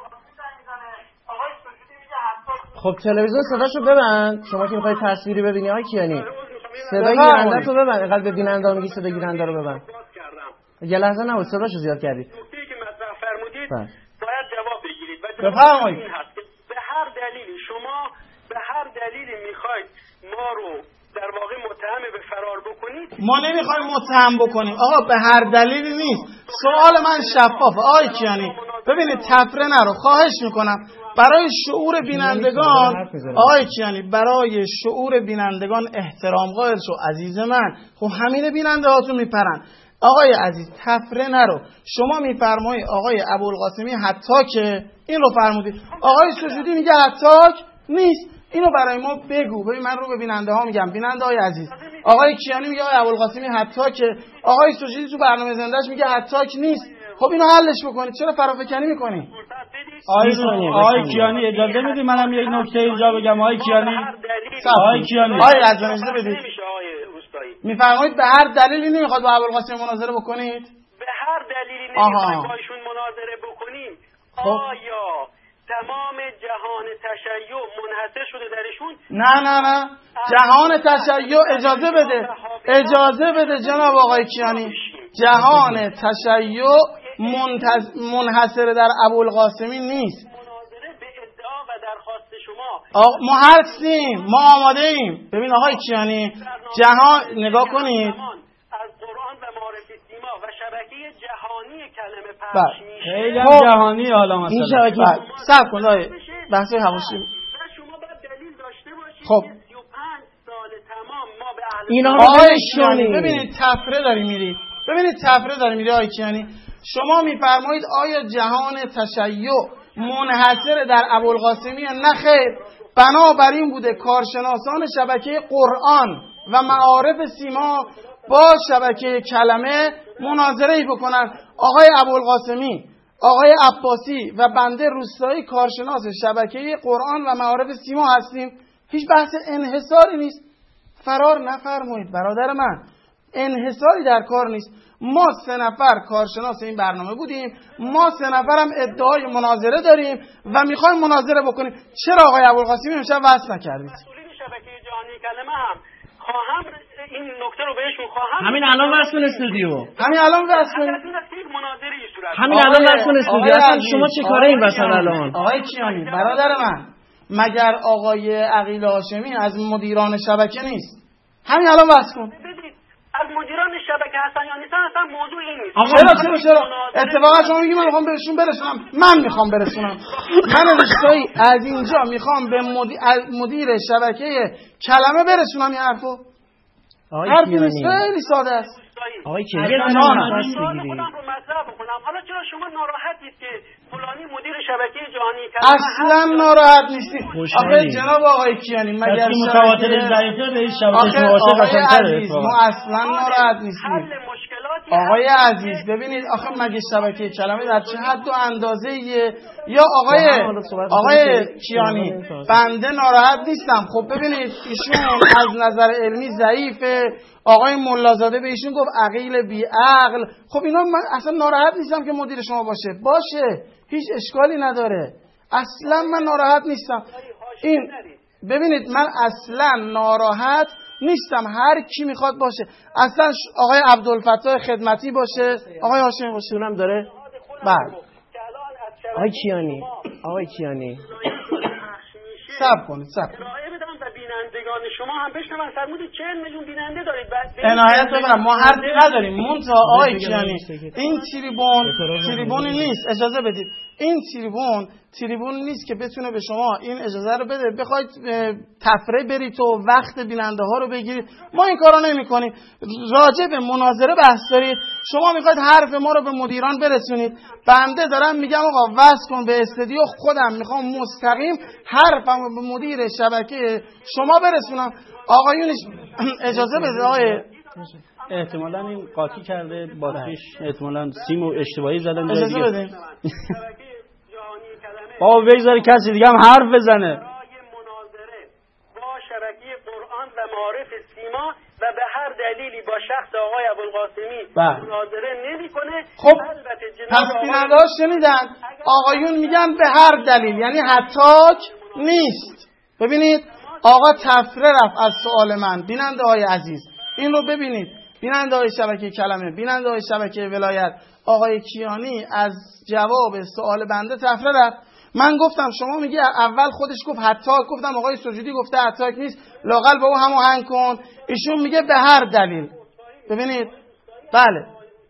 Speaker 15: خب تلویزیون صداشو ببند شما که میخوای تصویری ببینی آقای کیانی صدای گیرنده تو ببند اینقدر به بیننده میگی صدای گیرنده رو ببند. یه لحظه نبود صداشو زیاد کردید.
Speaker 13: نکته‌ای که مطرح فرمودید باید جواب بگیرید و
Speaker 9: بفرمایید.
Speaker 13: این هست که به هر دلیلی شما به هر دلیلی میخواید ما رو در واقع متهم به فرار بکنید
Speaker 9: ما نمیخوایم متهم بکنیم آقا به هر دلیلی نیست. سوال من شفافه آقای کیانی ببینید تفره نرو خواهش میکنم برای شعور بینندگان آقای کیانی برای شعور بینندگان احترام قائل شو عزیز من. خب همین بیننده هاتون میپرن. آقای عزیز تفره نرو شما میفرمایید آقای ابوالقاسمی حتاکه این رو فرمودید آقای سجودی میگه حتاک نیست. اینو برای ما بگو. ببین من رو به بیننده ها میگم بیننده های عزیز آقای کیانی میگه آقای ابوالقاسمی حتاکه آقای سجودی تو برنامه زندهش میگه حتاک نیست. خب اینو حلش بکنید چرا فرافکنی میکنید؟
Speaker 8: آقای کیانی اجازه میدی منم یک نکته اینجا بگم آقای کیانی آقای کیانی
Speaker 9: آقای عزیز اجازه بدید میفرمایید به هر دلیلی نمیخواد با ابوالقاسمی مناظره بکنید؟
Speaker 13: به هر دلیلی نمیخواید با ایشون مناظره بکنیم. آیا تمام جهان تشیع منحصر شده درشون؟
Speaker 9: نه نه نه جهان تشیع اجازه بده اجازه بده جناب آقای کیانی جهان تشیع منتز... منحصر در ابوالقاسمی نیست.
Speaker 13: مناظره به ادعا و درخواست شما
Speaker 9: آق... ما هستیم ما آماده ایم. ببین آقای کیانی جهان نگاه کنید
Speaker 13: از قرآن و معارف سیما و شبکه جهانی کلمه پخش میشه.
Speaker 8: خیلی خب. جهانی حالا مثلا
Speaker 9: این شبکه صبر کن آقای بحث حواشی
Speaker 13: شما باید دلیل داشته باشید.
Speaker 9: خب
Speaker 13: سی و پنج سال تمام ما به اهل
Speaker 9: اینا آقای کیانی ببینید تفره داری میری ببینید تفره داری میری آقای کیانی شما میفرمایید آیا جهان تشیع منحصر در ابوالقاسمی نه خیر بنابراین بوده کارشناسان شبکه قرآن و معارف سیما با شبکه کلمه مناظره بکنن. آقای ابوالقاسمی آقای عباسی و بنده روستایی کارشناس شبکه قرآن و معارف سیما هستیم. هیچ بحث انحصاری نیست. فرار نفرمایید برادر من انحصاری در کار نیست. ما سه نفر کارشناس این برنامه بودیم، ما سه نفر هم ادعای مناظره داریم و میخوایم مناظره بکنیم. چرا آقای ابوالقاسمی امشب وصل نکردید؟
Speaker 13: مسئولین شبکه جهانی کلمه هم خواهم این نکته رو بهشون خواهم
Speaker 15: همین الان وصل کن استودیو،
Speaker 9: همین الان وصل کن،
Speaker 13: مناظره صورت
Speaker 15: همین الان وصل کن استودیو. اصلا شما چه کاره این وسط الان؟
Speaker 9: آقای کیانی برادر من، مگر آقای عقیل هاشمی از مدیران شبکه نیست؟ همین الان وصل کن.
Speaker 13: از مدیران شبکه هستن یا نیستن اصلا موضوع این نیست.
Speaker 9: آقا چرا چرا چرا اتفاقا شما میگی من میخوام بهشون برسونم، من میخوام برسونم. من رشته‌ای از اینجا میخوام به مدیر, مدیر شبکه کلمه برسونم این حرفو. حرف نیست، خیلی ساده است.
Speaker 15: آقای کیانی یه دونه نفس
Speaker 13: بگیرید. حالا چرا شما ناراحتید که فلانی مدیر شبکه جهانی کلمه؟
Speaker 9: اصلا ناراحت نیستید. آخه جناب آقای کیانی مگر
Speaker 15: متواتر ضعیفه به این شبکه موافق
Speaker 9: عزیز ما اصلا ناراحت نیستیم. آقای عزیز ببینید آخه مگه شبکه کلمه در چه حد و اندازه یا آقای آقای کیانی بنده ناراحت نیستم. خب ببینید ایشون از نظر علمی ضعیفه، آقای ملازاده به ایشون گفت عقیل بی عقل. خب اینا من اصلا ناراحت نیستم که مدیر شما باشه باشه، هیچ اشکالی نداره، اصلا من ناراحت نیستم. این ببینید من اصلا ناراحت نیستم، هر کی میخواد باشه، اصلا آقای عبدالفتاح خدمتی باشه، آقای هاشمی باشه، اونم داره. بله
Speaker 15: آقای کیانی آقای کیانی
Speaker 9: صبر کنید صبر کنید
Speaker 13: ارائه بدم و بینندگان شما هم بشنون. فرمودید چهل میلیون بیننده دارید.
Speaker 9: عنایت ببرم ما حرفی نداریم. منتها آقای کیانی این تریبون تریبونی نیست، اجازه بدید، این تریبون تریبون نیست که بتونه به شما این اجازه رو بده بخواید تفریح برید و وقت بیننده ها رو بگیرید. ما این کارا نمی‌کنیم. راجع به مناظره بحث دارید، شما میخواید حرف ما رو به مدیران برسونید. بنده دارم میگم آقا وصل کن به استودیو، خودم میخوام مستقیم حرفم رو به مدیر شبکه شما برسونم. آقایونش اجازه بده. آقای
Speaker 8: احتمالاً این قاطی کرده باتریش، احتمالاً سیمو اشتباهی زدن.
Speaker 9: اجازه بده
Speaker 8: بابا بگذاری کسی دیگه هم حرف بزنه.
Speaker 13: مناظره با شبکه قرآن و معارف سیما و به هر دلیلی با شخص آقای ابوالقاسمی مناظره نمیکنه.
Speaker 9: خب پس بیننده‌ها شنیدن، آقایون میگن به هر دلیل، یعنی حتاک نیست. ببینید آقا تفره رفت از سوال من. بیننده های عزیز این رو ببینید، بیننده های شبکه کلمه، بیننده های شبکه ولایت، آقای کیانی از جواب سوال بنده تفره رفت. من گفتم شما میگی اول خودش گفت حتاک، گفتم آقای سجودی گفته حتاک نیست، لااقل با او هماهنگ کن. ایشون میگه به هر دلیل. ببینید بله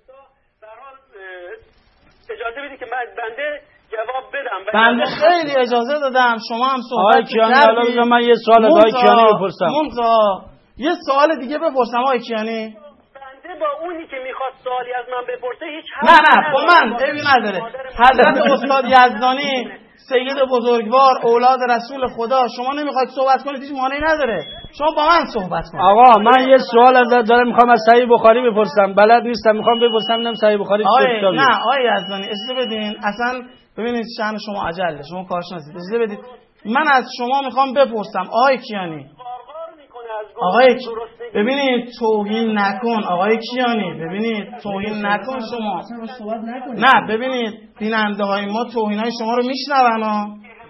Speaker 13: اجازه بدید که من بنده جواب بدم.
Speaker 9: بنده خیلی اجازه دادم، شما هم صحبت
Speaker 8: کردید. آقای کیانی من یه سوال از آقای کیانی بپرسم.
Speaker 9: منتها یه سوال دیگه بپرسم آقای کیانی.
Speaker 13: بنده با اونی که میخواد سوالی از من بپرسه هیچ
Speaker 9: نه نه با من عیبی نداره. حضرت استاد یزدانی سید بزرگوار اولاد رسول خدا، شما نمیخواید صحبت کنید هیچ مانعی نداره، شما با من صحبت کنید.
Speaker 8: آقا من یه سوال ازت دارم، میخوام از صحیح بخاری بپرسم، بلد نیستم، میخوام بپرسم ببینم صحیح بخاری چه کتابی.
Speaker 9: نه آقای یزدانی اجازه بدین، اصلا ببینید شأن شما عجله، شما کارشناسید، اجازه بدید من از شما میخوام بپرسم آقای کیانی. آقای ببینید توهین نکن آقای کیانی، ببینید توهین نکن شما. نه ببینید بیننده های ما توهین های شما رو میشنون ها.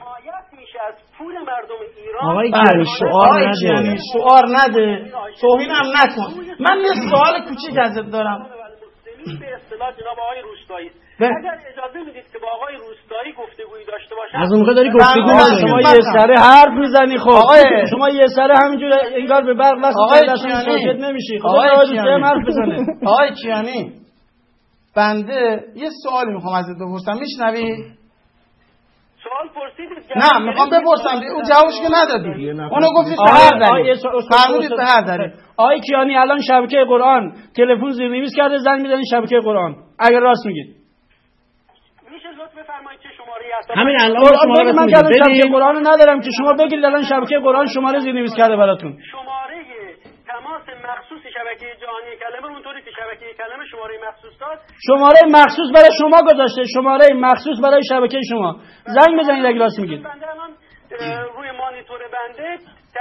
Speaker 15: آقای کیانی شعار نده،
Speaker 9: شعار نده، توهین هم نکن. من یه سوال کوچیک ازت دارم.
Speaker 13: به اصطلاح جناب آقای روستایی، اگر اجازه میدید که با آقای روستایی گفتگویی داشته باشم.
Speaker 15: از اون موقع داری گفتگو می‌کنی،
Speaker 8: شما یه سره حرف میزنی. خب آقای شما یه سره همینجوری انگار به برق وصل
Speaker 9: آقای
Speaker 8: کیانی نمیشی. خب
Speaker 9: آقای
Speaker 8: کیانی حرف بزنه.
Speaker 9: آقای کیانی بنده یه سوالی میخوام ازت بپرسم، میشنوی؟
Speaker 13: سوال پرسیدید؟
Speaker 9: نه میخوام بپرسم، اون جوابش که ندادی. اونو گفتید به هر دلیل. فرمودید به هر دلیل.
Speaker 8: آقای کیانی الان شبکه قرآن تلفن زیرنویس کرده زنگ میزنید شبکه قرآن، اگر راست میگید
Speaker 13: میشه لطف بفرمایید که شماره هست.
Speaker 15: همین الان شماره
Speaker 8: من الان شبکه قرآن رو ندارم که شما بگید الان شبکه قرآن شماره زیرنویس کرده براتون.
Speaker 13: شماره تماس مخصوص شبکه جهانی کلمه اونطوری که شبکه کلمه شماره مخصوص داد،
Speaker 8: شماره مخصوص برای شما گذاشته، شماره مخصوص برای شبکه شما. زنگ بزنید اگه راست میگید.
Speaker 13: بنده الان روی مانیتور بنده تصویر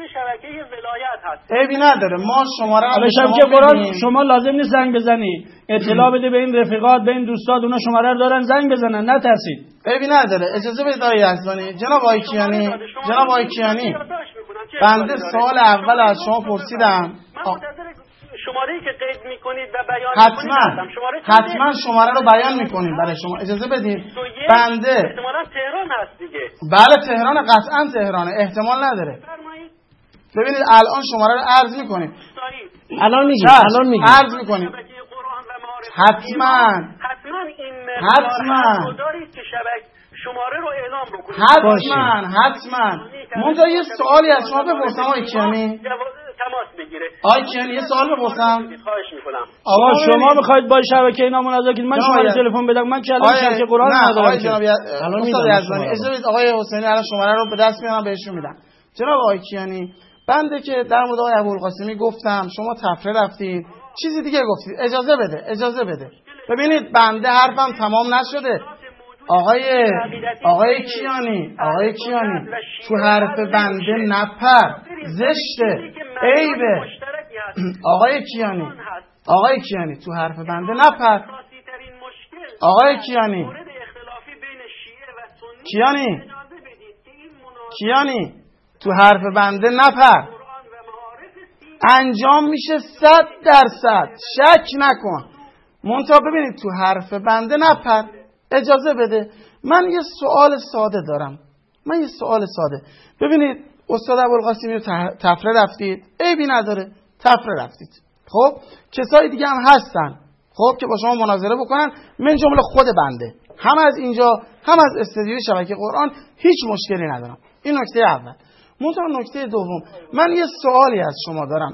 Speaker 13: شبکه ولایت هست.
Speaker 9: عیبی نداره، ما شماره رو
Speaker 8: به شبکه قرآن شما لازم نیست زنگ بزنی، اطلاع بده به این رفیقات، به این دوستات، اونا شماره رو دارن، زنگ بزنن، نترسید.
Speaker 9: عیبی نداره. اجازه بدید آقای یزدانی. جناب آقای کیانی، جناب آقای کیانی، بنده سوال اول از شما پرسیدم.
Speaker 13: شماره‌ای که قید می‌کنید و بیان
Speaker 9: حتما حتما شماره رو بیان می‌کنیم برای شما. اجازه بدید. بنده
Speaker 13: احتمالاً تهران هست دیگه.
Speaker 9: بله تهران، قطعاً تهرانه، احتمال نداره. ببینید الان شماره رو عرض می‌کنیم.
Speaker 15: الان میگیم الان میگیم
Speaker 9: عرض می‌کنیم. حتما
Speaker 13: حتما این
Speaker 9: حتما
Speaker 13: دارید که شبکه شماره رو اعلام بکنید.
Speaker 9: حتما حتما منتها یه سوالی از شما بپرسم آقای کیانی.
Speaker 13: تماس بگیره.
Speaker 9: آقای کیانی یه سوال بپرسم.
Speaker 13: خواهش میکنم.
Speaker 8: آقا شما میخواید با شبکه اینا مناظره کنید، من شماره تلفن بدم، من کلام شبکه قرآن ندارم.
Speaker 9: آقای جناب استاد یزدانی اجازه بدید آقای حسینی الان شماره رو به دست میارم بهشون میدم. جناب آقای کیانی، بنده که در مورد آقای ابوالقاسمی گفتم، شما تفره رفتید، چیزی دیگه گفتید. اجازه بده اجازه بده ببینید بنده حرفم تمام نشده. آقای آقای کیانی آقای کیانی تو حرف بنده نپر، زشته، عیبه. آقای کیانی آقای کیانی تو حرف بنده نپر. آقای کیانی کیانی کیانی تو حرف بنده نپر. انجام میشه صد درصد، شک نکن. منتها ببینید تو حرف بنده نپر. اجازه بده من یه سوال ساده دارم. من یه سوال ساده. ببینید استاد ابوالقاسمی رو تفره رفتید، عیبی نداره، تفره رفتید. خب کسای دیگه هم هستن خب که با شما مناظره بکنن، من جمله خود بنده، هم از اینجا هم از استودیوی شبکه قرآن، هیچ مشکلی ندارم. این نکته اول. منتها نکته دوم، من یه سوالی از شما دارم.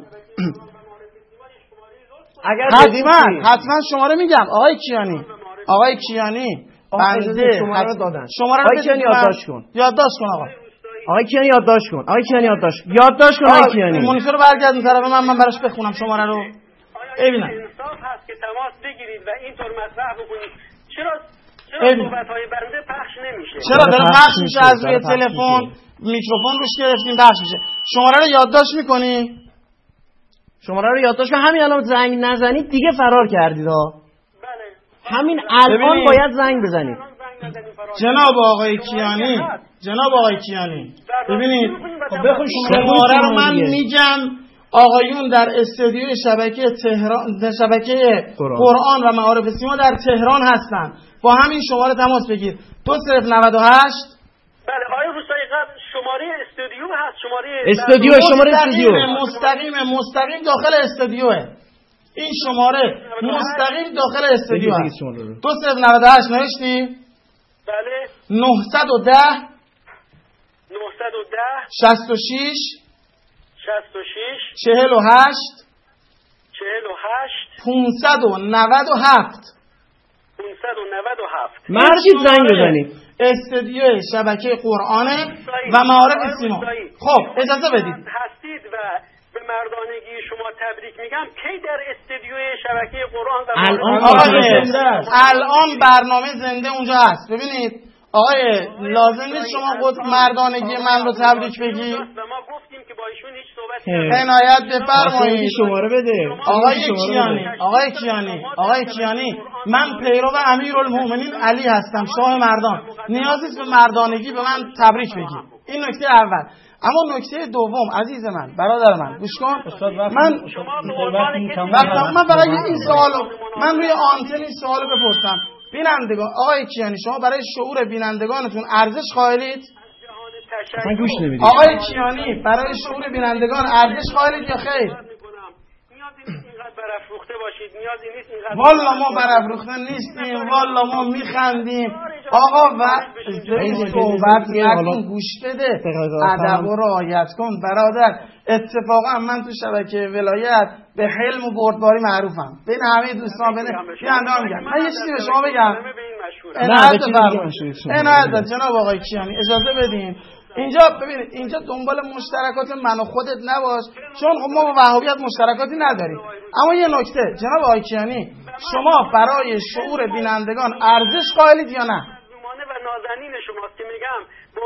Speaker 15: اگر
Speaker 9: حتما حتما شماره میگم آقای کیانی آقای کیانی بنده
Speaker 15: شماره رو دادن.
Speaker 9: شماره رو
Speaker 15: آقای کیانی یادداشت کن.
Speaker 9: یادداشت کن آقا.
Speaker 15: آقای کیانی یادداشت کن. آقای کیانی یادداشت یادداشت کن. آقای کیانی
Speaker 9: مونیتور رو برگردون طرف من، من براش بخونم شماره رو. ببینم
Speaker 13: انصاف هست که تماس بگیرید و اینطور مطرح بکنید. چرا چرا صحبت‌های بنده پخش نمیشه؟
Speaker 9: چرا داره پخش میشه؟ از روی تلفن میکروفون روش گرفتیم پخش میشه. شماره رو یادداشت میکنی؟
Speaker 15: شماره رو یادداشت کن. همین الان زنگ نزنید دیگه فرار کردید ها. همین الان باید زنگ بزنید.
Speaker 9: جناب آقای کیانی جناب آقای کیانی ببینید بخون شماره رو من میگم. آقایون در استودیوی شبکه تهران، در شبکه قرآن و معارف سیما در تهران هستن. با همین شماره تماس بگیر. دو صفر نود و هشت.
Speaker 13: بله آقای روستایی قبل شماره استودیو هست. شماره
Speaker 15: استودیو شماره استودیو
Speaker 9: مستقیم مستقیم داخل استودیوه. این شماره مستقیم داخل استودیو هست. دو صفر نود و هشت نوشتی؟
Speaker 13: بله.
Speaker 9: نهصد و ده
Speaker 13: نهصد و ده
Speaker 9: شصت و شش
Speaker 13: شصت و شش
Speaker 9: چهل و هشت
Speaker 13: چهل و هشت
Speaker 9: پانصد و نود و هفت
Speaker 13: پانصد و نود و هفت.
Speaker 15: مرشید زنگ بزنید.
Speaker 9: استودیو شبکه قرآنه و معارف سیما. خب اجازه بدید.
Speaker 13: هستید و به مردانگی شما تبریک میگم. کی در استودیوی شبکه قرآن و
Speaker 9: الان الان برنامه زنده اونجا هست. ببینید آقای لازم نیست شما خود مردانگی من رو تبریک بگی.
Speaker 13: ما گفتیم که با ایشون هیچ صحبتی
Speaker 9: عنایت بفرمایید.
Speaker 15: شماره بده.
Speaker 9: آقای کیانی آقای کیانی آقای کیانی من پیرو امیرالمومنین علی هستم، شاه مردان. نیازی نیست به مردانگی به من تبریک بگی. این نکته اول. اما نکته دوم عزیز من، برادر من گوش کن. من من برای این سوالو من روی آنتن این سوالو بپرسم. بینندگان آقای کیانی شما برای شعور بینندگانتون ارزش قائلید؟
Speaker 15: من گوش نمیدید.
Speaker 9: آقای کیانی برای شعور بینندگان ارزش قائلید یا خیر؟
Speaker 13: برافروخته باشید، نیازی نیست اینقدر.
Speaker 9: والا ما برافروخته نیستیم، والا ما میخندیم. آقا و صحبت نکن، گوش بده، ادب و رعایت کن برادر. اتفاقا من تو شبکه ولایت به حلم و بردباری معروفم بین همه دوستان. بین بیننده میگم من یه چیزی به شما بگم. عنایت بفرمایید. عنایت جناب آقای کیانی اجازه بدین. اینجا ببینید اینجا دنبال مشترکات من و خودت نباش، چون خب ما با وهابیت مشترکاتی نداریم. اما یه نکته جناب آقای کیانی، شما برای شعور بینندگان ارزش قائلید یا نه؟
Speaker 13: و نازنین شماست که میگم به